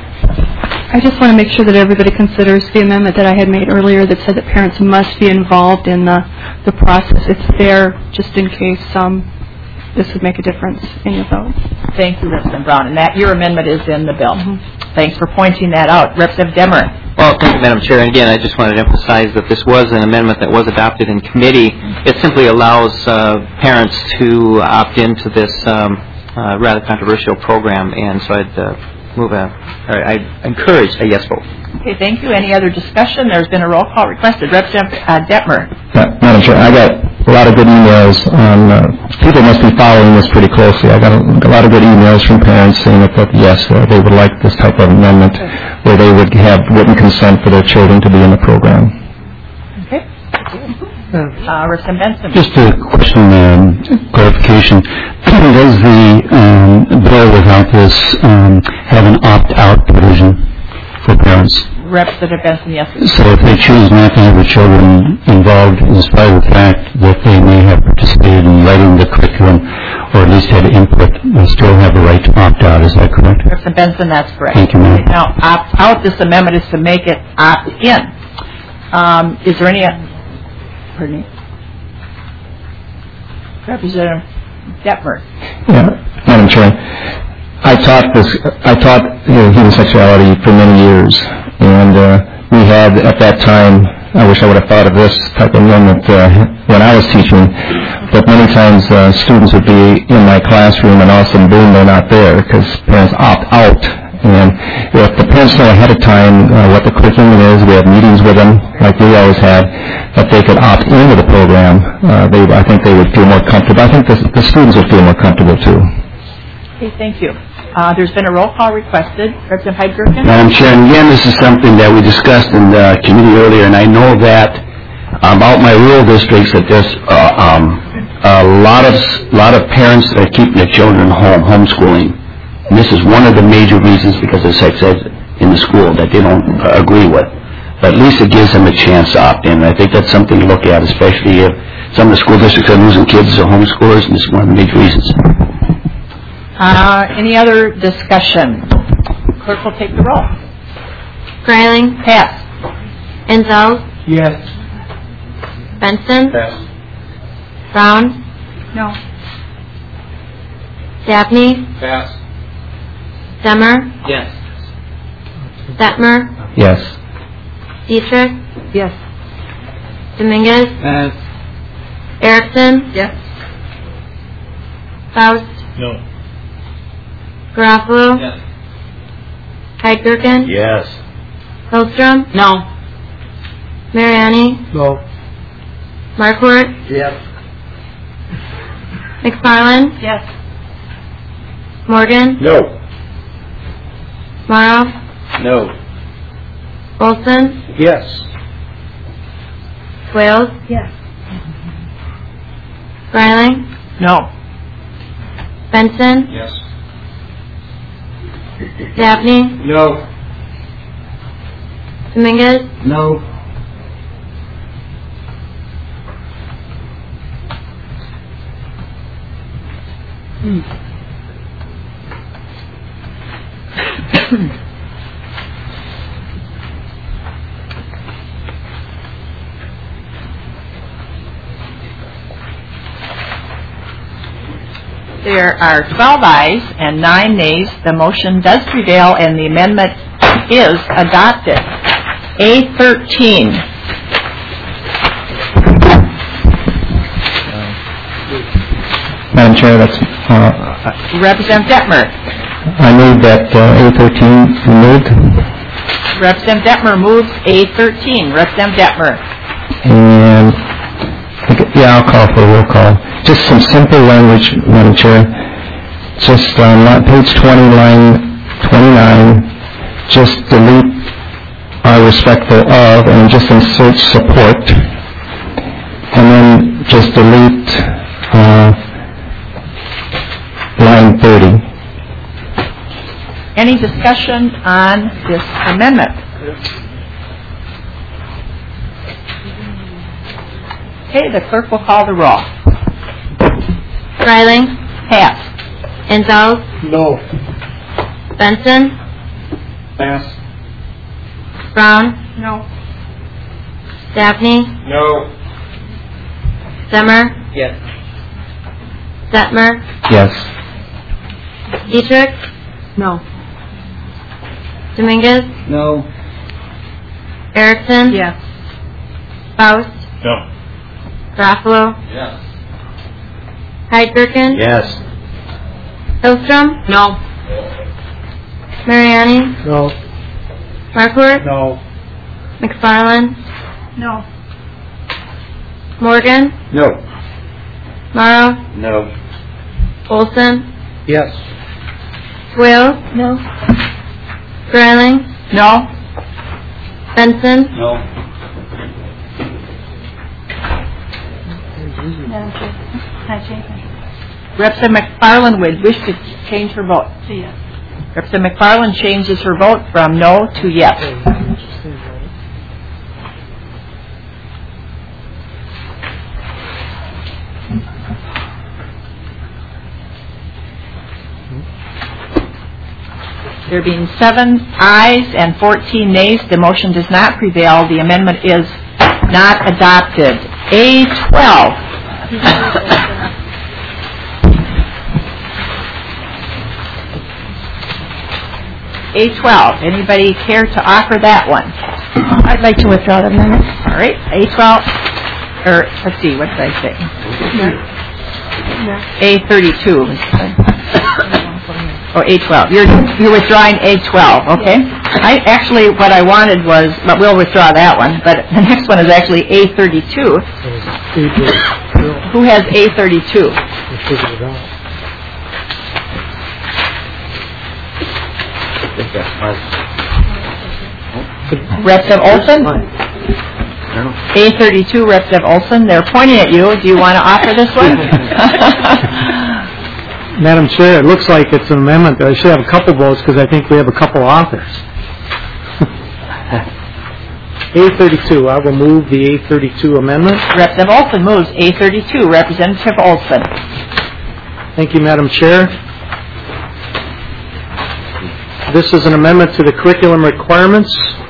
I just want to make sure that everybody considers the amendment that I had made earlier that said that parents must be involved in the, the process. It's there just in case um, this would make a difference in your vote. Thank you, Representative Brown. And that your amendment is in the bill. Mm-hmm. Thanks for pointing that out. Representative Detmer. Well, thank you, Madam Chair. And again, I just wanted to emphasize that this was an amendment that was adopted in committee. It simply allows uh, parents to opt into this um, uh, rather controversial program, and so I'd uh, move a, or I encourage a yes vote. Okay, thank you. Any other discussion? There's been a roll call requested. Representative uh, Detmer. Uh, Madam Chair, I got a lot of good emails on, uh, people must be following this pretty closely. I got a, a lot of good emails from parents saying that, that yes, uh, they would like this type of amendment where they would have written consent for their children to be in the program. Okay. Uh, Representative Benson. Just a question, um, clarification. Does the um, bill without this um, have an opt-out provision for parents? Representative Benson, yes. So if they choose not to have their children involved, in spite of the fact that they may have participated in writing the curriculum or at least had input, they still have the right to opt out. Is that correct? Representative Benson, that's correct. Thank you, ma'am. Now, opt out, this amendment is to make it opt in. Um, is there any... Pardon me. Representative Detmer. Yeah, Madam Chair, I taught this. I taught you know, human sexuality for many years, and uh, we had at that time. I wish I would have thought of this type of amendment uh, when I was teaching. But many times uh, students would be in my classroom, and all of a sudden, boom, they're not there because parents opt out. And if the parents know ahead of time uh, what the curriculum is, we have meetings with them, like we always had, that they could opt into the program, uh, they, I think they would feel more comfortable. I think the, the students would feel more comfortable, too. Okay, thank you. Uh, there's been a roll call requested. Representative Heidgergen. Madam Chair, and again, this is something that we discussed in the committee earlier, and I know that about my rural districts that there's uh, um, a lot of lot of parents that are keeping their children home, homeschooling. And this is one of the major reasons because of sex ed in the school that they don't uh, agree with. But at least it gives them a chance to opt in. I think that's something to look at, especially if some of the school districts are losing kids or homeschoolers, and this is one of the major reasons. Uh, any other discussion? Clerk will take the roll. Greiling. Pass. Enzel. Yes. Benson. Pass. Brown. No. Dabney. Pass. Demmer. Yes. Detmer. Yes. Dietrich. Yes. Dominguez. Pass. Erickson. Yes. Faust. No. Garofalo. Yes. Heidgergen. Yes. Hillstrom. No. Mariani. No. Markwart. Yes. McFarland. Yes. Morgan. No. Morrow. No. Olson. Yes. Swales. Yes. Greiling. No. Benson. Yes. Dabney. No. Dominguez. No. There are twelve ayes and nine nays. The motion does prevail and the amendment is adopted. A thirteen. Madam Chair, that's... Uh, Representative Detmer. I move that uh, A thirteen be moved. Representative Detmer moves A thirteen. Representative Detmer. And, yeah, I'll call for a roll call. Just some simple language, Madam Chair. Just on um, page twenty, line twenty-nine, just delete are respectful of and just insert support. And then just delete uh, line thirty. Any discussion on this amendment? Okay, the clerk will call the roll. Greiling? Pass. Inzals? No. Benson? Pass. Brown? No. Dabney? No. Zemmer? Yes. Detmer? Yes. Dietrich? No. Dominguez? No. Erickson? Yes. Faust? No. Garofalo? Yes. Heidgerken? Yes. Hillstrom? No. Mariani? No. Markort? No. McFarland? No. Morgan? No. Morrow? No. Olson? Yes. Swales? No. Greiling? No. Benson? No. Representative McFarland would wish to change her vote. Yes. Representative McFarland changes her vote from no to yes. There being seven ayes and fourteen nays, the motion does not prevail. The amendment is not adopted. A twelve. A twelve. Anybody care to offer that one? I'd like to withdraw the amendment. All right. A twelve. Or let's see. What did I say? A thirty-two. Oh, A twelve. You're you're withdrawing A twelve, okay? I actually what I wanted was, but we'll withdraw that one. But the next one is actually A thirty-two. Who has A thirty-two? Representative Olson? A thirty-two, Representative Olson. They're pointing at you. Do you want to offer this one? Madam Chair, it looks like it's an amendment that I should have a couple votes because I think we have a couple authors. A thirty-two, I will move the A thirty-two amendment. Representative Olson moves A thirty-two. Representative Olson. Thank you, Madam Chair. This is an amendment to the curriculum requirements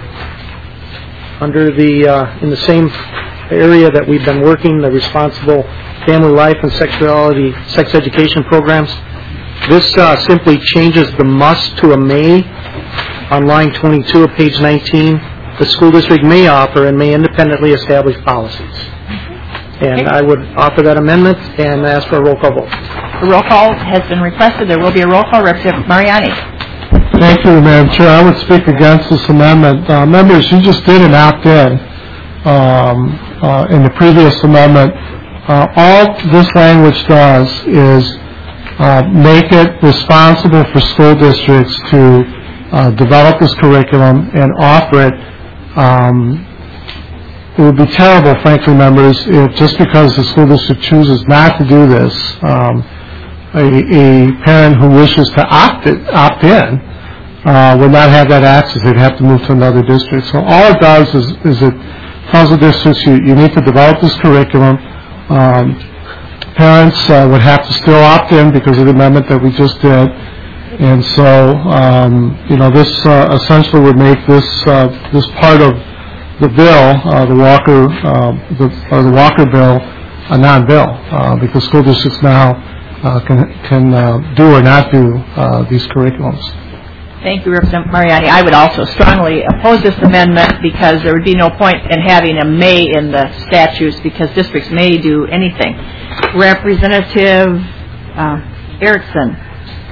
under the, uh, in the same area that we've been working, the responsible family life and sexuality, sex education programs. This uh, simply changes the must to a may on line twenty-two of page nineteen. The school district may offer and may independently establish policies. And Okay. I would offer that amendment and ask for a roll call vote. A roll call has been requested. There will be a roll call. Representative Mariani. Thank you, Madam Chair. I would speak against this amendment. Uh, members, you just did an opt-in um, uh, in the previous amendment. Uh, all this language does is uh, make it responsible for school districts to uh, develop this curriculum and offer it. Um, it would be terrible, frankly, members, if just because the school district chooses not to do this, um, a, a parent who wishes to opt, it, opt in uh, would not have that access. They'd have to move to another district. So all it does is, is it tells the districts you, you need to develop this curriculum. Um, parents uh, would have to still opt in because of the amendment that we just did. And so, um, you know, this uh, essentially would make this uh, this part of the bill, uh, the Walker uh, the, or the Walker bill, a non-bill uh, because school districts now uh, can can uh, do or not do uh, these curriculums. Thank you, Representative Mariani. I would also strongly oppose this amendment because there would be no point in having a may in the statutes because districts may do anything. Representative uh, Erickson.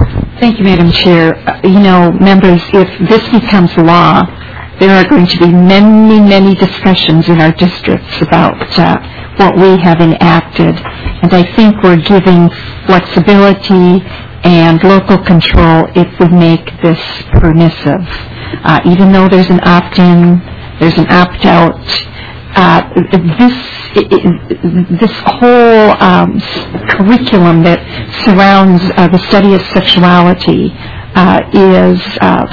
Thank you, Madam Chair. Uh, You know, members, if this becomes law, there are going to be many, many discussions in our districts about uh, what we have enacted. And I think we're giving flexibility and local control if we make this permissive. Uh, even though there's an opt-in, there's an opt-out, uh, this this whole um, curriculum that surrounds uh, the study of sexuality uh, is uh,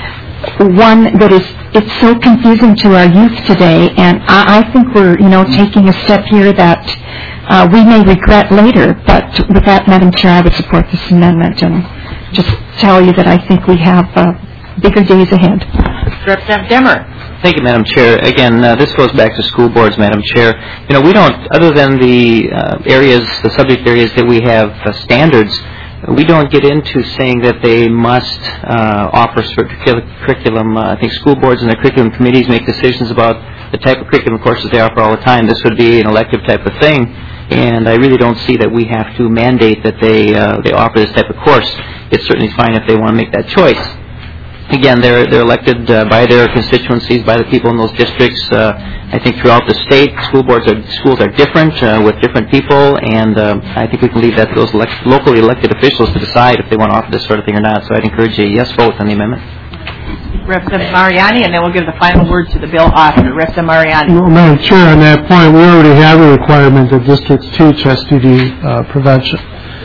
one that is it's so confusing to our youth today, and I, I think we're you know taking a step here that uh, we may regret later. But with that, Madam Chair, I would support this amendment and just tell you that I think we have uh, bigger days ahead. Representative Demmer. Thank you, Madam Chair. Again, uh, this goes back to school boards, Madam Chair. You know, we don't, other than the uh, areas, the subject areas that we have uh, standards, we don't get into saying that they must uh, offer certain curriculum. Uh, I think school boards and their curriculum committees make decisions about the type of curriculum courses they offer all the time. This would be an elective type of thing, and I really don't see that we have to mandate that they uh, they offer this type of course. It's certainly fine if they want to make that choice. Again, they're they're elected uh, by their constituencies, by the people in those districts. Uh, I think throughout the state, school boards are schools are different uh, with different people, and uh, I think we can leave that to those elect- locally elected officials to decide if they want to offer this sort of thing or not. So I'd encourage a yes vote on the amendment. Representative Mariani, and then we'll give the final word to the bill author. Representative Mariani. Well, Madam Chair, on that point, we already have a requirement that districts teach S T D uh, prevention.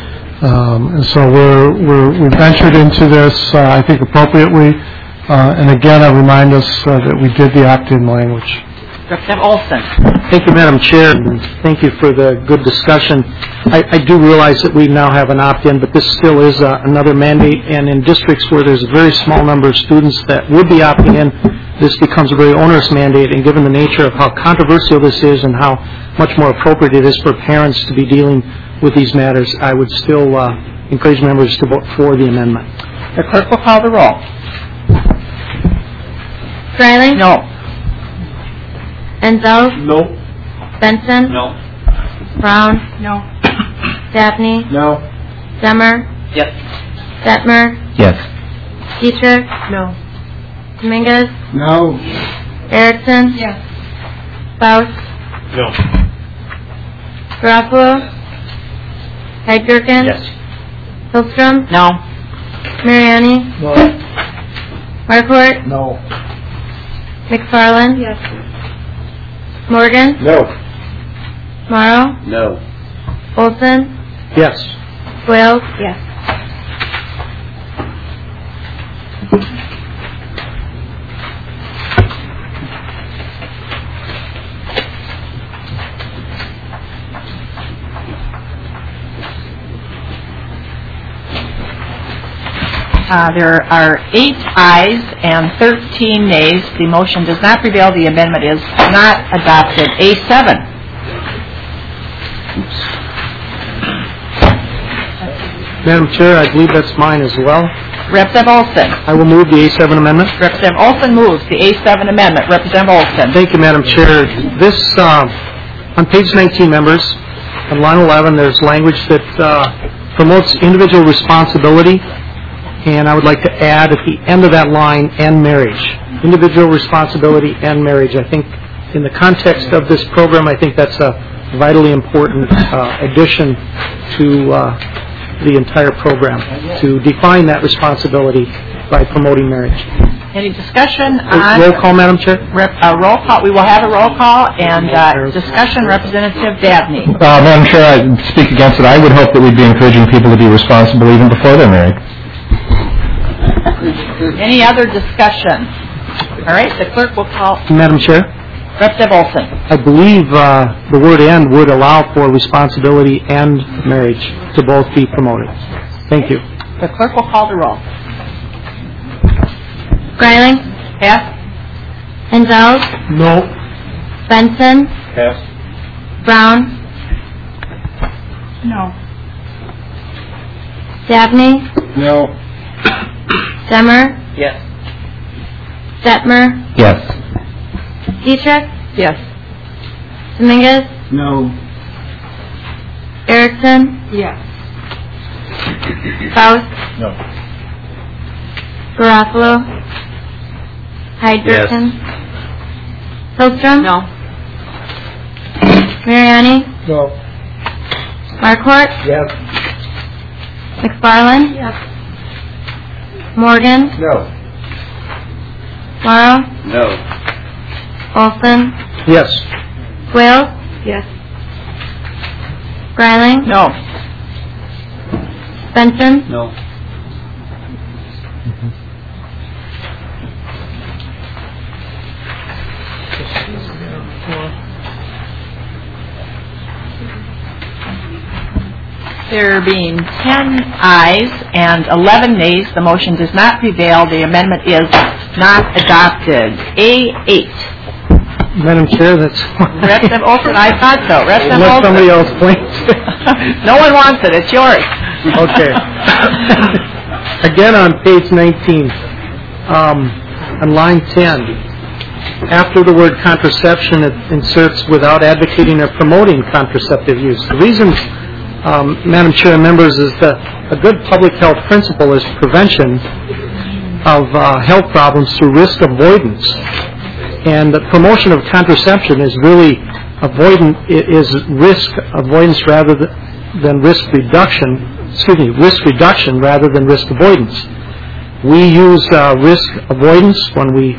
Um, and so we're, we're, we ventured into this, uh, I think, appropriately. Uh, and again, I remind us uh, that we did the opt-in language. Representative Olson. Thank you, Madam Chair, and thank you for the good discussion. I, I do realize that we now have an opt-in, but this still is uh, another mandate, and in districts where there's a very small number of students that would be opting in, this becomes a very onerous mandate, and given the nature of how controversial this is and how much more appropriate it is for parents to be dealing with these matters, I would still uh, encourage members to vote for the amendment. The clerk will call the roll. Greiling? No. Enzo? No. Benson? No. Brown? No. Dabney? No. Demmer? Yes. Detmer? Yes. Dietrich? No. Dominguez? No. Erickson? Yes. Faust? No. Garofalo? Heidgergen? Yes. Hillstrom? No. Mariani? No. Marquardt? No. McFarland? Yes. Morgan? No. Morrow? No. Olson? Yes. Wales? Yes. Uh, there are eight ayes and thirteen nays. The motion does not prevail. The amendment is not adopted. A seven. Madam Chair, I believe that's mine as well. Representative Olson. I will move the A seven amendment. Representative Olson moves the A seven amendment. Representative Olson. Thank you, Madam Chair. This, uh, on page nineteen, members, on line eleven, there's language that uh, promotes individual responsibility, and I would like to add at the end of that line, and marriage. Individual responsibility and marriage. I think in the context of this program, I think that's a vitally important uh, addition to uh, the entire program, to define that responsibility by promoting marriage. Any discussion on... Roll call, Madam Chair? Rep, uh, roll call. We will have a roll call and uh, discussion. Representative Dabney. Uh, Madam Chair, I speak against it. I would hope that we'd be encouraging people to be responsible even before they're married. Any other discussion? All right, the clerk will call. Madam Chair? Representative Olson. I believe uh, the word "and" would allow for responsibility and marriage to both be promoted. Thank you. The clerk will call the roll. Greiling? Pass. Enzo? No. Benson? Pass. Brown? No. Dabney? No. Demmer? Yes. Detmer? Yes. Dietrich? Yes. Dominguez? No. Erickson? Yes. Faust? No. Garofalo. Hydrogen. Hillstrom. No. Mariani. No. Marquardt. Yes. McFarland. Yes. Morgan. No. Morrow. No. Olson. Yes. Wales. Yes. Greiling. No. Benson. No. There being ten ayes and eleven nays, the motion does not prevail. The amendment is not adopted. A eight. Madam Chair, that's... Representative Olson, I thought so. Representative Unless Olson. somebody else claims it. No one wants it. It's yours. Okay. Again, on page nineteen, um, on line ten, after the word contraception, it inserts without advocating or promoting contraceptive use. The reason, um, Madam Chair and members, is that a good public health principle is prevention of uh, health problems through risk avoidance. And the promotion of contraception is really avoidant, is risk avoidance rather than risk reduction, excuse me, risk reduction rather than risk avoidance. We use uh, risk avoidance when we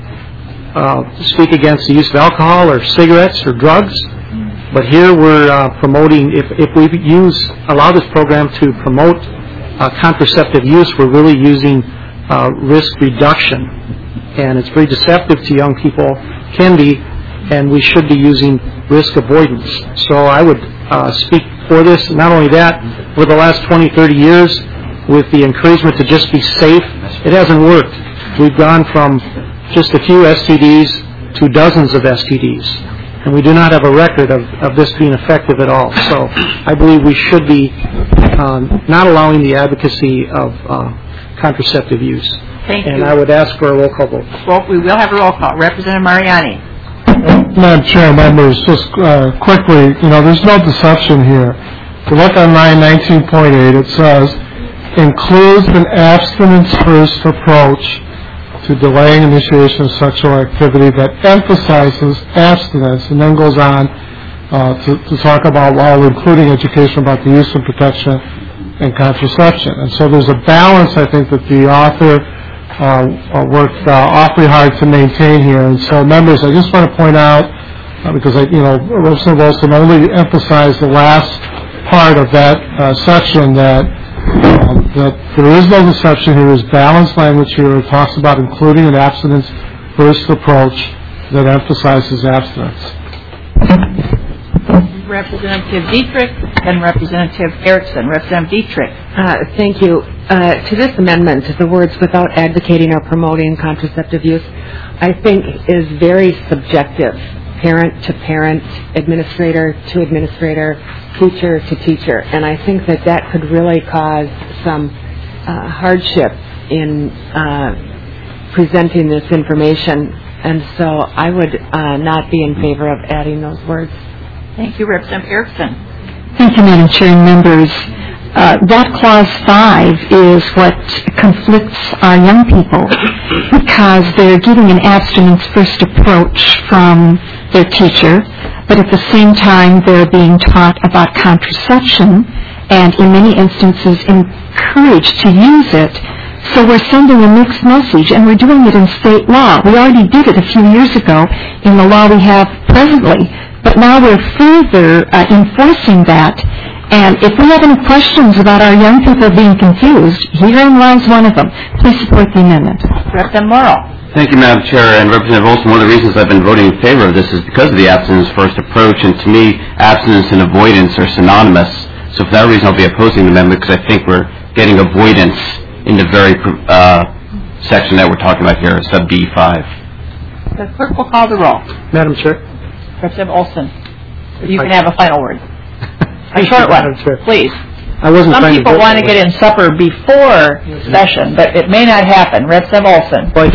uh, speak against the use of alcohol or cigarettes or drugs, but here we're uh, promoting, if, if we use, allow this program to promote uh, contraceptive use, we're really using uh, risk reduction. And it's very deceptive to young people, can be, and we should be using risk avoidance. So I would uh, speak for this. Not only that, over the last twenty, thirty years, with the encouragement to just be safe, it hasn't worked. We've gone from just a few S T Ds to dozens of S T Ds, and we do not have a record of, of this being effective at all. So I believe we should be um, not allowing the advocacy of uh, contraceptive use. Thank and you. I would ask for a roll call vote. Well, we will have a roll call. Representative Mariani. Madam Chair, members, just uh, quickly, you know, there's no deception here. If you look on line nineteen point eight, it says, includes an abstinence-first approach to delaying initiation of sexual activity that emphasizes abstinence, and then goes on uh, to, to talk about, while including education about the use and protection and contraception. And so there's a balance, I think, that the author Uh, uh, worked uh, awfully hard to maintain here. And so, members, I just want to point out, uh, because I, you know, Representative Olson only emphasized the last part of that uh, section, that um, that there is no deception here. There's balanced language here. It talks about including an abstinence-first approach that emphasizes abstinence. Representative Dietrich and Representative Erickson. Representative Dietrich. Uh, thank you. Uh, to this amendment, the words without advocating or promoting contraceptive use, I think is very subjective. Parent to parent, administrator to administrator, teacher to teacher. And I think that that could really cause some uh, hardship in uh, presenting this information. And so I would uh, not be in favor of adding those words. Thank you, Representative Erickson. Thank you, Madam Chair and members. Uh, that clause five is what conflicts our young people, because they're getting an abstinence-first approach from their teacher, but at the same time they're being taught about contraception and in many instances encouraged to use it. So we're sending a mixed message, and we're doing it in state law. We already did it a few years ago in the law we have presently, but now we're further uh, enforcing that. And if we have any questions about our young people being confused, herein lies one of them. Please support the amendment. Representative Morrow. Thank you, Madam Chair. And Representative Olson, one of the reasons I've been voting in favor of this is because of the abstinence-first approach. And to me, abstinence and avoidance are synonymous. So for that reason, I'll be opposing the amendment, because I think we're getting avoidance in the very uh, section that we're talking about here, sub D five. The clerk will call the roll. Madam Chair. Representative Olson, you can have a final word. A short one, please. I wasn't Some trying people to want to get in supper before session, but it may not happen. Representative Olson. Well, I think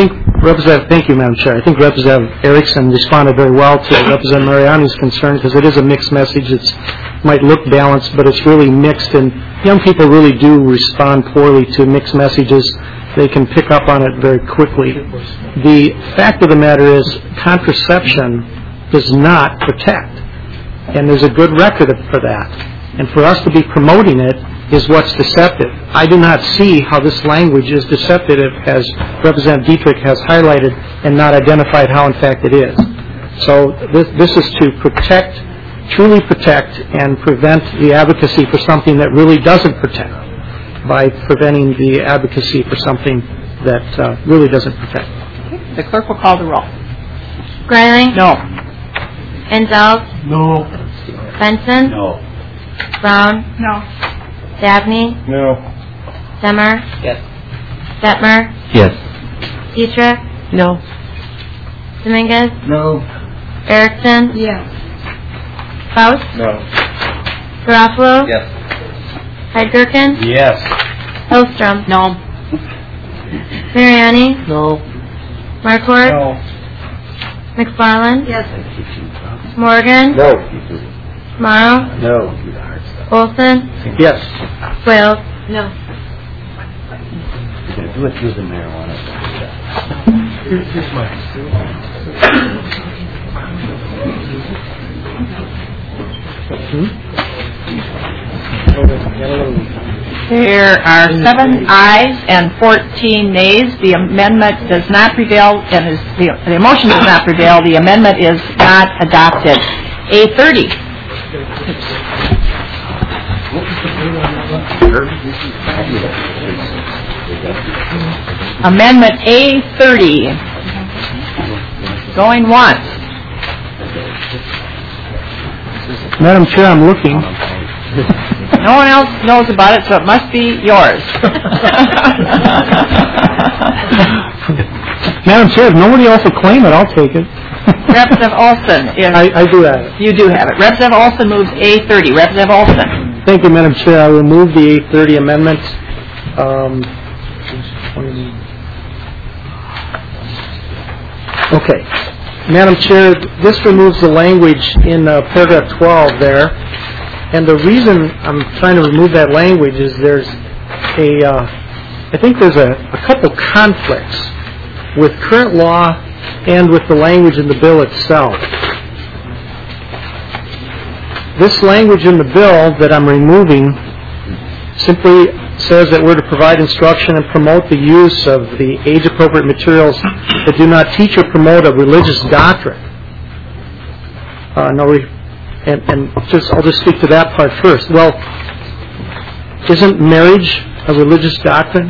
Representative, thank you, Madam Chair. I think Representative Erickson responded very well to Representative Mariani's concern because it is a mixed message. It might look balanced, but it's really mixed, and young people really do respond poorly to mixed messages. They can pick up on it very quickly. The fact of the matter is contraception does not protect, and there's a good record for that. And for us to be promoting it is what's deceptive. I do not see how this language is deceptive, as Representative Dietrich has highlighted and not identified how in fact it is. So this, this is to protect, truly protect, and prevent the advocacy for something that really doesn't protect by preventing the advocacy for something that uh, really doesn't protect. Okay. The clerk will call the roll. Greiling? No. Inzelz? No. Benson? No. Brown? No. Dabney? No. Demmer? Yes. Detmer? Yes. Dietrich? No. Dominguez? No. Erickson? Yes. Faust? No. Garofalo? Yes. Heidgerken? Yes. Hillstrom? No. Mariani? No. Markort? No. McFarland? Yes. Morgan? No. Morrow? No. Olson? Yes. Wales? No. Do it through the marijuana. Here's my. There are seven ayes and fourteen nays. The amendment does not prevail, and is, the, the motion does not prevail. The amendment is not adopted. A thirty. Amendment A thirty. Going once. Madam Chair, I'm looking. No one else knows about it, so it must be yours. Madam Chair, if nobody else will claim it, I'll take it. Representative Olson is... I, I do have it. You do have it. Representative Olson moves A thirty. Representative Olson. Thank you, Madam Chair. I will move the A thirty amendment. Um, okay. Madam Chair, this removes the language in uh, paragraph twelve there. And the reason I'm trying to remove that language is there's a, uh, I think there's a, a couple conflicts with current law and with the language in the bill itself. This language in the bill that I'm removing simply says that we're to provide instruction and promote the use of the age-appropriate materials that do not teach or promote a religious doctrine. Uh, no, re- and, and just I'll just speak to that part first. Well, isn't marriage a religious doctrine?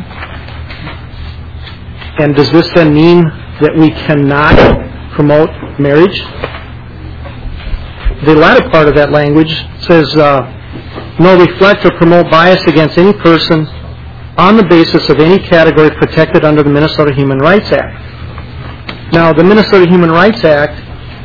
And does this then mean that we cannot promote marriage? The latter part of that language says, uh, no, reflect or promote bias against any person on the basis of any category protected under the Minnesota Human Rights Act. Now, the Minnesota Human Rights Act,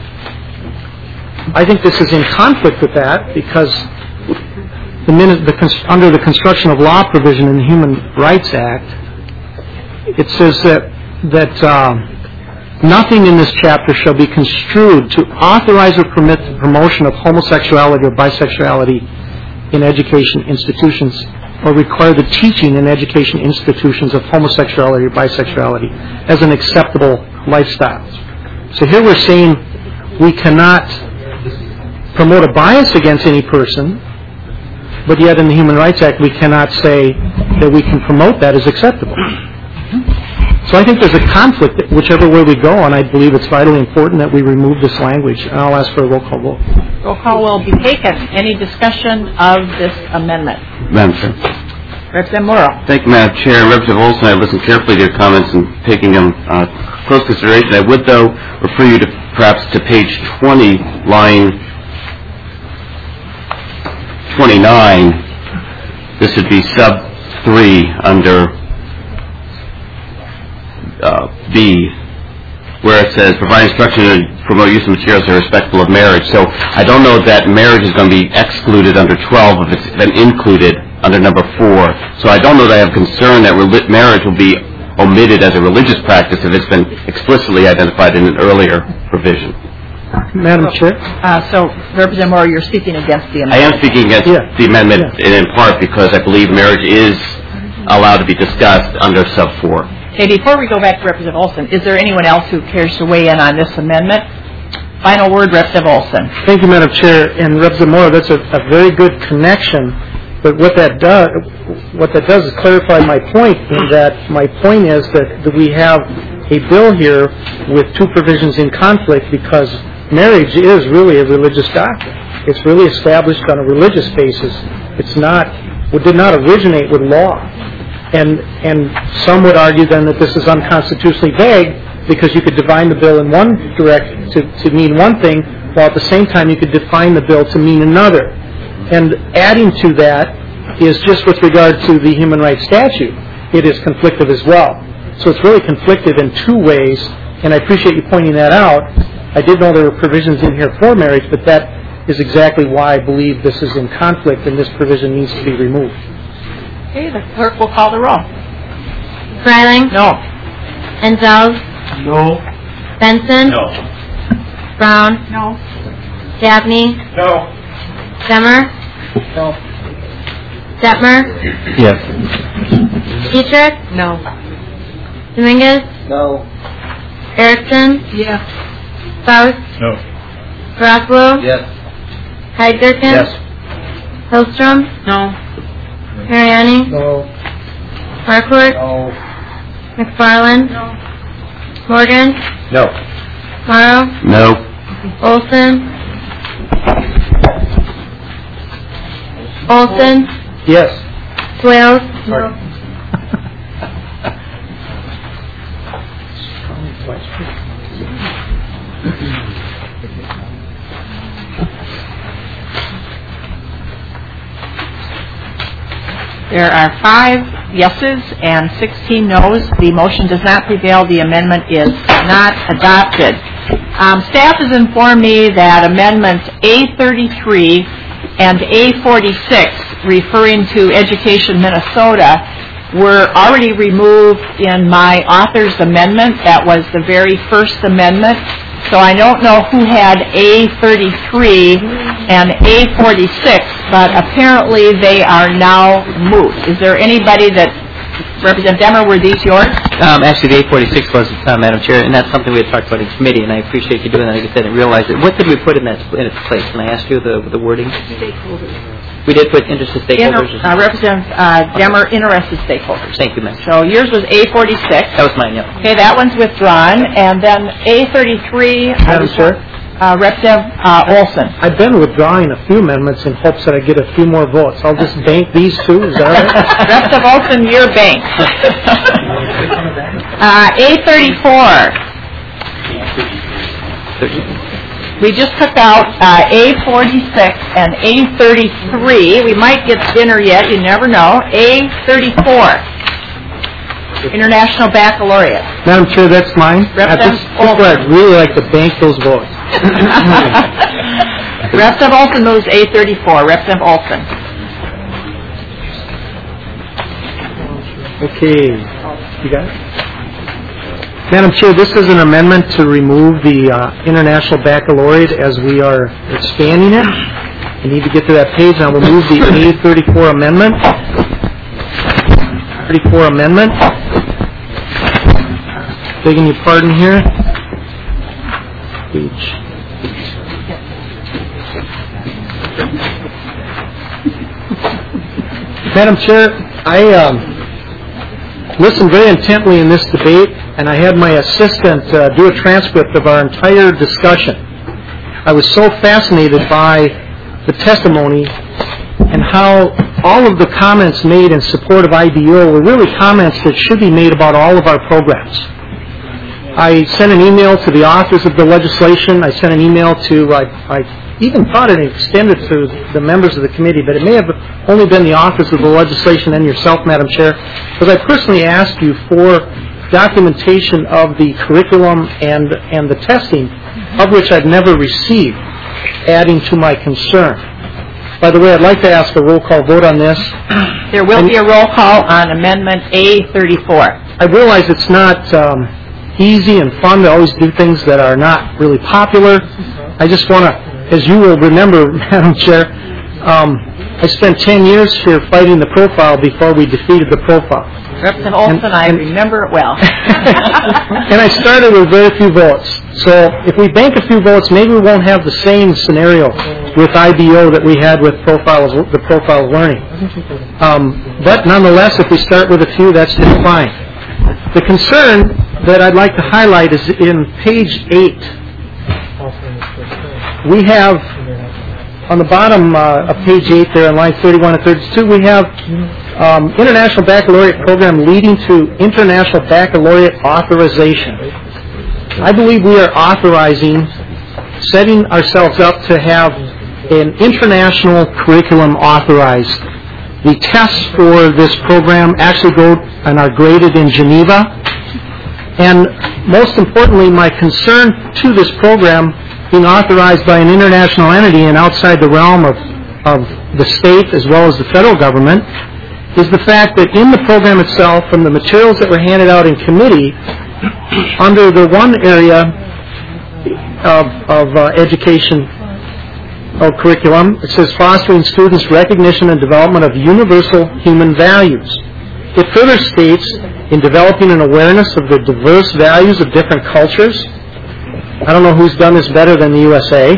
I think this is in conflict with that because the, the, under the construction of law provision in the Human Rights Act, it says that, that uh, nothing in this chapter shall be construed to authorize or permit the promotion of homosexuality or bisexuality in education institutions or require the teaching in education institutions of homosexuality or bisexuality as an acceptable lifestyle. So here we're saying we cannot promote a bias against any person, but yet in the Human Rights Act we cannot say that we can promote that as acceptable. So I think there's a conflict whichever way we go, and I believe it's vitally important that we remove this language. And I'll ask for a roll call vote. Roll call will be taken. Any discussion of this amendment? Madam Chair. Representative Morrow. Thank you, Madam Chair. Representative Olson, I listened carefully to your comments and taking them uh, close consideration. I would, though, refer you to perhaps to page twenty, line twenty-nine. This would be sub three under Uh, B, where it says provide instruction and promote use of materials that are respectful of marriage. So I don't know that marriage is going to be excluded under twelve if it's been included under number four. So I don't know that I have concern that marriage will be omitted as a religious practice if it's been explicitly identified in an earlier provision. Madam Chair? Uh, So, Representative Moore, you're speaking against the I amendment. am speaking against Yeah. the amendment in in part because I believe marriage is allowed to be discussed under sub four. Okay, before we go back to Representative Olson, is there anyone else who cares to weigh in on this amendment? Final word, Representative Olson. Thank you, Madam Chair. And Representative Moore, that's a, a very good connection. But what that does, what that does is clarify my point. In that my point is that, that we have a bill here with two provisions in conflict because marriage is really a religious doctrine. It's really established on a religious basis. It's not. It did not originate with law. And and some would argue then that this is unconstitutionally vague because you could define the bill in one direct to, to mean one thing, while at the same time you could define the bill to mean another. And adding to that is just with regard to the human rights statute, it is conflictive as well. So it's really conflictive in two ways, and I appreciate you pointing that out. I did know there were provisions in here for marriage, but that is exactly why I believe this is in conflict and this provision needs to be removed. Okay, the clerk will call the roll. Freiling? No. Enzels? No. Benson? No. Brown? No. Dabney? No. Demmer? No. Detmer? Yes. Dietrich? No. Dominguez? No. Erickson? Yeah. Faust? No. Garofalo? Yes. Heidgerken? Yes. Hillstrom? No. Mariani? No. Harcourt? No. McFarland? No. Morgan? No. Morrow? No. Olson? Olson? Yes. Swales? Sorry. There are five yeses and sixteen noes. The motion does not prevail. The amendment is not adopted. Um, staff has informed me that amendments A thirty-three and A forty-six, referring to Education Minnesota, were already removed in my author's amendment. That was the very first amendment. So I don't know who had A thirty-three and A forty-six, but apparently they are now moot. Is there anybody that, Representative Demmer, were these yours? Um, actually, the A forty-six was, uh, Madam Chair, and that's something we had talked about in committee, and I appreciate you doing that. Like I said, I didn't realize it. What did we put in that in its place? Can I ask you the the wording? Stakeholders. We did put interested stakeholders. Inter- uh, Representative uh, Demmer, interested stakeholders. Thank you, Madam. So yours was A forty-six. That was mine, yeah. Okay, that one's withdrawn. And then A thirty-three, Madam Chair? uh, Representative uh, Olson. I've been withdrawing a few amendments in hopes that I get a few more votes. I'll just bank these two, is that all right? Representative Olson, your bank. uh, A thirty-four. We just took out uh, A forty-six and A thirty-three. We might get dinner yet, you never know. A thirty-four, International Baccalaureate. Madam Chair, that's mine. At this, this is where I'd really like to bank those votes. Representative Olson moves A thirty-four. Representative Olson. Okay. You got it? Madam Chair, this is an amendment to remove the uh, International Baccalaureate as we are expanding it. I need to get to that page, and I will move the A thirty-four amendment. thirty-four amendment. Begging your pardon here. Page. Madam Chair, I um, listened very intently in this debate, and I had my assistant uh, do a transcript of our entire discussion. I was so fascinated by the testimony and how all of the comments made in support of I D O were really comments that should be made about all of our programs. I sent an email to the authors of the legislation. I sent an email to, I, I even thought it extended to the members of the committee, but it may have only been the authors of the legislation and yourself, Madam Chair, because I personally asked you for documentation of the curriculum and, and the testing, of which I've never received, adding to my concern. By the way, I'd like to ask a roll call vote on this. There will and be a roll call on Amendment A thirty-four. I realize it's not um, easy and fun to always do things that are not really popular. I just want to, as you will remember, Madam Chair, um, I spent ten years here fighting the profile before we defeated the profile. Representative Olson, and, I remember it well. And I started with very few votes. So if we bank a few votes, maybe we won't have the same scenario with I B O that we had with profiles, the profile of learning. Um, but nonetheless, if we start with a few, that's just fine. The concern that I'd like to highlight is in page eight. We have, on the bottom uh, of page eight there on line thirty-one and thirty-two, we have um, International Baccalaureate Program leading to International Baccalaureate Authorization. I believe we are authorizing, setting ourselves up to have an international curriculum authorized. The tests for this program actually go and are graded in Geneva. And most importantly, my concern to this program being authorized by an international entity and outside the realm of, of the state as well as the federal government is the fact that in the program itself, from the materials that were handed out in committee, under the one area of, of uh, education of curriculum, it says fostering students' recognition and development of universal human values. It further states, in developing an awareness of the diverse values of different cultures. I don't know who's done this better than the U S A.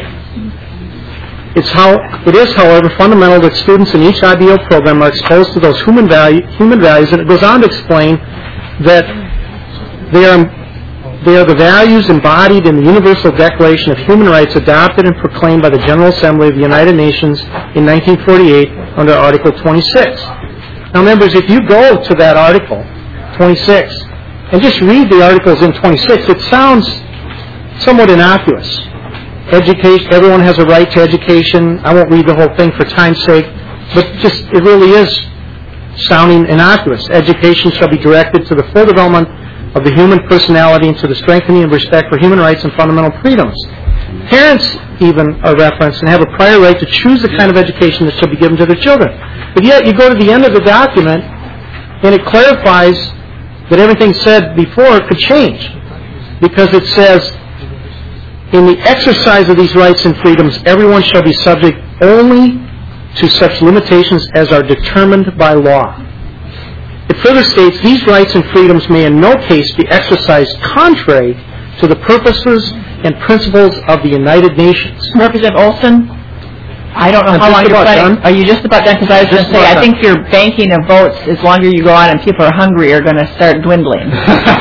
It's how, it is, however, fundamental that students in each I B O program are exposed to those human, value, human values, and it goes on to explain that they are, they are the values embodied in the Universal Declaration of Human Rights adopted and proclaimed by the General Assembly of the United Nations in nineteen forty-eight under Article twenty-six. Now, members, if you go to that Article twenty-six and just read the articles in twenty-six, it sounds somewhat innocuous. Education, everyone has a right to education. I won't read the whole thing for time's sake, but just it really is sounding innocuous. Education shall be directed to the full development of the human personality and to the strengthening of respect for human rights and fundamental freedoms. Parents even are referenced and have a prior right to choose the kind of education that shall be given to their children. But yet you go to the end of the document and it clarifies that everything said before could change, because it says, in the exercise of these rights and freedoms, everyone shall be subject only to such limitations as are determined by law. It further states, these rights and freedoms may in no case be exercised contrary to the purposes and principles of the United Nations. Representative Olson, I don't know I'm how long just you're about planning. done. Are you just about done? Because I was going Just to say, about I think your banking of votes, as longer you go on and people are hungry, are going to start dwindling.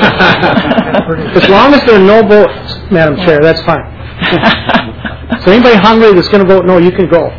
As long as there are no votes, Madam Chair, that's fine. So anybody hungry that's going to vote no, you can go.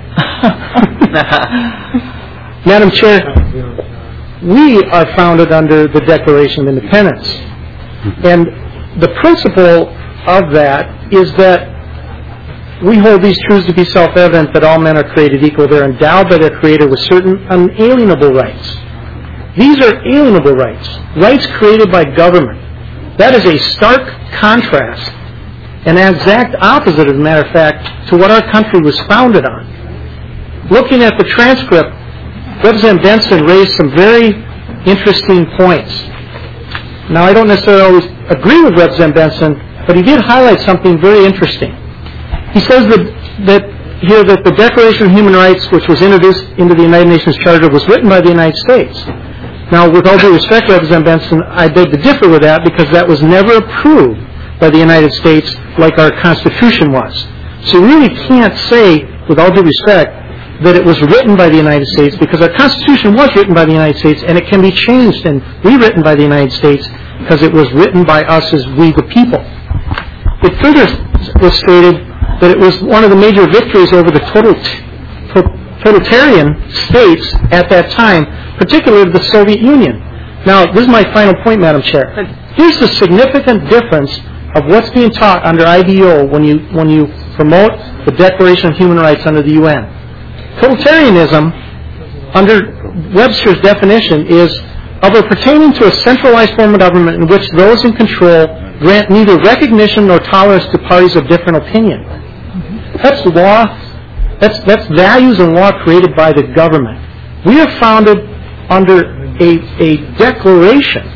Madam Chair, we are founded under the Declaration of Independence. And the principle of that is that we hold these truths to be self-evident, that all men are created equal. They're endowed by their Creator with certain unalienable rights. These are alienable rights, rights created by government. That is a stark contrast, an exact opposite, as a matter of fact, to what our country was founded on. Looking at the transcript, Representative Benson raised some very interesting points. Now, I don't necessarily always agree with Representative Benson, but he did highlight something very interesting. He says that, that here that the Declaration of Human Rights, which was introduced into the United Nations Charter, was written by the United States. Now, with all due respect, Representative Benson, I beg to differ with that, because that was never approved by the United States like our Constitution was. So you really can't say, with all due respect, that it was written by the United States, because our Constitution was written by the United States, and it can be changed and rewritten by the United States because it was written by us as we the people. It further was stated that it was one of the major victories over the total totalitarian states at that time, particularly the Soviet Union. Now, this is my final point, Madam Chair. Here's the significant difference of what's being taught under I B O when you when you promote the Declaration of Human Rights under the U N. Totalitarianism, under Webster's definition, is of or pertaining to a centralized form of government in which those in control grant neither recognition nor tolerance to parties of different opinion. That's law. That's that's values and law created by the government. We are founded under a a declaration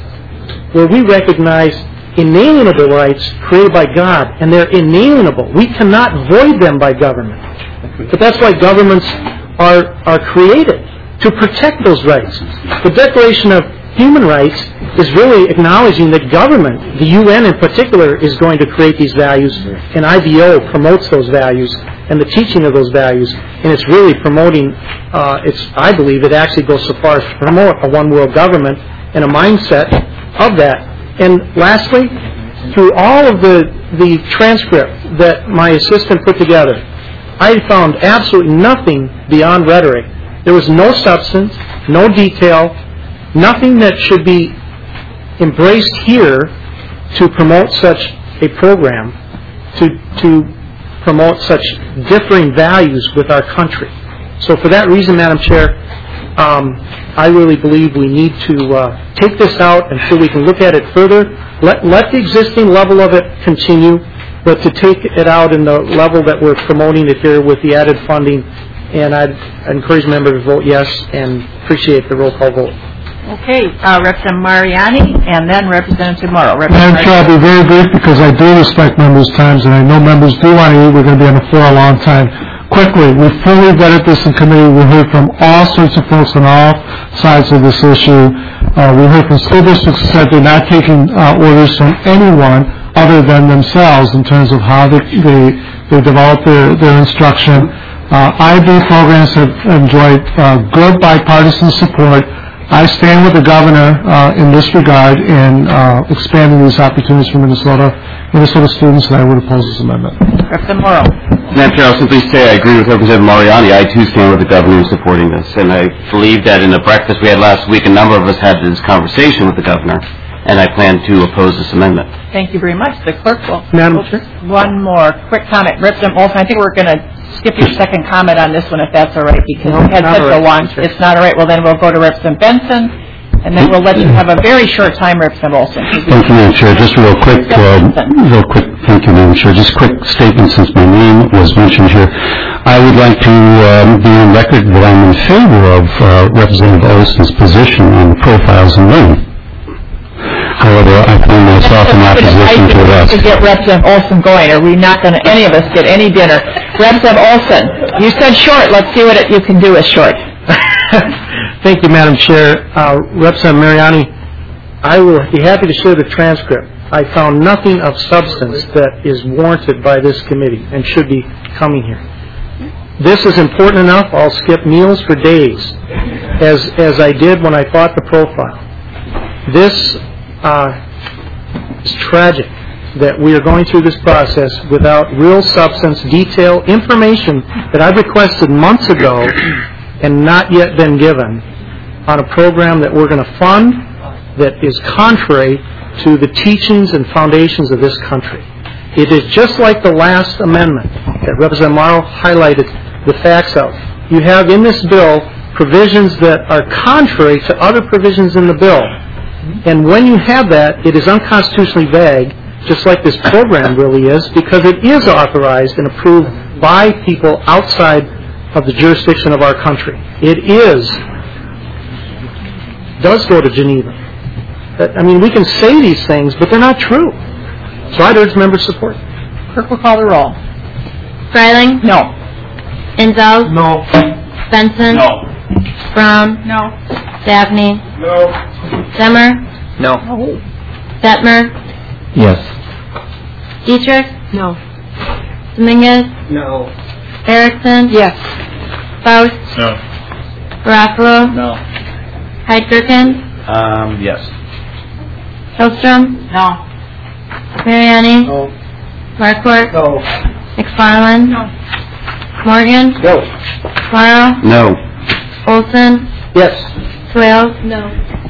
where we recognize inalienable rights created by God, and they're inalienable. We cannot void them by government. But that's why governments are, are created, to protect those rights. The Declaration of Human Rights is really acknowledging that government, the U N in particular, is going to create these values, and I B O promotes those values and the teaching of those values, and it's really promoting, uh, it's, I believe it actually goes so far as to promote a one-world government and a mindset of that. And lastly, through all of the, the transcript that my assistant put together, I found absolutely nothing beyond rhetoric. There was no substance, no detail, nothing that should be embraced here to promote such a program, to, to promote such differing values with our country. So for that reason, Madam Chair, um, I really believe we need to uh, take this out until we can look at it further. Let, let the existing level of it continue, but to take it out in the level that we're promoting it here with the added funding. And I'd encourage members to vote yes and appreciate the roll call vote. Okay, uh, Representative Mariani and then Representative Morrow. Madam Chair, I'll be very brief because I do respect members' times and I know members do want to eat. We're going to be on the floor a long time. Quickly, we fully vetted this in committee. We heard from all sorts of folks on all sides of this issue. Uh, we heard from school districts who said they're not taking uh, orders from anyone other than themselves in terms of how they, they, they develop their, their instruction. Uh, I B programs have enjoyed uh, good bipartisan support. I stand with the governor uh, in this regard in uh, expanding these opportunities for Minnesota Minnesota students, and I would oppose this amendment. Representative Morrow. Madam Chair, I'll simply say I agree with Representative Mariani. I, too, stand with the governor in supporting this, and I believe that in the breakfast we had last week, a number of us had this conversation with the governor, and I plan to oppose this amendment. Thank you very much. The clerk will... Madam Chair? One more quick comment. Representative Olson, I think we're going to skip your second comment on this one, if that's all right, because No, we had not such all a right. long... It's not all right. Well, then we'll go to Representative Benson, and then we'll let you have a very short time, Representative Olson. Thank you, Madam Chair. Just real quick, uh, real quick, thank you, Madam Chair. Just quick statement since my name was mentioned here. I would like to um, be on record that I'm in favor of uh, Representative Olson's position on the profiles in learning. However, I find myself in opposition to that. To get Representative Olson going, or we're not going to, any of us, get any dinner. Representative Olson, you said short. Let's see what it, you can do with short. Thank you, Madam Chair. Uh, Representative Mariani, I will be happy to share the transcript. I found nothing of substance that is warranted by this committee and should be coming here. This is important enough. I'll skip meals for days, as as I did when I fought the profile. This uh, is tragic that we are going through this process without real substance, detail, information that I've requested months ago and not yet been given on a program that we're going to fund that is contrary to the teachings and foundations of this country. It is just like the last amendment that Representative Morrow highlighted the facts of. You have in this bill provisions that are contrary to other provisions in the bill. And when you have that, it is unconstitutionally vague, just like this program really is, because it is authorized and approved by people outside of the jurisdiction of our country. It is, does go to Geneva. I mean, we can say these things, but they're not true. So I'd urge member support. Clerk will call the roll. Freiling? No. Inzel? No. Benson? No. Brown? No. Dabney? No. Demmer? No. Detmer? Yes. Dietrich? No. Dominguez? No. Erickson? Yes. Faust? No. Garofalo? No. Hyde Gerken? Um, yes. Hillstrom? No. Mariani? No. Marquardt? No. McFarland? No. Morgan? No. Morrow? No. Olson? Yes. Swales? No.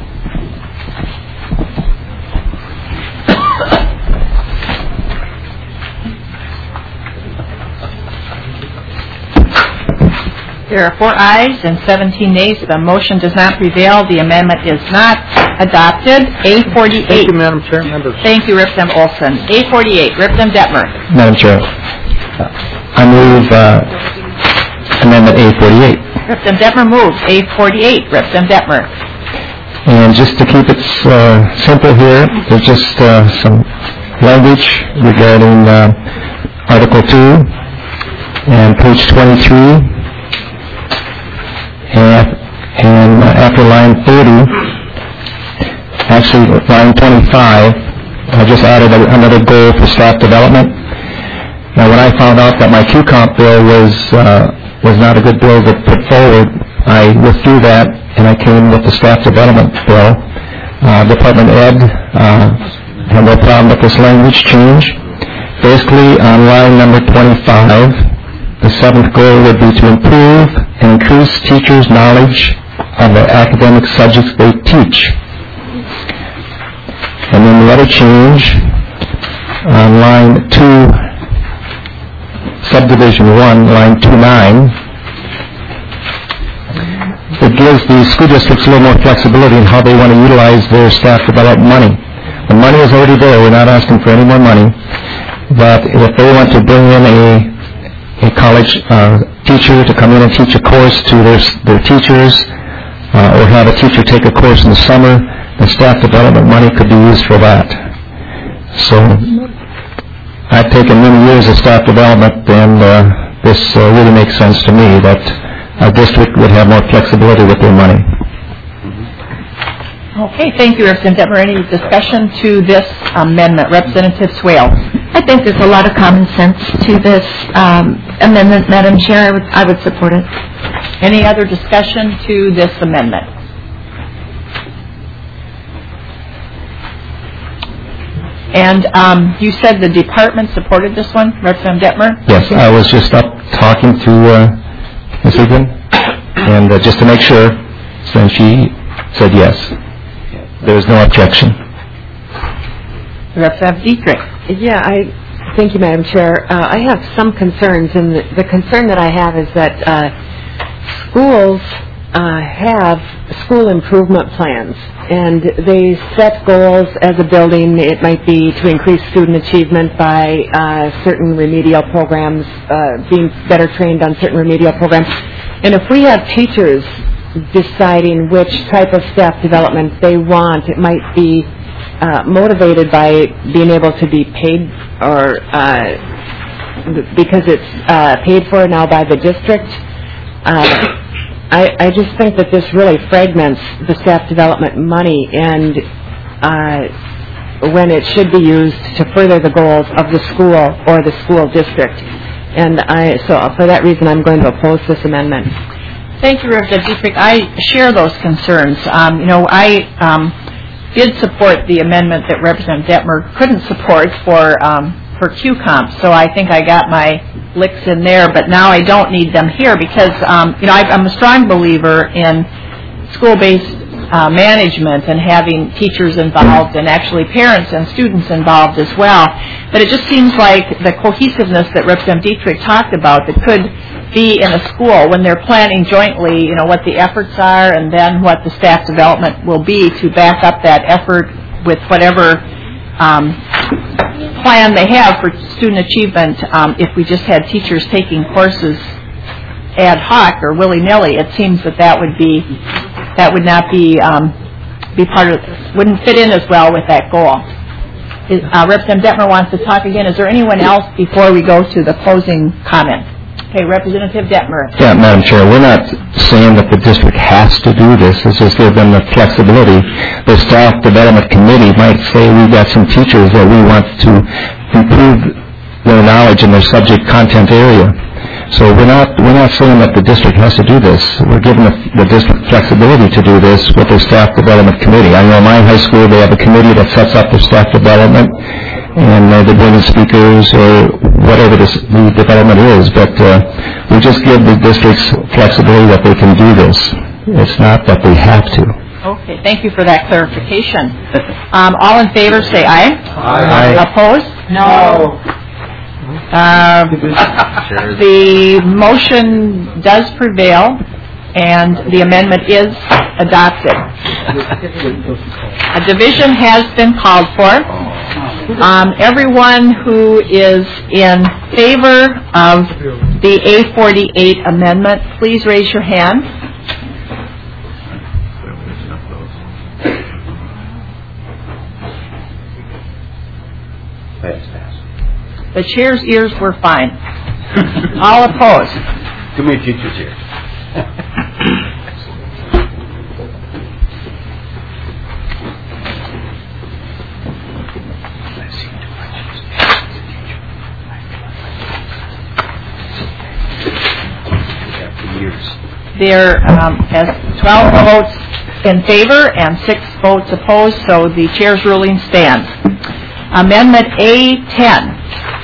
There are four ayes and seventeen nays. The motion does not prevail. The amendment is not adopted. A forty-eight. Thank you, Madam Chair. Members. Thank you, Representative Olson. A forty-eight, Representative Detmer. Madam Chair, I move uh, Amendment A forty-eight. Representative Detmer moves. A forty-eight, Representative Detmer. And just to keep it uh, simple here, there's just uh, some language regarding uh, Article two and page twenty-three. And, and uh, after line thirty, actually line twenty-five, I just added a, another goal for staff development. Now, when I found out that my Q COMP bill was uh, was not a good bill to put forward, I withdrew that and I came with the staff development bill. Uh, Department Ed uh, had no problem with this language change. Basically, on line number twenty-five, the seventh goal would be to improve and increase teachers' knowledge of the academic subjects they teach. And then the other change on line two, subdivision one, line two nine, it gives the school districts a little more flexibility in how they want to utilize their staff development money. The money is already there. We're not asking for any more money. But if they want to bring in a, a college uh, teacher to come in and teach a course to their, their teachers, uh, or have a teacher take a course in the summer, the staff development money could be used for that. So I've taken many years of staff development, and uh, this uh, really makes sense to me that our district would have more flexibility with their money. Okay, thank you, Representative Detmer. Any discussion to this amendment? Representative Swale. I think there's a lot of common sense to this um, amendment, Madam Chair. I would, I would support it. Any other discussion to this amendment? And um, you said the department supported this one, Representative Detmer? Yes, I was just up talking to uh, Miz Egan, and uh, just to make sure, so she said yes. There was no objection. Representative Dietrich. Yeah, I thank you, Madam Chair. Uh, I have some concerns, and the, the concern that I have is that uh, schools uh, have school improvement plans, and they set goals as a building. It might be to increase student achievement by uh, certain remedial programs, uh, being better trained on certain remedial programs. And if we have teachers deciding which type of staff development they want, it might be uh, motivated by being able to be paid, or uh, because it's uh, paid for now by the district. Uh, I, I just think that this really fragments the staff development money, and uh, when it should be used to further the goals of the school or the school district. And I, so for that reason, I'm going to oppose this amendment. Thank you, Representative Dietrich. I share those concerns. Um, you know, I um, did support the amendment that Representative Detmer couldn't support for um, for Q COMP, so I think I got my licks in there, but now I don't need them here because, um, you know, I, I'm a strong believer in school-based uh, management and having teachers involved and actually parents and students involved as well. But it just seems like the cohesiveness that Representative Dietrich talked about that could be in a school when they're planning jointly, you know, what the efforts are and then what the staff development will be to back up that effort with whatever um, plan they have for student achievement. Um, if we just had teachers taking courses ad hoc or willy-nilly, it seems that that would be that would not be um, be part of, wouldn't fit in as well with that goal. Is, uh, Representative Detmer wants to talk again. Is there anyone else before we go to the closing comment? Okay, Representative Detmer. Yeah, Madam Chair, we're not saying that the district has to do this. It's just give them the flexibility. The staff development committee might say we've got some teachers that we want to improve their knowledge in their subject content area. So we're not we're not saying that the district has to do this. We're giving the, the district flexibility to do this with their staff development committee. I know in my high school they have a committee that sets up their staff development, and uh, they bring in speakers or whatever this, the development is. But uh, we just give the districts flexibility that they can do this. It's not that they have to. Okay, thank you for that clarification. Um, all in favor, say aye. Aye. Opposed? No. Uh, the motion does prevail, and the amendment is adopted. A division has been called for. Um, everyone who is in favor of the A forty-eight amendment, please raise your hand. Pass, pass. The chair's ears were fine. All opposed? Too many teachers here. There um, has twelve votes in favor and six votes opposed, so the chair's ruling stands. Amendment A ten.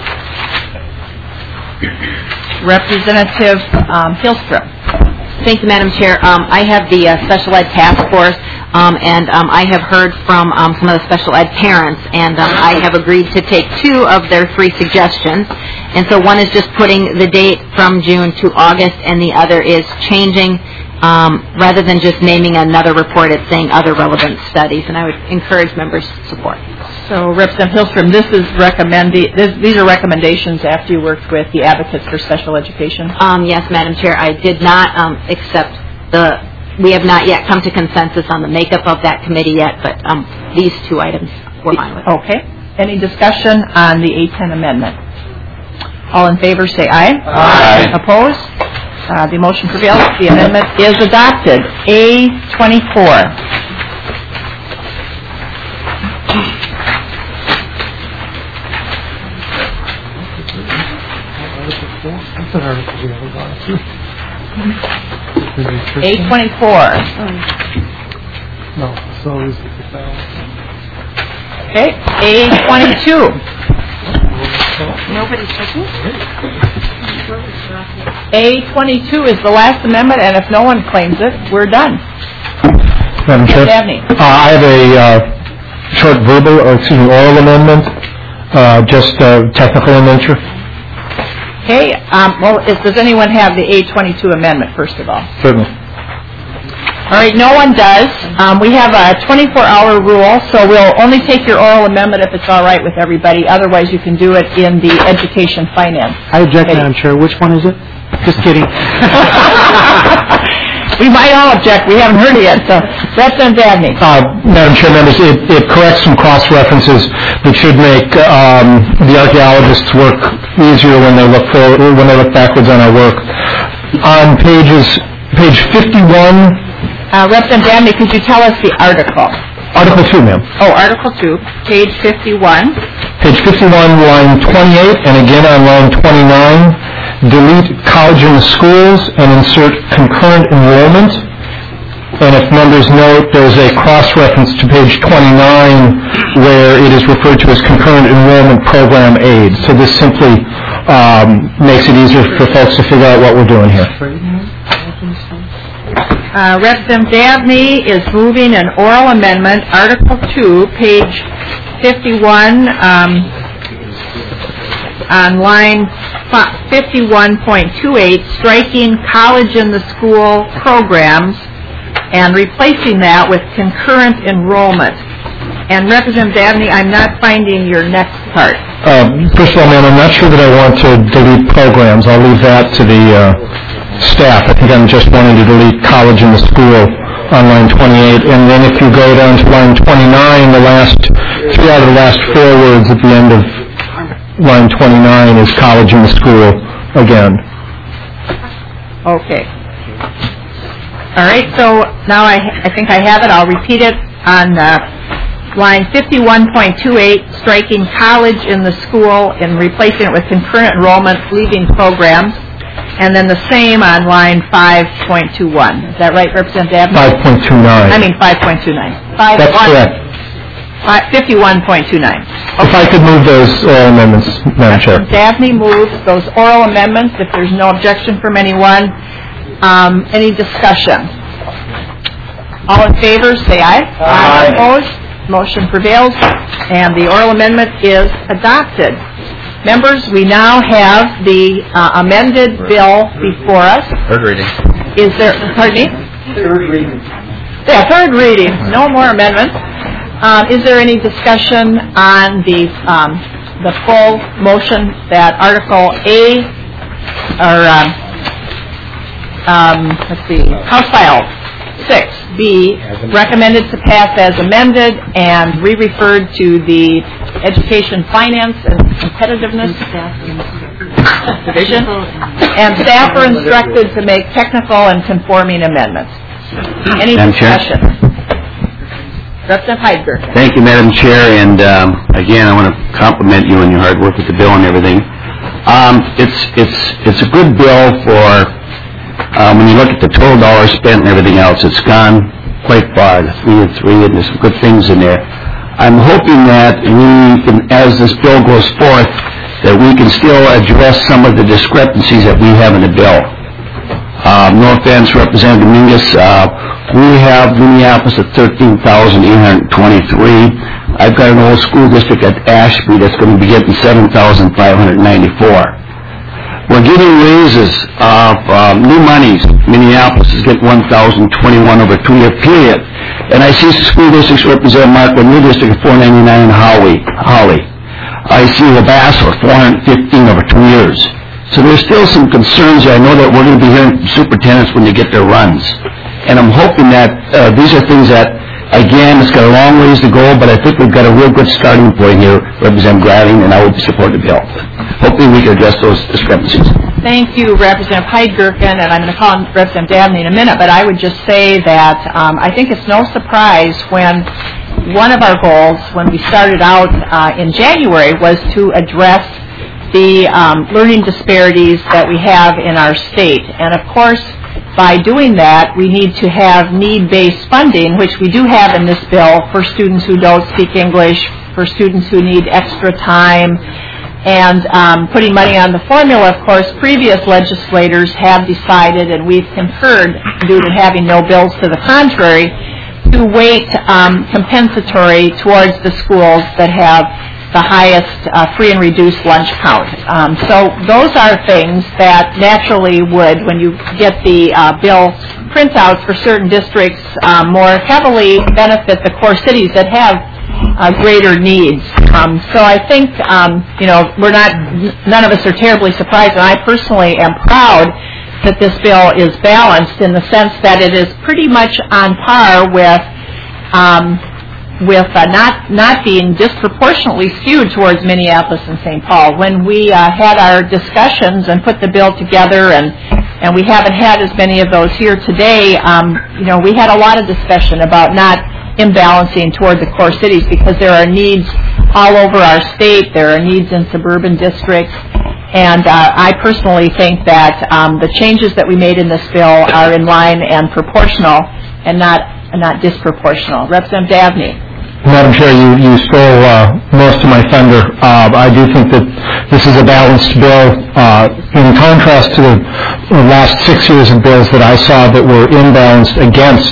Representative um, Hillstrom. Thank you, Madam Chair. Um, I have the uh, Special Ed Task Force, um, and um, I have heard from um, some of the special ed parents, and um, I have agreed to take two of their three suggestions. And so one is just putting the date from June to August, and the other is changing, um, rather than just naming another report, it's saying other relevant studies, and I would encourage members to support. So, Representative Hillstrom, this is recommending. This, these are recommendations after you worked with the Advocates for Special Education. Um, yes, Madam Chair, I did not um, accept the. We have not yet come to consensus on the makeup of that committee yet, but um, these two items we're fine with. Okay. Any discussion on the A ten amendment? All in favor, say aye. Aye. Opposed? Uh, the motion prevails. The amendment is adopted. A twenty-four. A twenty-four. No, so is Okay. A twenty-two. Nobody's checking? A twenty-two is the last amendment, and if no one claims it, we're done. Madam Chair, Dabney. uh, I have a uh, short verbal, or excuse me, oral amendment, uh, just uh, technical in nature. Okay. Um, well, is, does anyone have the A twenty-two amendment, first of all? Certainly. All right, no one does. Um, we have a twenty-four hour rule, so we'll only take your oral amendment if it's all right with everybody. Otherwise, you can do it in the Education Finance. I object, Madam Chair. Which one is it? Just kidding. We might all object. We haven't heard it yet. So, Representative Dabney. Uh, Madam Chair, members, it, it corrects some cross-references that should make um, the archaeologists work easier when they look forward, when they look backwards on our work. On pages, page fifty-one. Uh, Representative Dabney, could you tell us the article? Article two, ma'am. Oh, Article two, page fifty-one. Page fifty-one, line twenty-eight, and again on line twenty-nine, delete college in the schools and insert concurrent enrollment. And if members note, there's a cross-reference to page twenty-nine where it is referred to as concurrent enrollment program aid. So this simply um, makes it easier for folks to figure out what we're doing here. Uh, Representative Dabney is moving an oral amendment, Article two, page fifty-one, um, on line fifty-one point two eight, striking college in the school programs and replacing that with concurrent enrollment. And Representative Dabney, I'm not finding your next part. Uh, first of all, ma'am, I'm not sure that I want to delete programs. I'll leave that to the uh, staff. I think I'm just wanting to delete college in the school on line twenty-eight. And then if you go down to line twenty-nine, the last three out of the last four words at the end of line twenty-nine is college in the school again. Okay. All right, so now I, I think I have it. I'll repeat it on uh, line fifty-one point two eight, striking college in the school and replacing it with concurrent enrollment, leaving programs. And then the same on line five point two one. Is that right, Representative Dabney? five point two nine. I mean five point two nine. That's correct. fifty-one point two nine. If I could move those oral amendments, Madam Chair. Dabney moves those oral amendments. If there's no objection from anyone, um, any discussion? All in favor, say aye. Aye. Opposed? Motion prevails, and the oral amendment is adopted. Members, we now have the uh, amended bill before us. Third reading. Is there, pardon me? Third reading. Yeah, third reading. No more amendments. Um, is there any discussion on the um, the full motion that Article A, or um, um, let's see, House File six B, recommended to pass as amended and re-referred to the Education Finance and Competitiveness Division, and staff are instructed to make technical and conforming amendments. Any Madam Chair? discussion? Representative Heidger. Thank you, Madam Chair, and um, again, I want to compliment you on your hard work with the bill and everything. Um, it's it's it's a good bill for um, when you look at the total dollars spent and everything else. It's gone quite far, the three and three, and there's some good things in there. I'm hoping that we can, as this bill goes forth, that we can still address some of the discrepancies that we have in the bill. Uh, no offense, Representative Dominguez, uh, we have Minneapolis at thirteen thousand eight hundred twenty-three. I've got an old school district at Ashby that's going to be getting seven thousand five hundred ninety-four. We're getting raises of um, new monies. Minneapolis is getting one thousand twenty-one over a two-year period. And I see school districts represent Markwood New District at four ninety-nine in Holly. Holly. I see Levasseur four hundred fifteen over two years. So there's still some concerns there. I know that we're going to be hearing from superintendents when they get their runs. And I'm hoping that uh, these are things that, again, it's got a long ways to go, but I think we've got a real good starting point here, Representative Grading, and I would support the bill. Hopefully we can address those discrepancies. Thank you, Representative Heidgerken, and I'm going to call on Representative Dabney in a minute, but I would just say that um, I think it's no surprise when one of our goals when we started out uh, in January was to address the um, learning disparities that we have in our state. And of course, by doing that, we need to have need-based funding, which we do have in this bill for students who don't speak English, for students who need extra time, and um, putting money on the formula. Of course, previous legislators have decided, and we've concurred due to having no bills to the contrary, to weight um, compensatory towards the schools that have the highest uh, free and reduced lunch count. Um, so those are things that naturally would, when you get the uh, bill printouts for certain districts, um, more heavily benefit the core cities that have uh, greater needs. Um, so I think, um, you know, we're not, none of us are terribly surprised, and I personally am proud that this bill is balanced in the sense that it is pretty much on par with um, with uh, not not being disproportionately skewed towards Minneapolis and Saint Paul. When we uh, had our discussions and put the bill together, and and we haven't had as many of those here today, um, you know, we had a lot of discussion about not imbalancing toward the core cities because there are needs all over our state. There are needs in suburban districts. And uh, I personally think that um, the changes that we made in this bill are in line and proportional and not not disproportional. Representative Dabney. Madam Chair, you, you stole uh, most of my thunder. Uh, I do think that this is a balanced bill. Uh, in contrast to the, the last six years of bills that I saw that were imbalanced against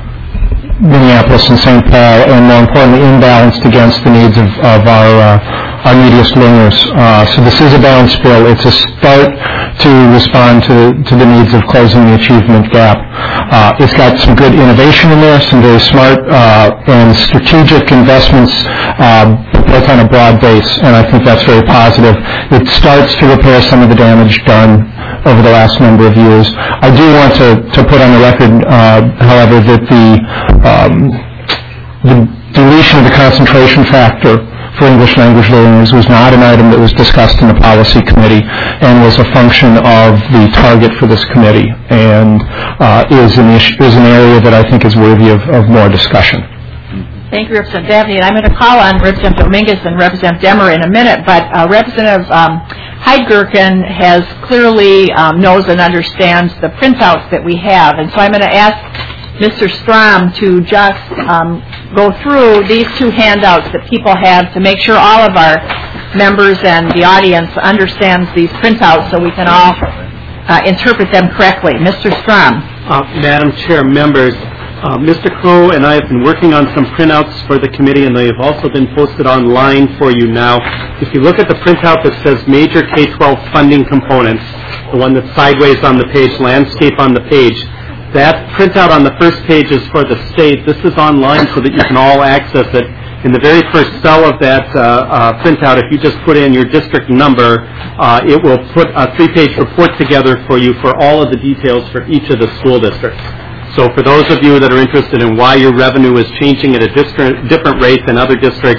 Minneapolis and Saint Paul, and more importantly, imbalanced against the needs of, of our uh, our neediest learners. Uh, so this is a balanced bill. It's a start to respond to, to the needs of closing the achievement gap. Uh, it's got some good innovation in there, some very smart uh, and strategic investments uh, built on a broad base, and I think that's very positive. It starts to repair some of the damage done over the last number of years. I do want to, to put on the record, uh, however, that the, um, the deletion of the concentration factor for English language learners was not an item that was discussed in the policy committee and was a function of the target for this committee, and uh, is, an issue, is an area that I think is worthy of, of more discussion. Thank you, Representative Dabney. And I'm going to call on Representative Dominguez and Representative Demmer in a minute, but uh, Representative um, Heidgerken has clearly um, knows and understands the printouts that we have, and so I'm going to ask Mister Strom to just um, go through these two handouts that people have to make sure all of our members and the audience understands these printouts so we can all uh, interpret them correctly. Mister Strom. Uh, Madam Chair, members, uh, Mister Crow and I have been working on some printouts for the committee, and they have also been posted online for you now. If you look at the printout that says Major K twelve Funding Components, the one that's sideways on the page, landscape on the page, that printout on the first page is for the state. This is online so that you can all access it. In the very first cell of that uh, uh, printout, if you just put in your district number, uh, it will put a three-page report together for you for all of the details for each of the school districts. So for those of you that are interested in why your revenue is changing at a different, different rate than other districts,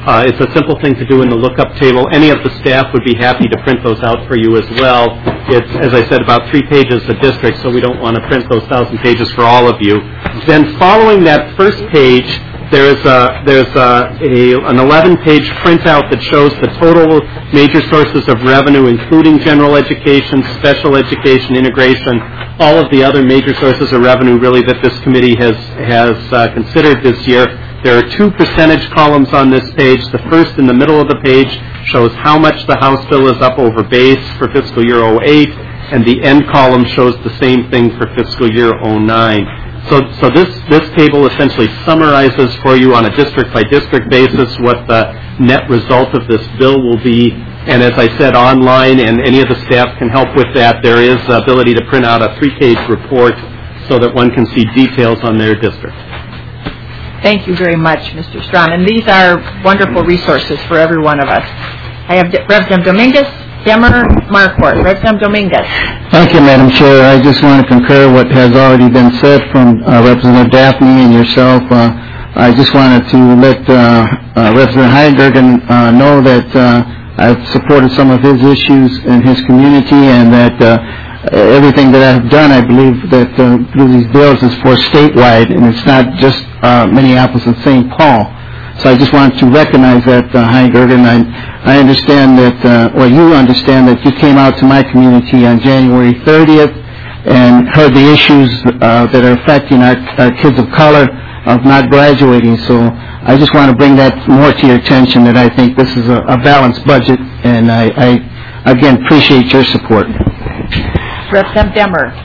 Uh, it's a simple thing to do in the lookup table. Any of the staff would be happy to print those out for you as well. It's, as I said, about three pages a district, so we don't want to print those thousand pages for all of you. Then following that first page, there's a, there's a, a, an eleven-page printout that shows the total major sources of revenue, including general education, special education, integration, all of the other major sources of revenue really that this committee has, has uh, considered this year. There are two percentage columns on this page. The first in the middle of the page shows how much the House bill is up over base for fiscal year oh eight, and the end column shows the same thing for fiscal year oh nine. So, so this, this table essentially summarizes for you on a district-by-district basis what the net result of this bill will be. And as I said, online, and any of the staff can help with that, there is the ability to print out a three-page report so that one can see details on their district. Thank you very much, Mister Strawn. And these are wonderful resources for every one of us. I have Representative Dominguez, Demmer, Marquardt. Representative Dominguez. Thank you, Madam Chair. I just want to concur what has already been said from uh, Representative Daphne and yourself. Uh, I just wanted to let uh, uh, Representative Heigergen uh, know that uh, I've supported some of his issues in his community, and that uh, everything that I've done, I believe that uh, through these bills is for statewide, and it's not just uh, Minneapolis and Saint Paul. So I just wanted to recognize that, uh, Heigergen. I, I understand that, uh, or you understand that you came out to my community on January thirtieth and heard the issues uh, that are affecting our, our kids of color of not graduating. So I just want to bring that more to your attention, that I think this is a, a balanced budget, and I, I again appreciate your support. Representative Demmer.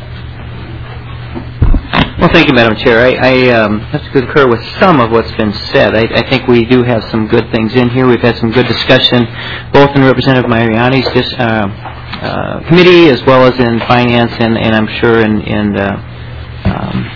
Well, thank you, Madam Chair. I, I um, have to concur with some of what's been said. I, I think we do have some good things in here. We've had some good discussion, both in Representative Mariani's uh, uh, committee as well as in finance, and, and I'm sure in, in uh, um,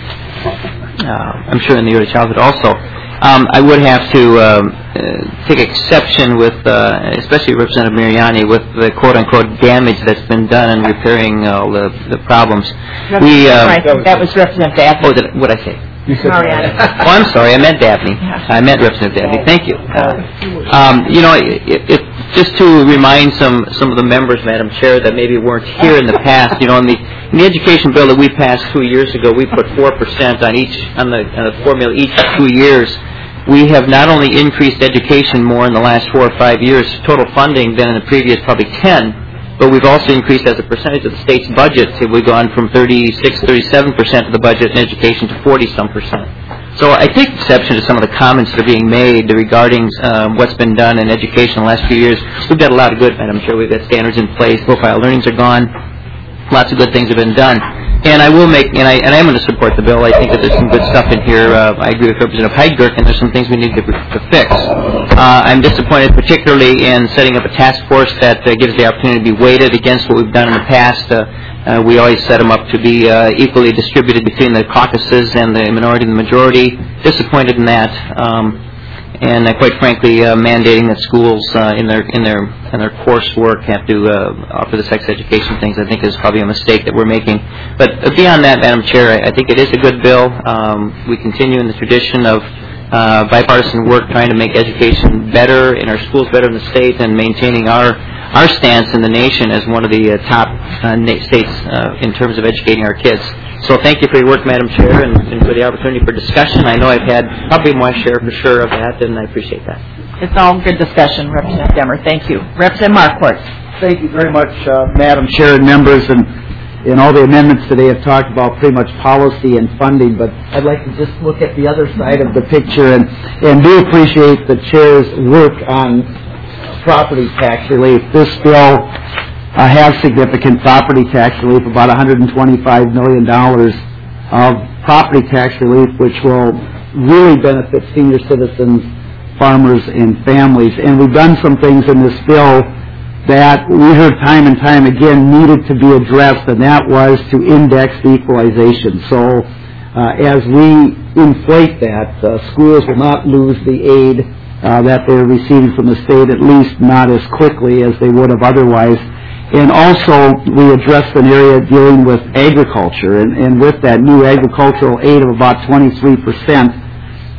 uh, I'm sure in the early childhood also. Um, I would have to um, uh, take exception with, uh, especially Representative Mariani, with the quote-unquote damage that's been done in repairing all the, the problems. We, uh, right. That was Representative Daphne. Oh, did, what did I say? Mariani. Oh, I'm sorry. I meant Daphne. I meant Representative Daphne. Thank you. Uh, um, you know, it, it, just to remind some some of the members, Madam Chair, that maybe weren't here in the past. You know, in the in the education bill that we passed two years ago, we put four percent on each on the, on the formula each two years. We have not only increased education more in the last four or five years, total funding, than in the previous probably ten, but we've also increased as a percentage of the state's budget. We've gone from thirty-six, thirty-seven percent of the budget in education to forty-some percent. So I take exception to some of the comments that are being made regarding um, what's been done in education in the last few years. We've got a lot of good, Madam Chair. We've got standards in place. Profile learnings are gone. Lots of good things have been done. And I will make, and I, and I am going to support the bill. I think that there's some good stuff in here. Uh, I agree with Representative Heidgerk, and there's some things we need to, to fix. Uh, I'm disappointed particularly in setting up a task force that uh, gives the opportunity to be weighted against what we've done in the past. Uh, uh, we always set them up to be uh, equally distributed between the caucuses and the minority and the majority. Disappointed in that. Um, And uh, quite frankly, uh, mandating that schools uh, in their in their in their coursework have to uh, offer the sex education things, I think is probably a mistake that we're making. But uh, beyond that, Madam Chair, I, I think it is a good bill. Um, we continue in the tradition of uh, bipartisan work, trying to make education better in our schools, better in the state, and maintaining our our stance in the nation as one of the uh, top uh, na- states uh, in terms of educating our kids. So thank you for your work, Madam Chair, and, and for the opportunity for discussion. I know I've had probably my share for sure of that, and I appreciate that. It's all good discussion, Representative Demmer. Thank you. Representative Marquardt. Thank you very much, uh, Madam Chair and members. And, and all the amendments today have talked about pretty much policy and funding, but I'd like to just look at the other side of the picture and, and do appreciate the Chair's work on property tax relief. This bill Uh, have significant property tax relief, about one hundred twenty-five million dollars of property tax relief, which will really benefit senior citizens, farmers, and families. And we've done some things in this bill that we heard time and time again needed to be addressed, and that was to index the equalization. So uh, as we inflate that, uh, schools will not lose the aid uh, that they're receiving from the state, at least not as quickly as they would have otherwise. And also, we addressed an area dealing with agriculture, and, and with that new agricultural aid of about twenty-three percent,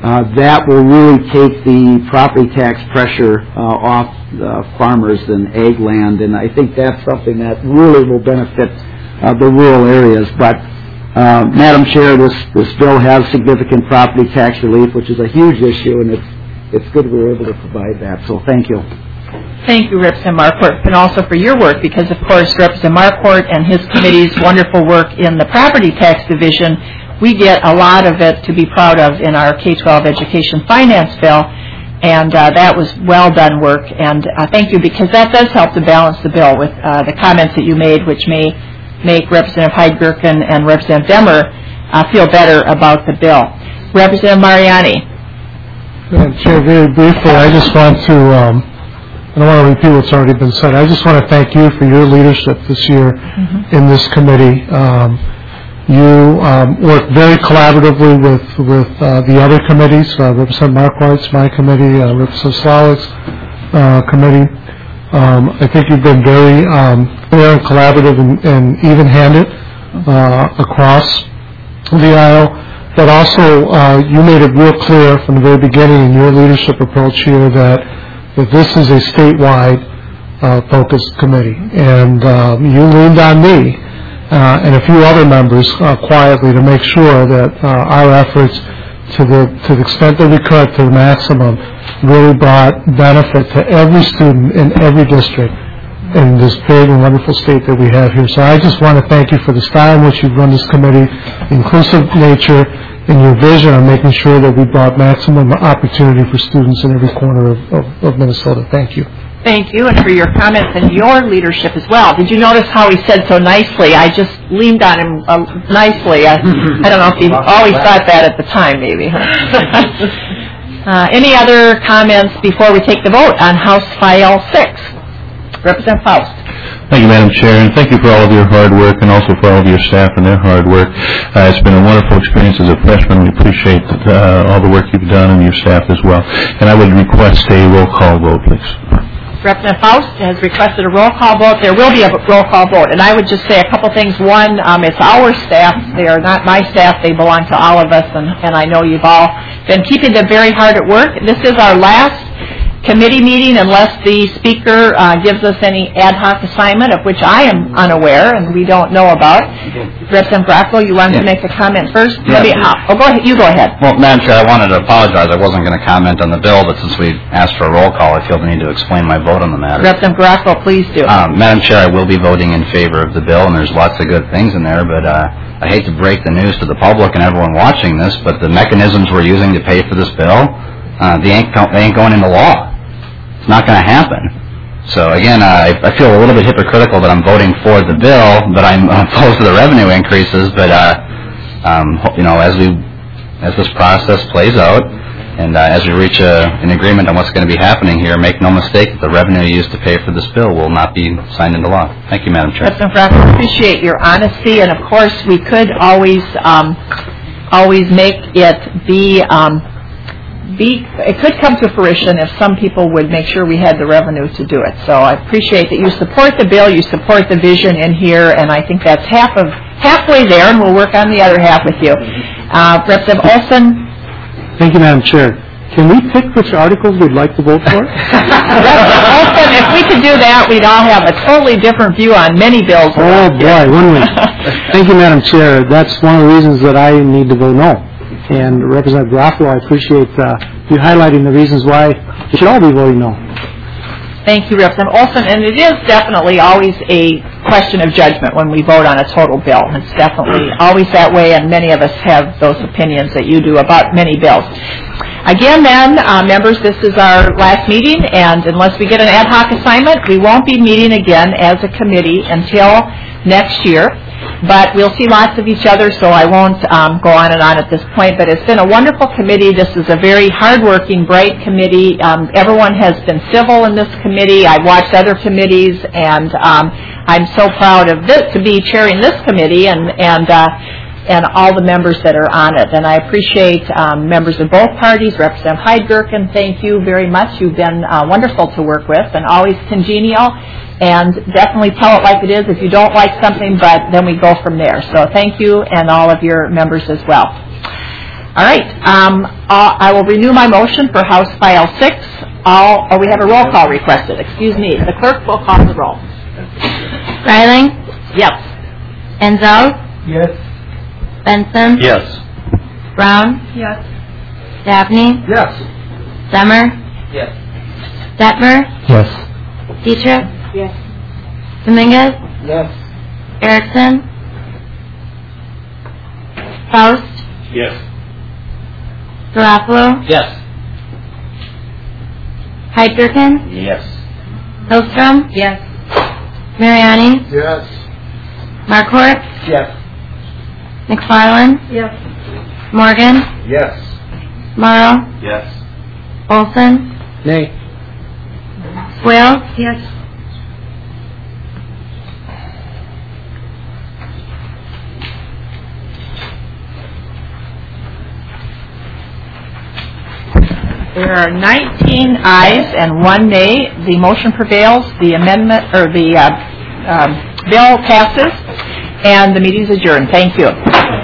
uh, that will really take the property tax pressure uh, off uh, farmers and ag land, and I think that's something that really will benefit uh, the rural areas. But, uh, Madam Chair, this, this bill has significant property tax relief, which is a huge issue, and it's, it's good we were able to provide that. So thank you. Thank you, Representative Marquardt, and also for your work, because, of course, Representative Marquardt and his committee's wonderful work in the Property Tax Division, we get a lot of it to be proud of in our K twelve Education Finance Bill, and uh, that was well-done work, and uh, thank you, because that does help to balance the bill with uh, the comments that you made, which may make Representative Heidgerken and Representative Demmer uh, feel better about the bill. Representative Mariani. Madam Chair, very briefly, I just want to... Um, I don't want to repeat what's already been said. I just want to thank you for your leadership this year mm-hmm. in this committee. Um, you um, work very collaboratively with with uh, the other committees, uh, Representative Marquardt's, my committee, uh, Representative Slawick's uh, committee. Um, I think you've been very um, fair and collaborative and, and even-handed uh, across the aisle. But also, uh, you made it real clear from the very beginning in your leadership approach here that that this is a statewide uh, focused committee, and um, you leaned on me uh, and a few other members uh, quietly to make sure that uh, our efforts, to the to the extent that we could, to the maximum, really brought benefit to every student in every district in this big and wonderful state that we have here. So I just want to thank you for the style in which you've run this committee, inclusive nature, in your vision on making sure that we brought maximum opportunity for students in every corner of, of, of Minnesota. Thank you. Thank you, and for your comments and your leadership as well. Did you notice how he said so nicely? I just leaned on him uh, nicely. I, I don't know if he always thought that at the time, maybe. Huh? uh, any other comments before we take the vote on House File six? Representative Faust. Thank you, Madam Chair, and thank you for all of your hard work and also for all of your staff and their hard work. Uh, it's been a wonderful experience as a freshman. We appreciate uh, all the work you've done and your staff as well. And I would request a roll call vote, please. Representative Faust has requested a roll call vote. There will be a roll call vote. And I would just say a couple things. One, um, it's our staff. They are not my staff. They belong to all of us, and, and I know you've all been keeping them very hard at work. This is our last committee meeting unless the speaker uh, gives us any ad hoc assignment of which I am unaware and we don't know about. Representative Graco, you wanted yeah. to make a comment first? Yeah. Maybe, uh, oh, go ahead. You go ahead. Well, Madam Chair, I wanted to apologize. I wasn't going to comment on the bill, but since we asked for a roll call, I feel the need to explain my vote on the matter. Representative Graco, please do. Um, Madam Chair, I will be voting in favor of the bill, and there's lots of good things in there, but uh, I hate to break the news to the public and everyone watching this, but the mechanisms we're using to pay for this bill, uh, they ain't, they ain't going into law. It's not going to happen. So again, uh, I, I feel a little bit hypocritical that I'm voting for the bill, but I'm opposed to the revenue increases. But uh, um, you know, as we as this process plays out, and uh, as we reach a, an agreement on what's going to be happening here, make no mistake that the revenue used to pay for this bill will not be signed into law. Thank you, Madam Chair. Representative Graco, I appreciate your honesty, and of course, we could always um, always make it be. Um, Be, it could come to fruition if some people would make sure we had the revenue to do it. So I appreciate that you support the bill, you support the vision in here, and I think that's half of halfway there, and we'll work on the other half with you. Uh, Representative Olson. Thank you, Madam Chair. Can we pick which articles we'd like to vote for? Representative Olson, if we could do that, we'd all have a totally different view on many bills. Oh, boy, wouldn't we? Thank you, Madam Chair. That's one of the reasons that I need to vote no. And Representative Garofalo, I appreciate uh, you highlighting the reasons why we should all be voting no. Thank you, Representative Olson. And it is definitely always a question of judgment when we vote on a total bill. It's definitely always that way, and many of us have those opinions that you do about many bills. Again, then, uh, members, this is our last meeting, and unless we get an ad hoc assignment, we won't be meeting again as a committee until next year. But we'll see lots of each other, so I won't um, go on and on at this point. But it's been a wonderful committee. This is a very hardworking, bright committee. Um, everyone has been civil in this committee. I've watched other committees, and um, I'm so proud of this to be chairing this committee and and uh, and all the members that are on it. And I appreciate um, members of both parties. Representative Heidgerken, thank you very much. You've been uh, wonderful to work with and always congenial. And definitely tell it like it is if you don't like something, but then we go from there. So thank you, and all of your members as well. All right, um, uh, I will renew my motion for House File six. All, oh, we have a roll call requested, excuse me. The clerk will call the roll. Greiling? Yes. Enzel? Yes. Benson? Yes. Brown? Yes. Dabney? Yes. Zemmer? Yes. Detmer? Yes. Dietrich? Yes. Dominguez? Yes. Erickson? Faust? Yes. Garofalo? Yes. Hyde Durkin? Yes. Hillstrom? Yes. Mariani? Yes. Markort? Yes. McFarland? Yes. Morgan? Yes. Morrow? Yes. Olson? Nay. Swales? Yes. There are nineteen ayes and one nay. The motion prevails. The amendment, or the uh, um, bill passes, and the meeting is adjourned. Thank you.